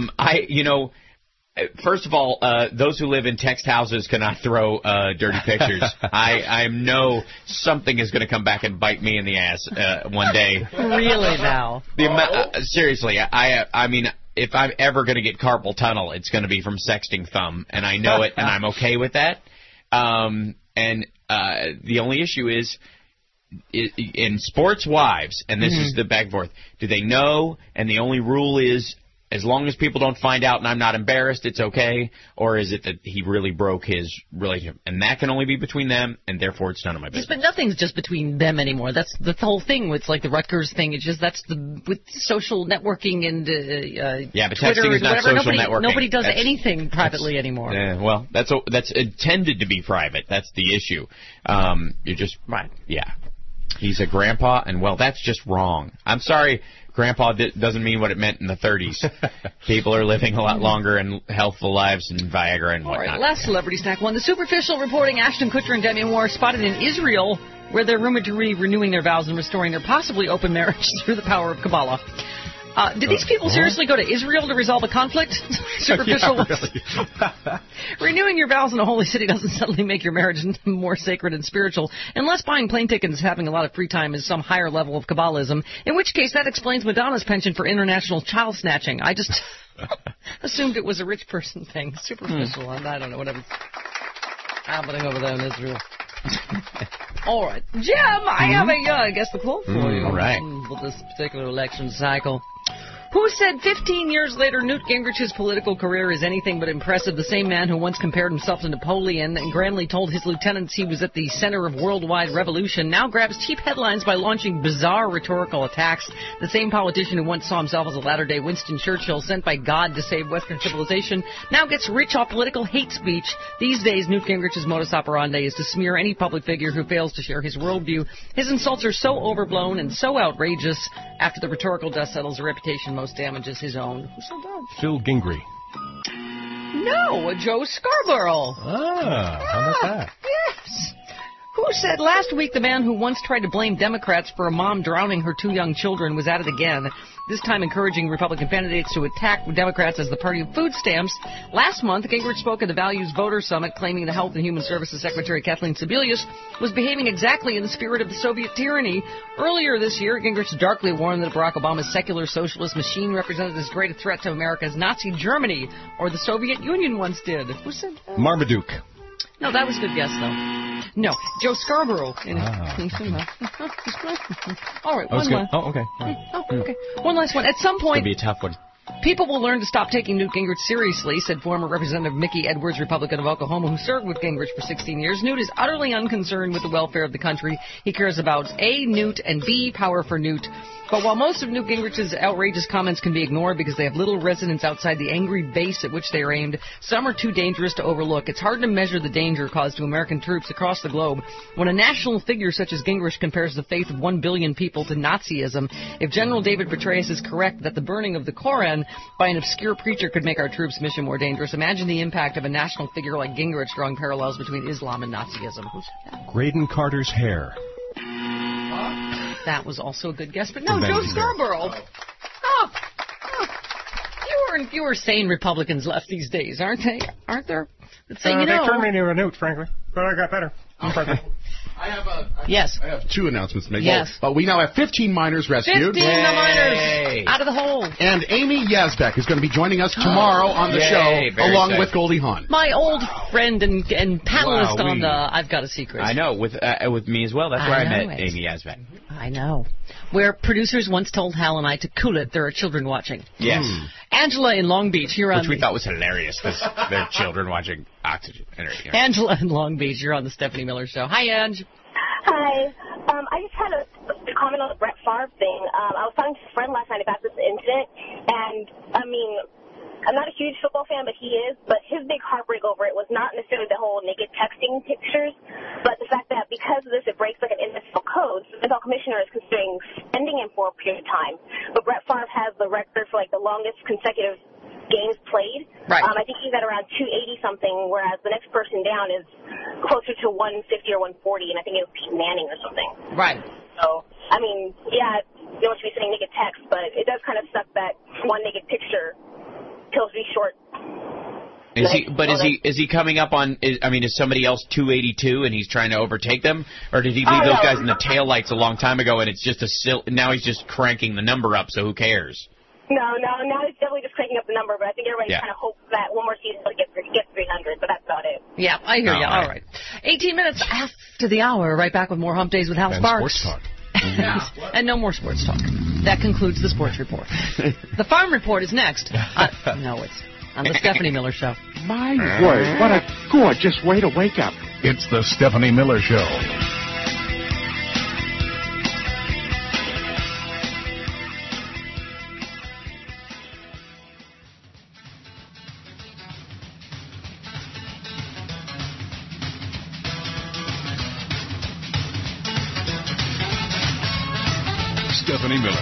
[SPEAKER 3] First of all, those who live in text houses cannot throw dirty pictures. I know something is going to come back and bite me in the ass one day.
[SPEAKER 2] Really now?
[SPEAKER 3] Seriously, I mean, if I'm ever going to get carpal tunnel, it's going to be from sexting thumb, and I know it, and I'm okay with that. And the only issue is, in sports wives, and this is the back and forth, do they know, and the only rule is, as long as people don't find out and I'm not embarrassed, it's okay? Or is it that he really broke his relationship? And that can only be between them, and therefore it's none of my business.
[SPEAKER 2] But nothing's just between them anymore. That's the whole thing with, like, the Rutgers thing. It's just with social networking and
[SPEAKER 3] yeah, but
[SPEAKER 2] Twitter
[SPEAKER 3] texting is not social networking.
[SPEAKER 2] Nobody does anything privately anymore.
[SPEAKER 3] Well, that's intended to be private. That's the issue. You're just...
[SPEAKER 2] Right.
[SPEAKER 3] Yeah. He's a grandpa, and, well, that's just wrong. I'm sorry... Grandpa doesn't mean what it meant in the 30s. People are living a lot longer and healthful lives and Viagra and whatnot.
[SPEAKER 2] All right, last Celebrity Snack one. The superficial reporting Ashton Kutcher and Demi Moore spotted in Israel, where they're rumored to be renewing their vows and restoring their possibly open marriage through the power of Kabbalah. Did these people seriously go to Israel to resolve a conflict? Superficial.
[SPEAKER 19] Yeah, really.
[SPEAKER 2] Renewing your vows in a holy city doesn't suddenly make your marriage more sacred and spiritual, unless buying plane tickets and having a lot of free time is some higher level of Kabbalism, in which case that explains Madonna's penchant for international child snatching. I just assumed it was a rich person thing. Superficial. I don't know, whatever. Happening over there in Israel. All right. Jim, I have a guess the quote for you.
[SPEAKER 3] All right.
[SPEAKER 2] For this particular election cycle. Who said 15 years later Newt Gingrich's political career is anything but impressive? The same man who once compared himself to Napoleon and grandly told his lieutenants he was at the center of worldwide revolution now grabs cheap headlines by launching bizarre rhetorical attacks. The same politician who once saw himself as a latter-day Winston Churchill sent by God to save Western civilization now gets rich off political hate speech. These days, Newt Gingrich's modus operandi is to smear any public figure who fails to share his worldview. His insults are so overblown and so outrageous. After the rhetorical dust settles, a reputation most damages his own.
[SPEAKER 19] Phil Gingrey.
[SPEAKER 2] No, Joe Scarborough.
[SPEAKER 19] How about that?
[SPEAKER 2] Yes. Who said last week the man who once tried to blame Democrats for a mom drowning her 2 young children was at it again, this time encouraging Republican candidates to attack Democrats as the party of food stamps. Last month, Gingrich spoke at the Values Voter Summit, claiming the Health and Human Services Secretary Kathleen Sebelius was behaving exactly in the spirit of the Soviet tyranny. Earlier this year, Gingrich darkly warned that Barack Obama's secular socialist machine represented as great a threat to America as Nazi Germany or the Soviet Union once did. Who said that?
[SPEAKER 19] Marmaduke.
[SPEAKER 2] No, that was a good guess, though. No, Joe Scarborough. All right, one last.
[SPEAKER 19] Oh, okay.
[SPEAKER 2] Okay. One last one. At some point,
[SPEAKER 3] it's going to be a tough one.
[SPEAKER 2] People will learn to stop taking Newt Gingrich seriously, said former Representative Mickey Edwards, Republican of Oklahoma, who served with Gingrich for 16 years. Newt is utterly unconcerned with the welfare of the country. He cares about A, Newt, and B, power for Newt. But while most of Newt Gingrich's outrageous comments can be ignored because they have little resonance outside the angry base at which they are aimed, some are too dangerous to overlook. It's hard to measure the danger caused to American troops across the globe when a national figure such as Gingrich compares the faith of 1 billion people to Nazism. If General David Petraeus is correct that the burning of the Koran by an obscure preacher could make our troops' mission more dangerous, imagine the impact of a national figure like Gingrich drawing parallels between Islam and Nazism.
[SPEAKER 19] Graydon Carter's hair.
[SPEAKER 2] That was also a good guess, but no, Joe Scarborough. Oh. Fewer and fewer sane Republicans left these days, aren't they? Aren't there? Let's say,
[SPEAKER 19] They turned me into a Newt, frankly, but I got better.
[SPEAKER 4] I have 2 announcements to make.
[SPEAKER 2] Yes.
[SPEAKER 4] We now have 15 miners rescued.
[SPEAKER 2] 15 miners out of the hole.
[SPEAKER 4] And Amy Yazbek is going to be joining us tomorrow on the show, along with Goldie Hawn.
[SPEAKER 2] My old friend and panelist on the I've Got a Secret.
[SPEAKER 3] I know, with me as well. That's where I met Amy Yazbek.
[SPEAKER 2] I know. Where producers once told Hal and I to cool it, there are children watching.
[SPEAKER 3] Yes.
[SPEAKER 2] Angela in Long Beach, you're on.
[SPEAKER 3] Which we thought was hilarious. There are children watching Oxygen.
[SPEAKER 2] Angela in Long Beach, you're on the Stephanie Miller Show. Hi, Ange.
[SPEAKER 11] Hi. I just had a comment on the Brett Favre thing. I was talking to a friend last night about this incident, and, I mean, I'm not a huge football fan, but he is. But his big heartbreak over it was not necessarily the whole naked texting pictures, but the fact that because of this, it breaks like an NFL code. So the NFL commissioner is considering suspending him for a period of time. But Brett Favre has the record for like the longest consecutive games played.
[SPEAKER 2] Right.
[SPEAKER 11] I think he's at around 280-something, whereas the next person down is closer to 150 or 140, and I think it was Pete Manning or something.
[SPEAKER 2] Right.
[SPEAKER 11] So, I mean, yeah, you don't want to be saying naked text, but it does kind of suck that one naked picture kills me short.
[SPEAKER 3] Is he coming up on? Is somebody else 282 and he's trying to overtake them, or did he leave those guys in the taillights a long time ago and it's just now he's just cranking the number up, so who cares?
[SPEAKER 11] No, now he's definitely just cranking up the number, but I think everybody kind of hopes that one more season he'll get 300, but that's about it.
[SPEAKER 2] Yeah, I hear you. All right. 18 minutes after the hour, right back with more Hump Days with Hal Sparks.
[SPEAKER 19] Sports talk.
[SPEAKER 2] And no more sports talk. That concludes the sports report. The farm report is next. No, it's on the Stephanie Miller Show.
[SPEAKER 1] My word, what a gorgeous way to wake up.
[SPEAKER 19] It's the Stephanie Miller Show. Stephanie Miller.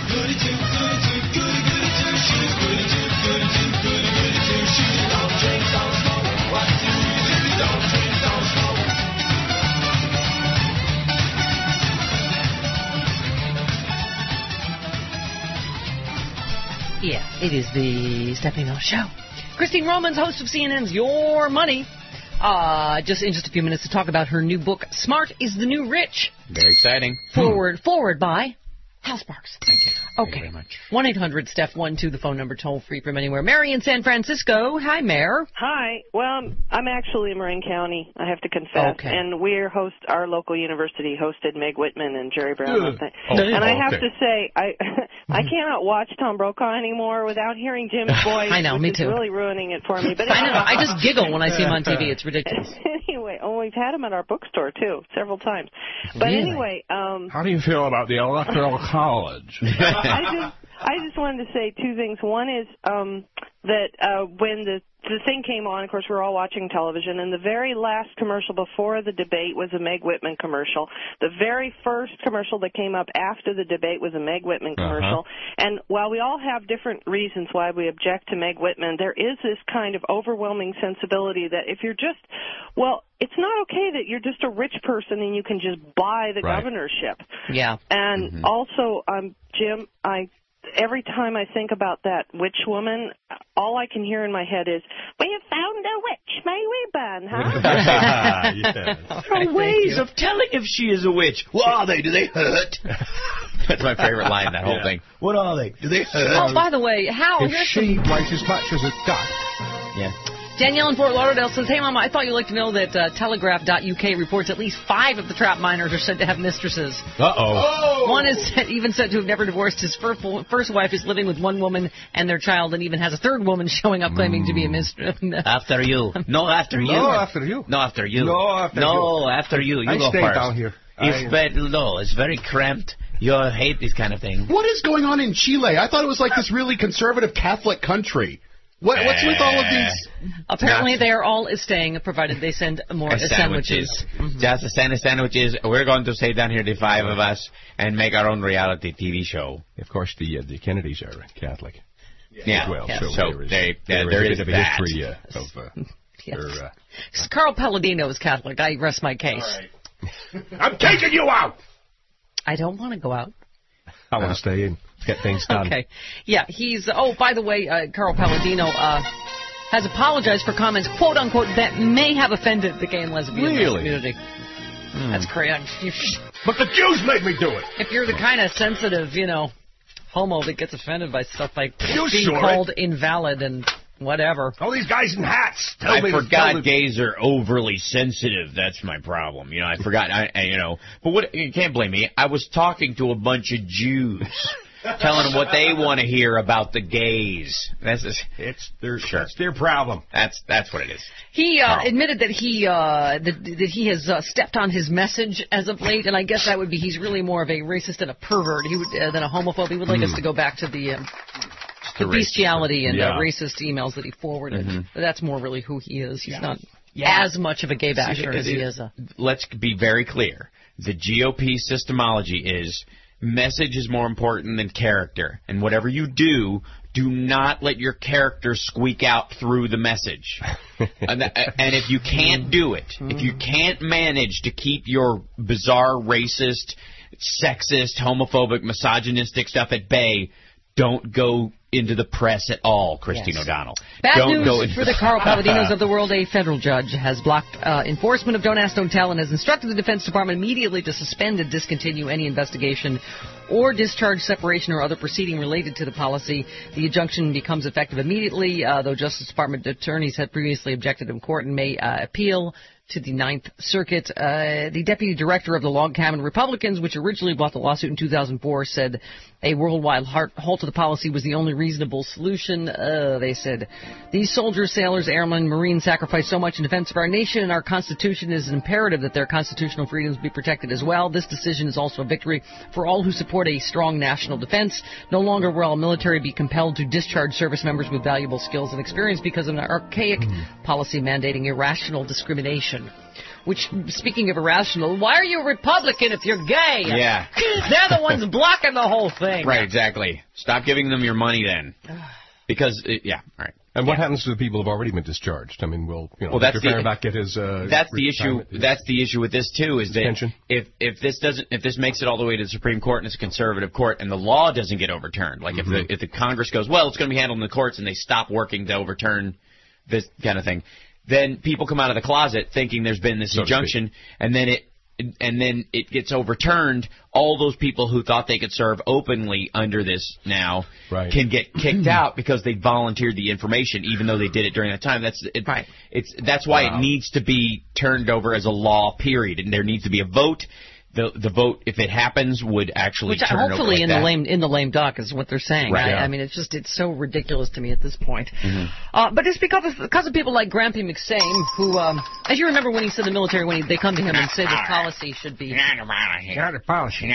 [SPEAKER 2] Yeah, it is the Stephanie Miller Show. Christine Romans, host of CNN's Your Money, just in just a few minutes to talk about her new book, Smart is the New Rich.
[SPEAKER 3] Very exciting.
[SPEAKER 2] Forward by Hal Sparks.
[SPEAKER 3] Thank you.
[SPEAKER 2] Okay.
[SPEAKER 3] Very much.
[SPEAKER 2] 1-800-STEPH-12, the phone number, toll free from anywhere. Mary in San Francisco. Hi, Mare.
[SPEAKER 12] Hi. Well, I'm actually in Marin County, I have to confess.
[SPEAKER 2] Okay.
[SPEAKER 12] And our local university hosted Meg Whitman and Jerry Brown.
[SPEAKER 2] Oh,
[SPEAKER 12] and I have to say, I cannot watch Tom Brokaw anymore without hearing Jim's voice.
[SPEAKER 2] I know, me too.
[SPEAKER 12] It's really ruining it for me. But
[SPEAKER 2] I know. I just giggle when I see him on TV. It's ridiculous.
[SPEAKER 12] Anyway, we've had him at our bookstore, too, several times. But
[SPEAKER 2] Really?
[SPEAKER 12] Anyway...
[SPEAKER 19] How do you feel about the Electoral College?
[SPEAKER 12] I just wanted to say two things. One is that when the thing came on, of course, we were all watching television, and the very last commercial before the debate was a Meg Whitman commercial. The very first commercial that came up after the debate was a Meg Whitman commercial. And while we all have different reasons why we object to Meg Whitman, there is this kind of overwhelming sensibility that if you're just, well, it's not okay that you're just a rich person and you can just buy the governorship.
[SPEAKER 2] Yeah.
[SPEAKER 12] And also, Jim, every time I think about that witch woman, all I can hear in my head is, "We have found a witch, may we burn her?"
[SPEAKER 3] Her ways of telling if she is a witch. What are they? Do they hurt? That's my favorite line in that whole thing. What are they? Do they hurt?
[SPEAKER 2] Oh, by the way, Hal,
[SPEAKER 19] If she weighs as much as a duck.
[SPEAKER 3] Yeah.
[SPEAKER 2] Danielle in Fort Lauderdale says, "Hey, Mama, I thought you'd like to know that Telegraph.uk reports at least 5 of the trap miners are said to have mistresses.
[SPEAKER 19] Uh-oh.
[SPEAKER 2] One is even said to have never divorced. His first wife is living with one woman and their child, and even has a third woman showing up claiming to be a mistress."
[SPEAKER 3] After you. No, after you.
[SPEAKER 19] No, after you.
[SPEAKER 3] No, after you.
[SPEAKER 19] No, after you.
[SPEAKER 3] No, after you. You
[SPEAKER 19] I
[SPEAKER 3] go
[SPEAKER 19] stay
[SPEAKER 3] first.
[SPEAKER 19] down here.
[SPEAKER 3] No, it's very cramped. You hate this kind of thing.
[SPEAKER 4] What is going on in Chile? I thought it was like this really conservative Catholic country. What's with all of these?
[SPEAKER 2] Apparently, they are all staying, provided they send more sandwiches.
[SPEAKER 3] Just send sandwiches. We're going to stay down here, the 5 of us, and make our own reality TV show.
[SPEAKER 19] Of course, the Kennedys are Catholic.
[SPEAKER 3] Yeah.
[SPEAKER 19] As well.
[SPEAKER 3] Yeah.
[SPEAKER 19] So
[SPEAKER 3] there is
[SPEAKER 19] a
[SPEAKER 3] that.
[SPEAKER 19] history of their...
[SPEAKER 2] Carl Palladino is Catholic. I rest my case.
[SPEAKER 19] Right. I'm taking you out!
[SPEAKER 2] I don't want to go out.
[SPEAKER 19] I want to stay in. Get things done.
[SPEAKER 2] Okay. Yeah, he's... Oh, by the way, Carl Palladino has apologized for comments, quote-unquote, that may have offended the gay and lesbian community. That's crazy.
[SPEAKER 19] But the Jews made me do it.
[SPEAKER 2] If you're the kind of sensitive, homo that gets offended by stuff like
[SPEAKER 19] You
[SPEAKER 2] being
[SPEAKER 19] saw
[SPEAKER 2] called invalid and whatever.
[SPEAKER 19] All these guys in hats.
[SPEAKER 3] I forgot gays are overly sensitive. That's my problem. I forgot. But what? You can't blame me. I was talking to a bunch of Jews, telling them what they want to hear about the gays. That's
[SPEAKER 19] their problem.
[SPEAKER 3] That's what it is.
[SPEAKER 2] He admitted that he has stepped on his message as of late, and I guess that would be he's really more of a racist and a pervert than a homophobe. He would like us to go back to the bestiality and racist emails that he forwarded. That's more really who he is. He's not as much of a gay basher as he is.
[SPEAKER 3] Let's be very clear. The GOP systemology is message is more important than character. And whatever you do not let your character squeak out through the message. And if you can't do it, if you can't manage to keep your bizarre, racist, sexist, homophobic, misogynistic stuff at bay, don't go into the press at all, Christine O'Donnell.
[SPEAKER 2] Bad news for the Carl Palladinos of the world. A federal judge has blocked enforcement of Don't Ask, Don't Tell and has instructed the Defense Department immediately to suspend and discontinue any investigation or discharge, separation, or other proceeding related to the policy. The injunction becomes effective immediately, though Justice Department attorneys had previously objected in court and may appeal to the Ninth Circuit. The deputy director of the Log Cabin Republicans, which originally brought the lawsuit in 2004, said a worldwide halt to the policy was the only reasonable solution. They said, these soldiers, sailors, airmen, Marines sacrificed so much in defense of our nation, and our Constitution is imperative that their constitutional freedoms be protected as well. This decision is also a victory for all who support a strong national defense. No longer will our military be compelled to discharge service members with valuable skills and experience because of an archaic policy mandating irrational discrimination. Which, speaking of irrational, why are you a Republican if you're gay?
[SPEAKER 3] Yeah.
[SPEAKER 2] They're the ones blocking the whole thing.
[SPEAKER 3] Right, exactly. Stop giving them your money then. Because, all right.
[SPEAKER 19] And what happens to the people who've already been discharged? I mean,
[SPEAKER 3] that's
[SPEAKER 19] Mr. Fehrenbach get his
[SPEAKER 3] that's the issue. That's the issue with this too. Is that if this makes it all the way to the Supreme Court and it's a conservative court and the law doesn't get overturned, like if the Congress goes, well, it's going to be handled in the courts and they stop working to overturn this kind of thing, then people come out of the closet thinking there's been this injunction, and then and then it gets overturned, all those people who thought they could serve openly under this now can get kicked out because they volunteered the information, even though they did it during that time. That's why it needs to be turned over as a law, period, and there needs to be a vote. The vote, if it happens, would actually turn
[SPEAKER 2] hopefully
[SPEAKER 3] over like
[SPEAKER 2] in the lame duck is what they're saying.
[SPEAKER 3] Right.
[SPEAKER 2] I mean, it's so ridiculous to me at this point. But it's because of people like Grampy McSame, who, as you remember when he said the military, when they come to him and say this policy should be...
[SPEAKER 19] Not the policy.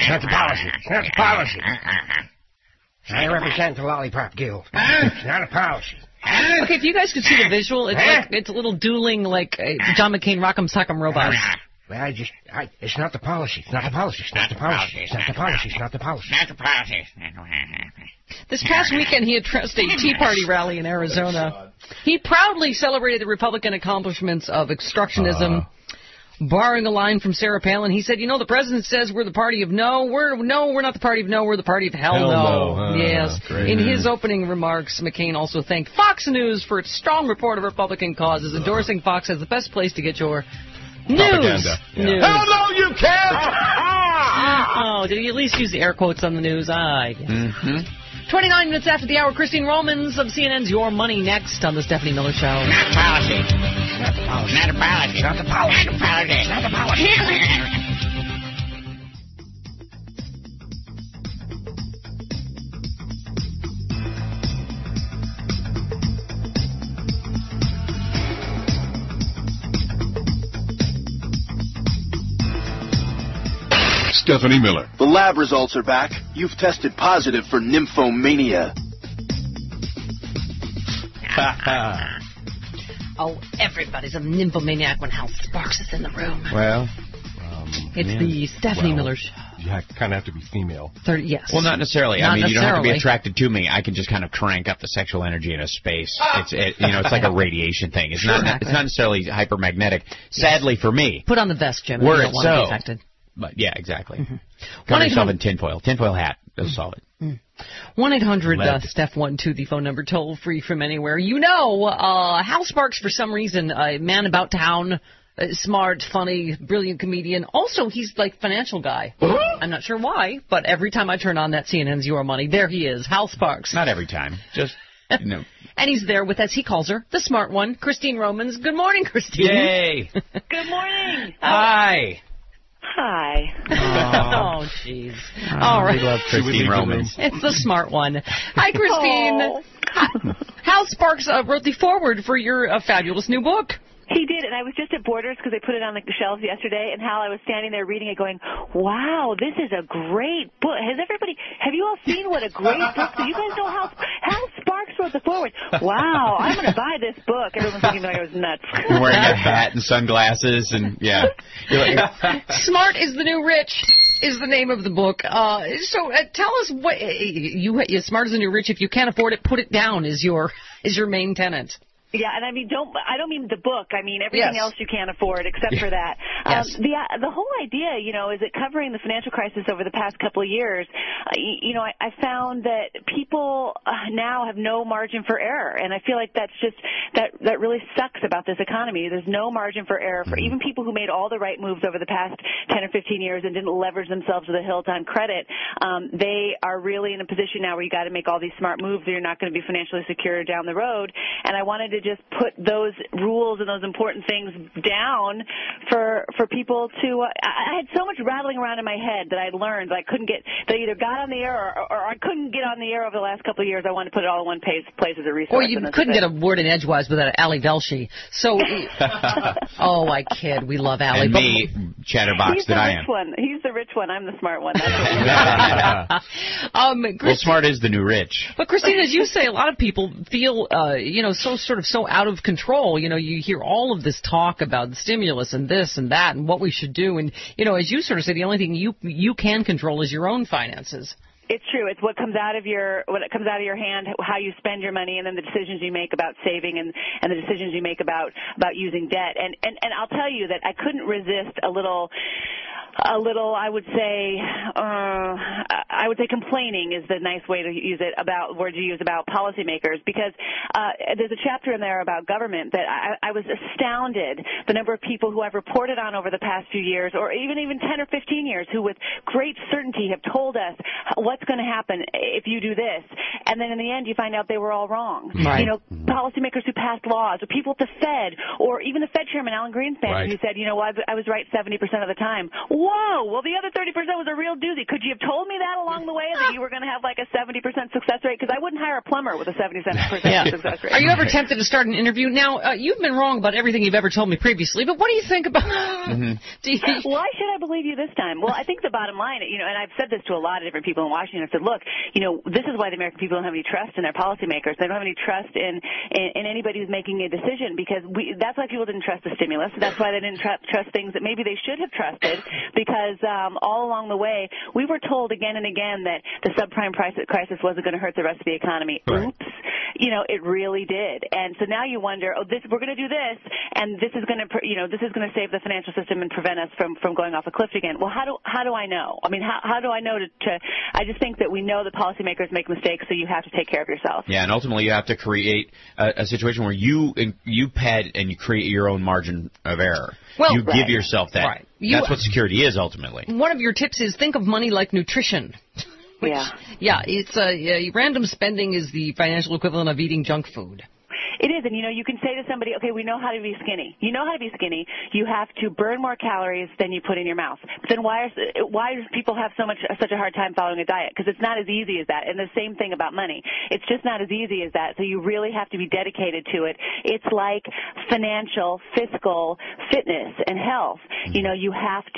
[SPEAKER 19] I represent the Lollipop Guild. It's not a policy.
[SPEAKER 2] Okay, if you guys could see the visual, it's a little dueling like John McCain Rock'em Sock'em Robots.
[SPEAKER 19] Well, it's not the policy. It's not the policy. It's not the policy. It's not the policy. It's not the policy. Not the policy.
[SPEAKER 2] This past weekend, he addressed a Tea Party rally in Arizona. He proudly celebrated the Republican accomplishments of obstructionism, borrowing a line from Sarah Palin. He said, the president says we're the party of no. We're not the party of no. We're the party of hell no. Yes. In his opening remarks, McCain also thanked Fox News for its strong report of Republican causes, endorsing Fox as the best place to get your news.
[SPEAKER 1] Hell no, you can't!
[SPEAKER 2] Oh, did he at least use the air quotes on the news? 29 minutes after the hour, Christine Romans of CNN's Your Money next on the Stephanie Miller Show.
[SPEAKER 1] Not the policy. Not the policy. Not the policy. Not the policy. Not the policy. Not the policy.
[SPEAKER 13] Stephanie Miller.
[SPEAKER 14] The lab results are back. You've tested positive for nymphomania.
[SPEAKER 2] Oh, everybody's a nymphomaniac when Hal Sparks is in the room.
[SPEAKER 19] Well,
[SPEAKER 2] it's the Stephanie Miller Show.
[SPEAKER 19] You kind of have to be female.
[SPEAKER 2] Yes.
[SPEAKER 3] Well, not necessarily. You don't have to be attracted to me. I can just kind of crank up the sexual energy in a space. It's like a radiation thing. It's not necessarily hypermagnetic. Sadly for me.
[SPEAKER 2] Put on the vest, Jim.
[SPEAKER 3] Were
[SPEAKER 2] you don't
[SPEAKER 3] it
[SPEAKER 2] want to be
[SPEAKER 3] so.
[SPEAKER 2] affected.
[SPEAKER 3] But yeah, exactly. Cover yourself in tinfoil. Tinfoil hat. Doesn't solve it.
[SPEAKER 2] 1-800-STEPH12, the phone number, toll free from anywhere. Hal Sparks, for some reason, a man about town, smart, funny, brilliant comedian. Also, he's like financial guy. I'm not sure why, but every time I turn on that CNN's Your Money, there he is, Hal Sparks.
[SPEAKER 3] Not every time. Just,
[SPEAKER 2] And he's there with, as he calls her, the smart one, Christine Romans. Good morning, Christine.
[SPEAKER 3] Yay.
[SPEAKER 17] Good morning.
[SPEAKER 3] Hi.
[SPEAKER 17] Hi.
[SPEAKER 2] Oh, jeez. All right.
[SPEAKER 3] We love Christine Romans.
[SPEAKER 2] It's the smart one. Hi, Christine. Hal Sparks wrote the foreword for your fabulous new book.
[SPEAKER 17] He did, and I was just at Borders because they put it on the shelves yesterday, and Hal, I was standing there reading it going, wow, this is a great book. Have you all seen what a great book? Do you guys know Hal Sparks wrote the foreword? Wow, I'm going to buy this book. Everyone's thinking I was nuts.
[SPEAKER 3] You're wearing a hat and sunglasses, and yeah.
[SPEAKER 2] Smart is the New Rich is the name of the book. So tell us what you Smart is the New Rich. If you can't afford it, put it down is your main tenet.
[SPEAKER 17] Yeah, and I don't mean the book. I mean everything else you can't afford except for that. The whole idea, is it covering the financial crisis over the past couple of years. I found that people now have no margin for error, and I feel like that's just that really sucks about this economy. There's no margin for error for even people who made all the right moves over the past 10 or 15 years and didn't leverage themselves to the hilt on credit. They are really in a position now where you got to make all these smart moves or you're not going to be financially secure down the road. And I wanted to just put those rules and those important things down for people to I had so much rattling around in my head that I learned that I couldn't get, that I either got on the air or I couldn't get on the air over the last couple of years. I wanted to put it all in one place as a resource.
[SPEAKER 2] Or you couldn't get a word in edgewise without Ali Velshi. So, I kid. We love Ali.
[SPEAKER 3] And me, chatterbox that I am.
[SPEAKER 17] He's the rich one. I'm the smart one.
[SPEAKER 3] Well, smart is the new rich.
[SPEAKER 2] But Christine, as you say, a lot of people feel, so out of control. You hear all of this talk about the stimulus and this and that and what we should do. And, as you sort of say, the only thing you can control is your own finances.
[SPEAKER 17] It's true. It's what comes out of your hand, how you spend your money, and then the decisions you make about saving and the decisions you make about using debt. And I'll tell you that I couldn't resist a little a little, I would say complaining is the nice way to use it, word to use about policymakers, because there's a chapter in there about government that I was astounded the number of people who I've reported on over the past few years, or even 10 or 15 years, who with great certainty have told us what's going to happen if you do this, and then in the end you find out they were all wrong.
[SPEAKER 2] Right.
[SPEAKER 17] You know, policymakers who passed laws, or people at the Fed, or even the Fed chairman, Alan Greenspan, who said, well, I was right 70% of the time. Whoa, well, the other 30% was a real doozy. Could you have told me that along the way, that you were going to have like a 70% success rate? Because I wouldn't hire a plumber with a 70% success rate.
[SPEAKER 2] Are you ever tempted to start an interview? Now, you've been wrong about everything you've ever told me previously, but what do you think about
[SPEAKER 17] Why should I believe you this time? Well, I think the bottom line, and I've said this to a lot of different people in Washington. I've said, look, this is why the American people don't have any trust in their policymakers. They don't have any trust in anybody who's making a decision, because that's why people didn't trust the stimulus. That's why they didn't trust things that maybe they should have trusted, because all along the way we were told again and again that the subprime crisis wasn't going to hurt the rest of the economy. Right. Oops. It really did. And so now you wonder, we're going to do this, and this is going to save the financial system and prevent us from going off a cliff again. Well, how do I know? I mean, how do I know I just think that we know that policymakers make mistakes, so you have to take care of yourself.
[SPEAKER 3] Yeah, and ultimately you have to create a situation where you pad and you create your own margin of error.
[SPEAKER 2] Well,
[SPEAKER 3] you give yourself that.
[SPEAKER 2] Right.
[SPEAKER 3] That's what security is ultimately.
[SPEAKER 2] One of your tips is think of money like nutrition. Which, it's random spending is the financial equivalent of eating junk food.
[SPEAKER 17] It is, and you can say to somebody, okay, we know how to be skinny. You know how to be skinny. You have to burn more calories than you put in your mouth. But then why do people have such a hard time following a diet? Because it's not as easy as that. And the same thing about money. It's just not as easy as that. So you really have to be dedicated to it. It's like financial, fiscal fitness and health. You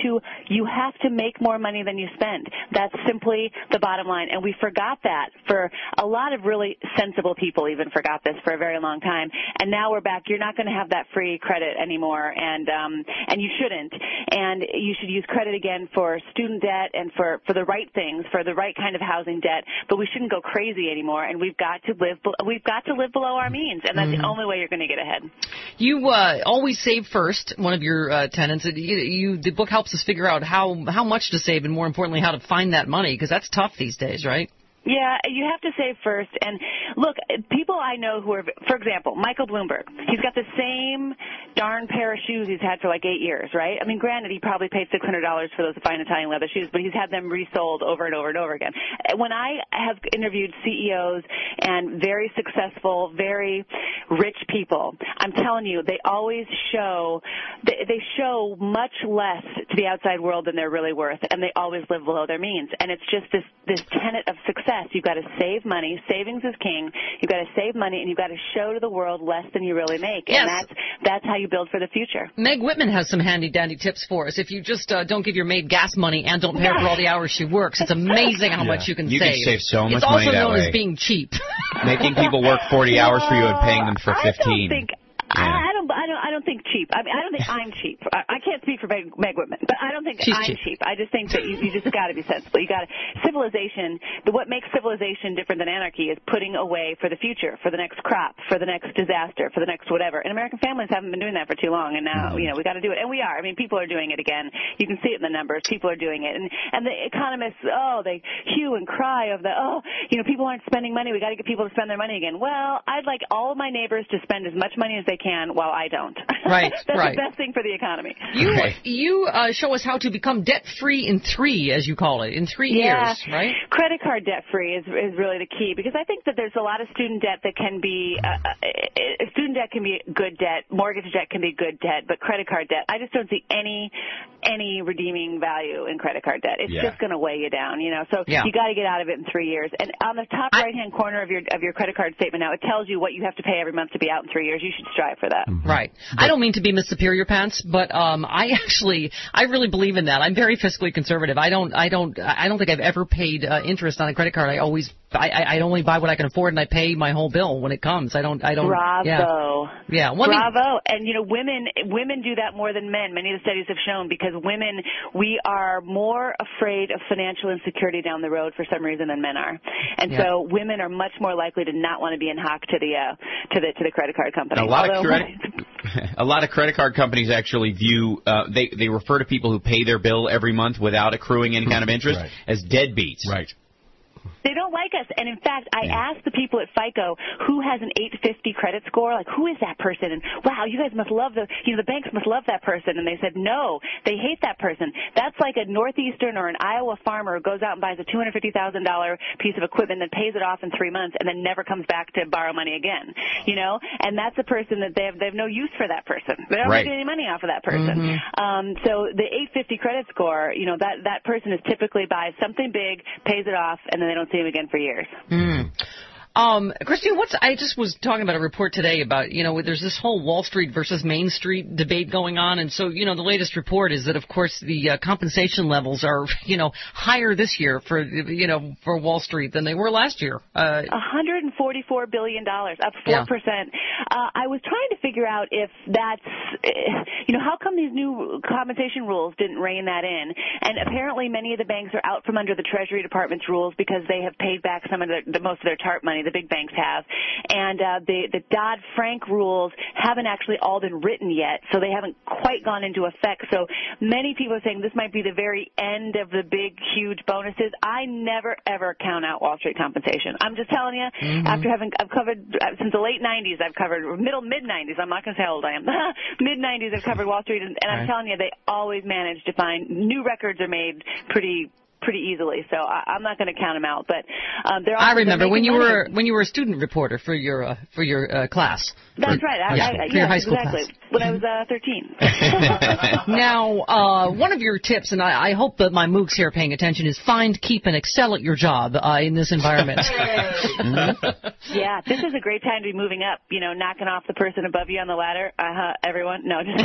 [SPEAKER 17] have to make more money than you spend. That's simply the bottom line. And we forgot that. For a lot of really sensible people even forgot this for a very long time. And now we're back. You're not going to have that free credit anymore, and you shouldn't. And you should use credit again for student debt and for the right things, for the right kind of housing debt. But we shouldn't go crazy anymore. And we've got to live below our means, and that's the only way you're going to get ahead.
[SPEAKER 2] You always save first. One of your tenets. The book helps us figure out how much to save, and more importantly, how to find that money, because that's tough these days, right?
[SPEAKER 17] Yeah, you have to save first. And look, people I know who are, for example, Michael Bloomberg, he's got the same darn pair of shoes he's had for like 8 years, right? I mean, granted, he probably paid $600 for those fine Italian leather shoes, but he's had them resold over and over and over again. When I have interviewed CEOs and very successful, very rich people, I'm telling you, they always show much less to the outside world than they're really worth, and they always live below their means. And it's just this tenet of success. You've got to save money. Savings is king. You've got to save money, and you've got to show to the world less than you really make.
[SPEAKER 2] Yes.
[SPEAKER 17] And that's how you build for the future.
[SPEAKER 2] Meg Whitman has some handy-dandy tips for us. If you just don't give your maid gas money and don't pay her for all the hours she works, it's amazing how much you can save.
[SPEAKER 3] You can save so much
[SPEAKER 2] money that way. It's also known as being cheap.
[SPEAKER 3] Making people work 40 hours for you and paying them for 15.
[SPEAKER 17] I don't think cheap. I mean, I don't think I'm cheap. I can't speak for Meg Whitman, but I don't think I'm cheap. I just think that you just got to be sensible. You got to civilization. What makes civilization different than anarchy is putting away for the future, for the next crop, for the next disaster, for the next whatever. And American families haven't been doing that for too long, and now we got to do it, and we are. I mean, people are doing it again. You can see it in the numbers. People are doing it, and the economists, they hue and cry of people aren't spending money. We got to get people to spend their money again. Well, I'd like all of my neighbors to spend as much money as they can while I don't.
[SPEAKER 2] Right,
[SPEAKER 17] That's the best thing for the economy.
[SPEAKER 2] You show us how to become debt-free in 3, as you call it, in 3 years, right?
[SPEAKER 17] Credit card debt-free is really the key, because I think that there's a lot of student debt that can be student debt can be good debt, mortgage debt can be good debt, but credit card debt, I just don't see any redeeming value in credit card debt. It's just going to weigh you down, So you got to get out of it in 3 years. And on the top right-hand corner of your credit card statement now, it tells you what you have to pay every month to be out in 3 years. You should strive for that.
[SPEAKER 2] Right. I don't mean to be Miss Superior Pants, but I really believe in that. I'm very fiscally conservative. I don't think I've ever paid interest on a credit card. I always I only buy what I can afford, and I pay my whole bill when it comes. I don't.
[SPEAKER 17] Bravo.
[SPEAKER 2] Yeah.
[SPEAKER 17] Bravo. And women do that more than men. Many of the studies have shown, because women, we are more afraid of financial insecurity down the road for some reason than men are. And so women are much more likely to not want to be in hock to the credit card company.
[SPEAKER 3] A lot of credit card companies actually view they refer to people who pay their bill every month without accruing any kind of interest as deadbeats.
[SPEAKER 19] Right.
[SPEAKER 17] They don't like us. And in fact, I asked the people at FICO who has an 850 credit score, like, who is that person? And wow, you guys must love the banks must love that person. And they said, no, they hate that person. That's like a Northeastern or an Iowa farmer who goes out and buys a $250,000 piece of equipment, then pays it off in 3 months, and then never comes back to borrow money again. And that's a person that they have no use for that person. They don't make any money off of that person. So the 850 credit score, that person is typically buys something big, pays it off, and then they don't see him again for years.
[SPEAKER 2] Christine, I just was talking about a report today about, there's this whole Wall Street versus Main Street debate going on. And so, the latest report is that, of course, the compensation levels are, higher this year for Wall Street than they were last year.
[SPEAKER 17] $144 billion, up 4%. I was trying to figure out if that's, how come these new compensation rules didn't rein that in? And apparently many of the banks are out from under the Treasury Department's rules because they have paid back some of most of their TARP money. The big banks have. And the Dodd-Frank rules haven't actually all been written yet, so they haven't quite gone into effect. So many people are saying this might be the very end of the big, huge bonuses. I never, ever count out Wall Street compensation. I'm just telling you, I've covered, since the late 90s, I've covered, mid-90s, I'm not going to say how old I am, mid-90s I've covered Wall Street, and I'm telling you, they always manage to find new records are made pretty easily, so I'm not going to count them out. But
[SPEAKER 2] I remember when you were a student reporter for your class.
[SPEAKER 17] That's right.
[SPEAKER 2] For your high school class.
[SPEAKER 17] When I was 13.
[SPEAKER 2] Now, one of your tips, and I hope that my mooks here are paying attention, is find, keep, and excel at your job in this environment.
[SPEAKER 17] Yeah, this is a great time to be moving up. Knocking off the person above you on the ladder. Everyone. No, just.
[SPEAKER 3] Look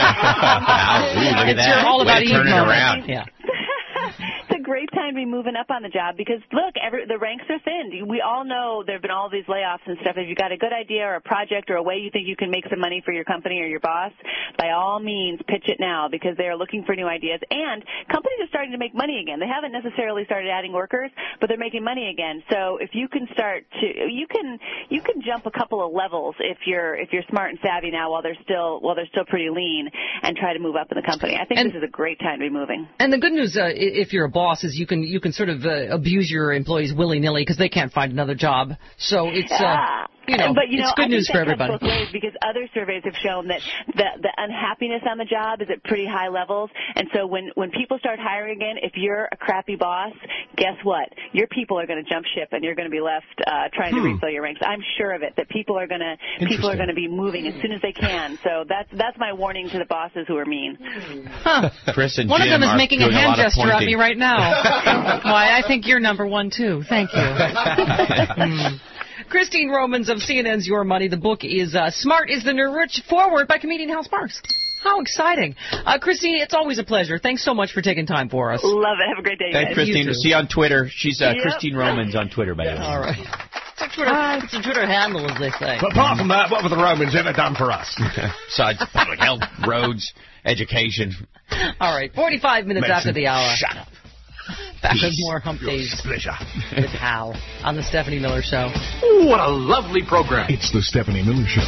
[SPEAKER 3] at that.
[SPEAKER 2] All about
[SPEAKER 3] turning around.
[SPEAKER 2] Yeah.
[SPEAKER 17] It's a great time to be moving up on the job because, look, the ranks are thin. We all know there have been all these layoffs and stuff. If you've got a good idea or a project or a way you think you can make some money for your company or your boss, by all means, pitch it now because they are looking for new ideas. And companies are starting to make money again. They haven't necessarily started adding workers, but they're making money again. So if you can you can jump a couple of levels if you're smart and savvy now while they're still pretty lean and try to move up in the company. I think this is a great time to be moving.
[SPEAKER 2] And the good news, if you're a boss, is you can sort of abuse your employees willy-nilly because they can't find another job. So it's it's good news for everybody.
[SPEAKER 17] Both ways because other surveys have shown that the unhappiness on the job is at pretty high levels. And so when people start hiring again, if you're a crappy boss, guess what? Your people are going to jump ship and you're going to be left trying to refill your ranks. I'm sure of it. That people are going to be moving as soon as they can. So that's my warning to the bosses who are mean.
[SPEAKER 2] Huh.
[SPEAKER 3] Chris and
[SPEAKER 2] one
[SPEAKER 3] Jim
[SPEAKER 2] of them is making a hand gesture at me right now. Why, I think you're number one too. Thank you. Christine Romans of CNN's Your Money. The book is Smart is the New Rich, forward by comedian Hal Sparks. How exciting. Christine, it's always a pleasure. Thanks so much for taking time for us.
[SPEAKER 17] Love it. Have a great day,
[SPEAKER 3] Thanks,
[SPEAKER 17] guys.
[SPEAKER 3] Christine. See you on Twitter. She's Christine Romans on Twitter, by the way.
[SPEAKER 2] All right. It's a Twitter handle, as they say.
[SPEAKER 19] But apart from that, what have the Romans ever done for us?
[SPEAKER 3] Besides public health, roads, education.
[SPEAKER 2] All right, 45 minutes after the hour.
[SPEAKER 19] Shut up.
[SPEAKER 2] Back with more Hump Days with Hal on the Stephanie Miller Show.
[SPEAKER 9] Ooh, what a lovely program.
[SPEAKER 13] It's the Stephanie Miller Show.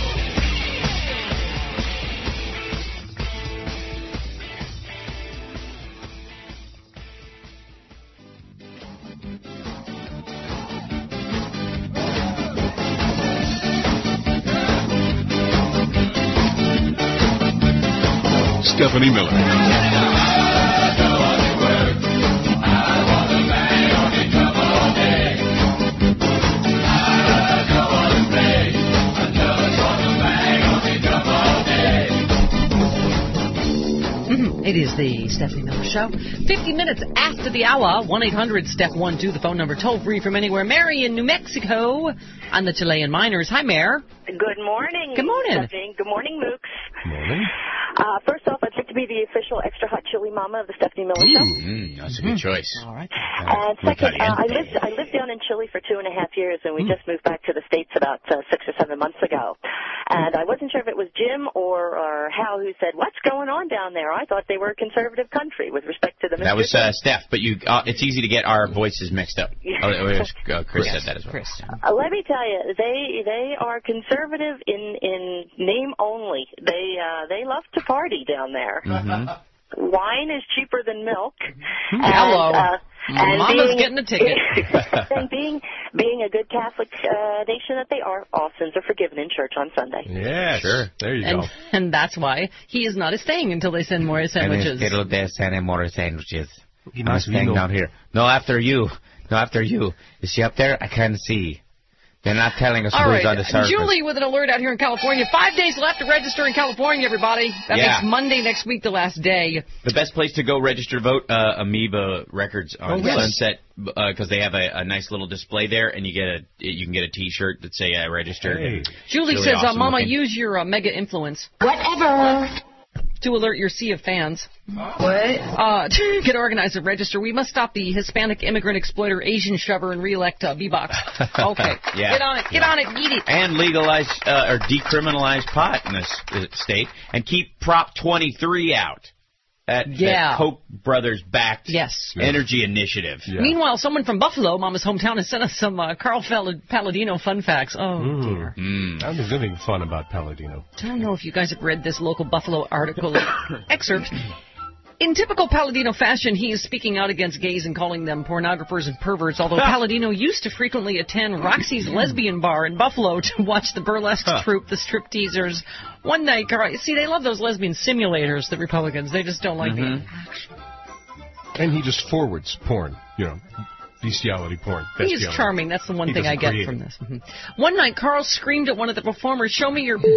[SPEAKER 13] Stephanie Miller.
[SPEAKER 2] It is the Stephanie Miller Show. 50 minutes after the hour, 1-800-STEP-12, the phone number, toll-free from anywhere. Mary in New Mexico on the Chilean Miners. Hi, Mare.
[SPEAKER 18] Good morning.
[SPEAKER 2] Good morning.
[SPEAKER 18] Stephanie. Good morning, Mooks.
[SPEAKER 19] Morning.
[SPEAKER 18] First off, I'd like to be
[SPEAKER 11] the official extra hot chili mama of the Stephanie Miller Show.
[SPEAKER 3] That's a good choice.
[SPEAKER 2] All right.
[SPEAKER 11] And second, I lived down in Chile for 2.5 years, and we just moved back to the States about 6 or 7 months ago. And I wasn't sure if it was Jim or Hal who said, "What's going on down there?" I thought they were a conservative country with respect to the.
[SPEAKER 3] That was Steph, but it's easy to get our voices mixed up. Chris said that as well.
[SPEAKER 11] Chris. Let me tell you, they are conservative in name only. They love to party down there. Wine is cheaper than milk.
[SPEAKER 2] Hello.
[SPEAKER 11] And
[SPEAKER 2] Mama's getting a ticket.
[SPEAKER 11] And being a good Catholic nation that they are, all sins are forgiven in church on Sunday.
[SPEAKER 19] Yeah, sure. There you go.
[SPEAKER 2] And that's why he is not staying until they send more sandwiches.
[SPEAKER 3] Send more sandwiches. I'm staying down here. No, after you. Is she up there? I can't see. They're not telling us who's on the server.
[SPEAKER 2] Julie with an alert out here in California. 5 days left to register in California, everybody. That makes Monday next week the last day.
[SPEAKER 3] The best place to go register to vote, Amoeba Records on Sunset, because they have a nice little display there, and you can get a T-shirt that say I registered.
[SPEAKER 2] Hey. Julie really says, awesome Mama, use your mega influence.
[SPEAKER 11] Whatever.
[SPEAKER 2] To alert your sea of fans.
[SPEAKER 11] What?
[SPEAKER 2] To get organized and register, we must stop the Hispanic immigrant exploiter, Asian shover, and re-elect B-Box. Okay. Get on it, eat it.
[SPEAKER 3] And legalize or decriminalize pot in this state, and keep Prop 23 out. That Koch brothers-backed energy initiative.
[SPEAKER 2] Yeah. Meanwhile, someone from Buffalo, Mama's hometown, has sent us some Carl Palladino fun facts. Oh, dear.
[SPEAKER 19] I've been getting fun about Palladino.
[SPEAKER 2] I don't know if you guys have read this local Buffalo article excerpt. In typical Palladino fashion, he is speaking out against gays and calling them pornographers and perverts, although Palladino used to frequently attend Roxy's lesbian bar in Buffalo to watch the burlesque troupe, the stripteasers. One night, they love those lesbian simulators, the Republicans. They just don't like the action.
[SPEAKER 19] And he just forwards porn, bestiality porn.
[SPEAKER 2] He's charming. That's the one thing I get from this. One night, Carl screamed at one of the performers, "Show me your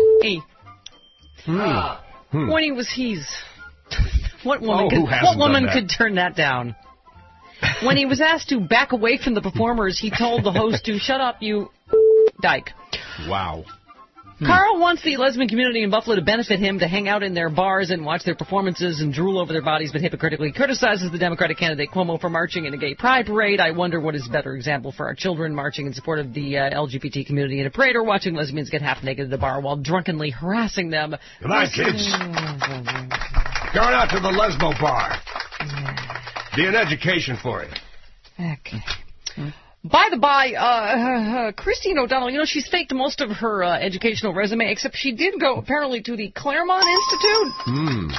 [SPEAKER 2] When he was What woman could turn that down? When he was asked to back away from the performers, he told the host to shut up, you dyke.
[SPEAKER 19] Wow.
[SPEAKER 2] Carl wants the lesbian community in Buffalo to benefit him, to hang out in their bars and watch their performances and drool over their bodies, but hypocritically criticizes the Democratic candidate Cuomo for marching in a gay pride parade. I wonder what is a better example for our children, marching in support of the LGBT community in a parade, or watching lesbians get half naked at the bar while drunkenly harassing them.
[SPEAKER 19] Good night, kids. Going out to the Lesbo bar. Be an education for you.
[SPEAKER 2] Okay. By the by, Christine O'Donnell, she's faked most of her educational resume, except she did go, apparently, to the Claremont Institute.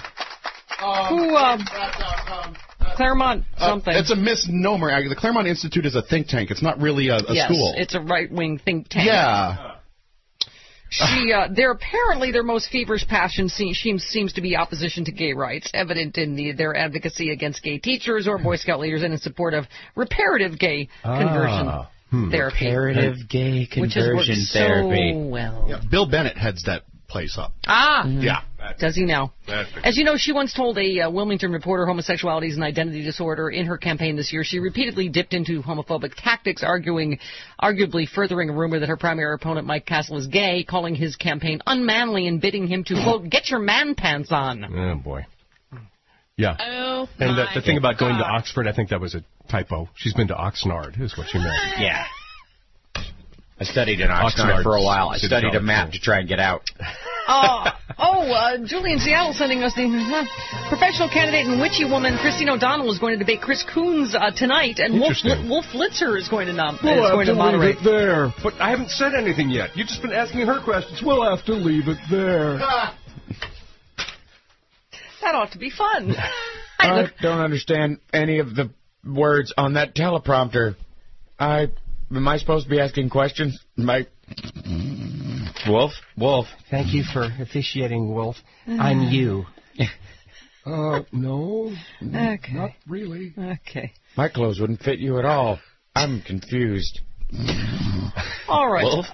[SPEAKER 2] Claremont something.
[SPEAKER 4] It's a misnomer. The Claremont Institute is a think tank. It's not really a school.
[SPEAKER 2] Yes, it's a right-wing think tank.
[SPEAKER 4] Yeah.
[SPEAKER 2] Their most feverish passion seems to be opposition to gay rights, evident in their advocacy against gay teachers or Boy Scout leaders, and in support of reparative gay conversion therapy.
[SPEAKER 3] Reparative gay conversion therapy.
[SPEAKER 2] So well.
[SPEAKER 4] Yeah, Bill Bennett heads that place up.
[SPEAKER 2] Yeah. Does he now? As you know, she once told a Wilmington reporter homosexuality is an identity disorder. In her campaign this year, she repeatedly dipped into homophobic tactics, arguably furthering a rumor that her primary opponent, Mike Castle, is gay, calling his campaign unmanly and bidding him to, quote, get your man pants on.
[SPEAKER 19] Oh, boy. Yeah. Oh, and the thing about going to Oxford, I think that was a typo. She's been to Oxnard, is what she meant.
[SPEAKER 3] Yeah. I studied in Oxnard for a while. I studied a map to try and get out.
[SPEAKER 2] Julie in Seattle sending us the professional candidate and witchy woman Christine O'Donnell is going to debate Chris Coons tonight, and Wolf Blitzer is going to moderate.
[SPEAKER 19] Leave it there. But I haven't said anything yet. You've just been asking her questions. We'll have to leave it there.
[SPEAKER 2] That ought to be fun.
[SPEAKER 3] I don't understand any of the words on that teleprompter. Am I supposed to be asking questions? Wolf.
[SPEAKER 19] Thank you for officiating, Wolf. I'm you. No.
[SPEAKER 2] Okay.
[SPEAKER 19] Not really.
[SPEAKER 2] Okay.
[SPEAKER 3] My clothes wouldn't fit you at all. I'm confused.
[SPEAKER 2] All right.
[SPEAKER 3] Wolf?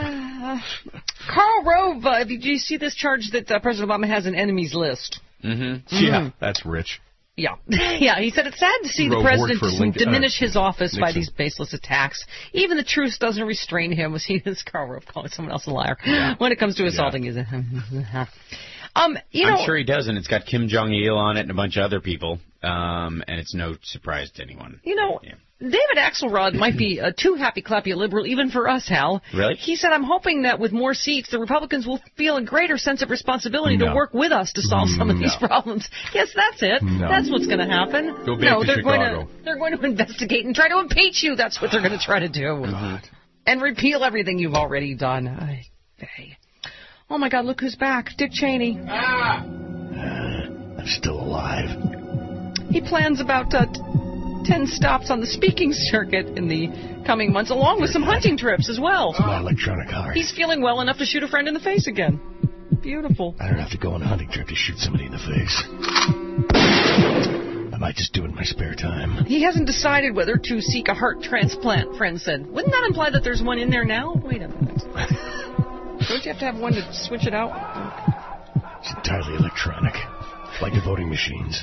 [SPEAKER 2] Karl Rove, did you see this charge that President Obama has an enemies list?
[SPEAKER 19] Yeah, that's rich.
[SPEAKER 2] Yeah. Yeah, he said it's sad to see the president diminish his office by these baseless attacks. Even the truth doesn't restrain him. Was he this Karl Rove calling someone else a liar when it comes to assaulting his...
[SPEAKER 3] I'm sure he does, and it's got Kim Jong-il on it and a bunch of other people, and it's no surprise to anyone.
[SPEAKER 2] David Axelrod might be a too happy-clappy liberal, even for us, Hal.
[SPEAKER 3] Really?
[SPEAKER 2] He said, I'm hoping that with more seats, the Republicans will feel a greater sense of responsibility to work with us to solve some of these problems. Yes, that's it. No. That's what's going to happen.
[SPEAKER 19] Go back to Chicago.
[SPEAKER 2] They're going to investigate and try to impeach you. That's what they're going to try to do.
[SPEAKER 19] God.
[SPEAKER 2] And repeal everything you've already done. Oh, my God, look who's back. Dick Cheney.
[SPEAKER 18] I'm still alive.
[SPEAKER 2] He plans about 10 stops on the speaking circuit in the coming months, along with some hunting trips as well.
[SPEAKER 18] It's my electronic heart.
[SPEAKER 2] He's feeling well enough to shoot a friend in the face again. Beautiful.
[SPEAKER 18] I don't have to go on a hunting trip to shoot somebody in the face. I might just do it in my spare time.
[SPEAKER 2] He hasn't decided whether to seek a heart transplant, friend said. Wouldn't that imply that there's one in there now? Wait a minute. Don't you have to have one to switch it out?
[SPEAKER 18] It's entirely electronic, like the voting machines.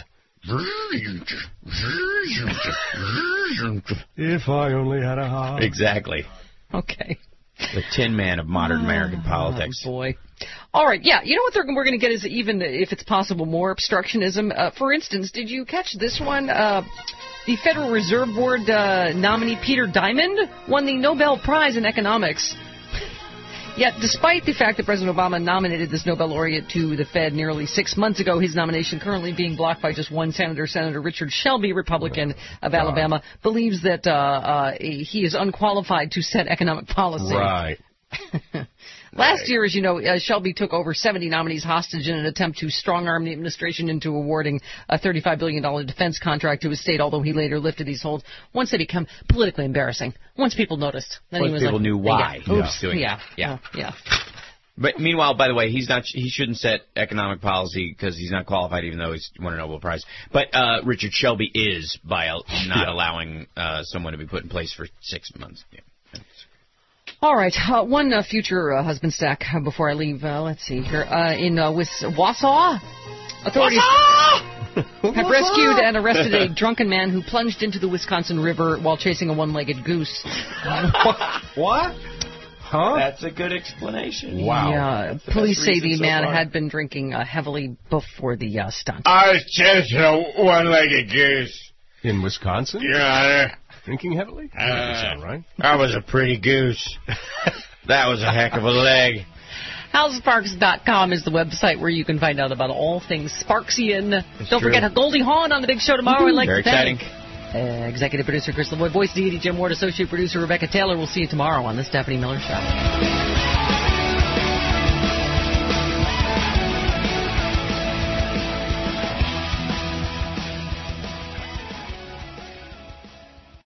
[SPEAKER 18] If I only had a heart.
[SPEAKER 3] Exactly.
[SPEAKER 2] Okay.
[SPEAKER 3] The Tin Man of modern American politics.
[SPEAKER 2] Oh, boy. All right, yeah. You know what we're going to get is even, if it's possible, more obstructionism. For instance, did you catch this one? The Federal Reserve Board nominee Peter Diamond won the Nobel Prize in Economics. Yet, despite the fact that President Obama nominated this Nobel laureate to the Fed nearly 6 months ago, his nomination currently being blocked by just one senator. Senator Richard Shelby, Republican of Alabama, believes that he is unqualified to set economic policy.
[SPEAKER 19] Right.
[SPEAKER 2] Last year, as you know, Shelby took over 70 nominees hostage in an attempt to strong-arm the administration into awarding a $35 billion defense contract to his state, although he later lifted these holds once they become politically embarrassing. Once people noticed. Then
[SPEAKER 3] once people knew why he was doing it.
[SPEAKER 2] Yeah.
[SPEAKER 3] But meanwhile, by the way, he shouldn't set economic policy because he's not qualified, even though he's won a Nobel Prize. But Richard Shelby is by not allowing someone to be put in place for 6 months. Yeah.
[SPEAKER 2] All right, one future husband stack before I leave. Let's see here. In Wausau, authorities have rescued and arrested a drunken man who plunged into the Wisconsin River while chasing a one-legged goose.
[SPEAKER 19] What? Huh?
[SPEAKER 3] That's a good explanation.
[SPEAKER 19] Wow.
[SPEAKER 2] Yeah, police say the man had been drinking heavily before the stunt.
[SPEAKER 15] I was chasing a one-legged goose.
[SPEAKER 19] In Wisconsin?
[SPEAKER 15] Yeah.
[SPEAKER 19] Drinking heavily? That sound right.
[SPEAKER 15] That was a pretty goose. That was a heck of a leg.
[SPEAKER 2] HalSparks.com is the website where you can find out about all things Sparksian. Don't forget Goldie Hawn on the big show tomorrow. I'd like to thank executive producer Chris LeBoy, voice deity Jim Ward, associate producer Rebecca Taylor. We'll see you tomorrow on the Stephanie Miller Show.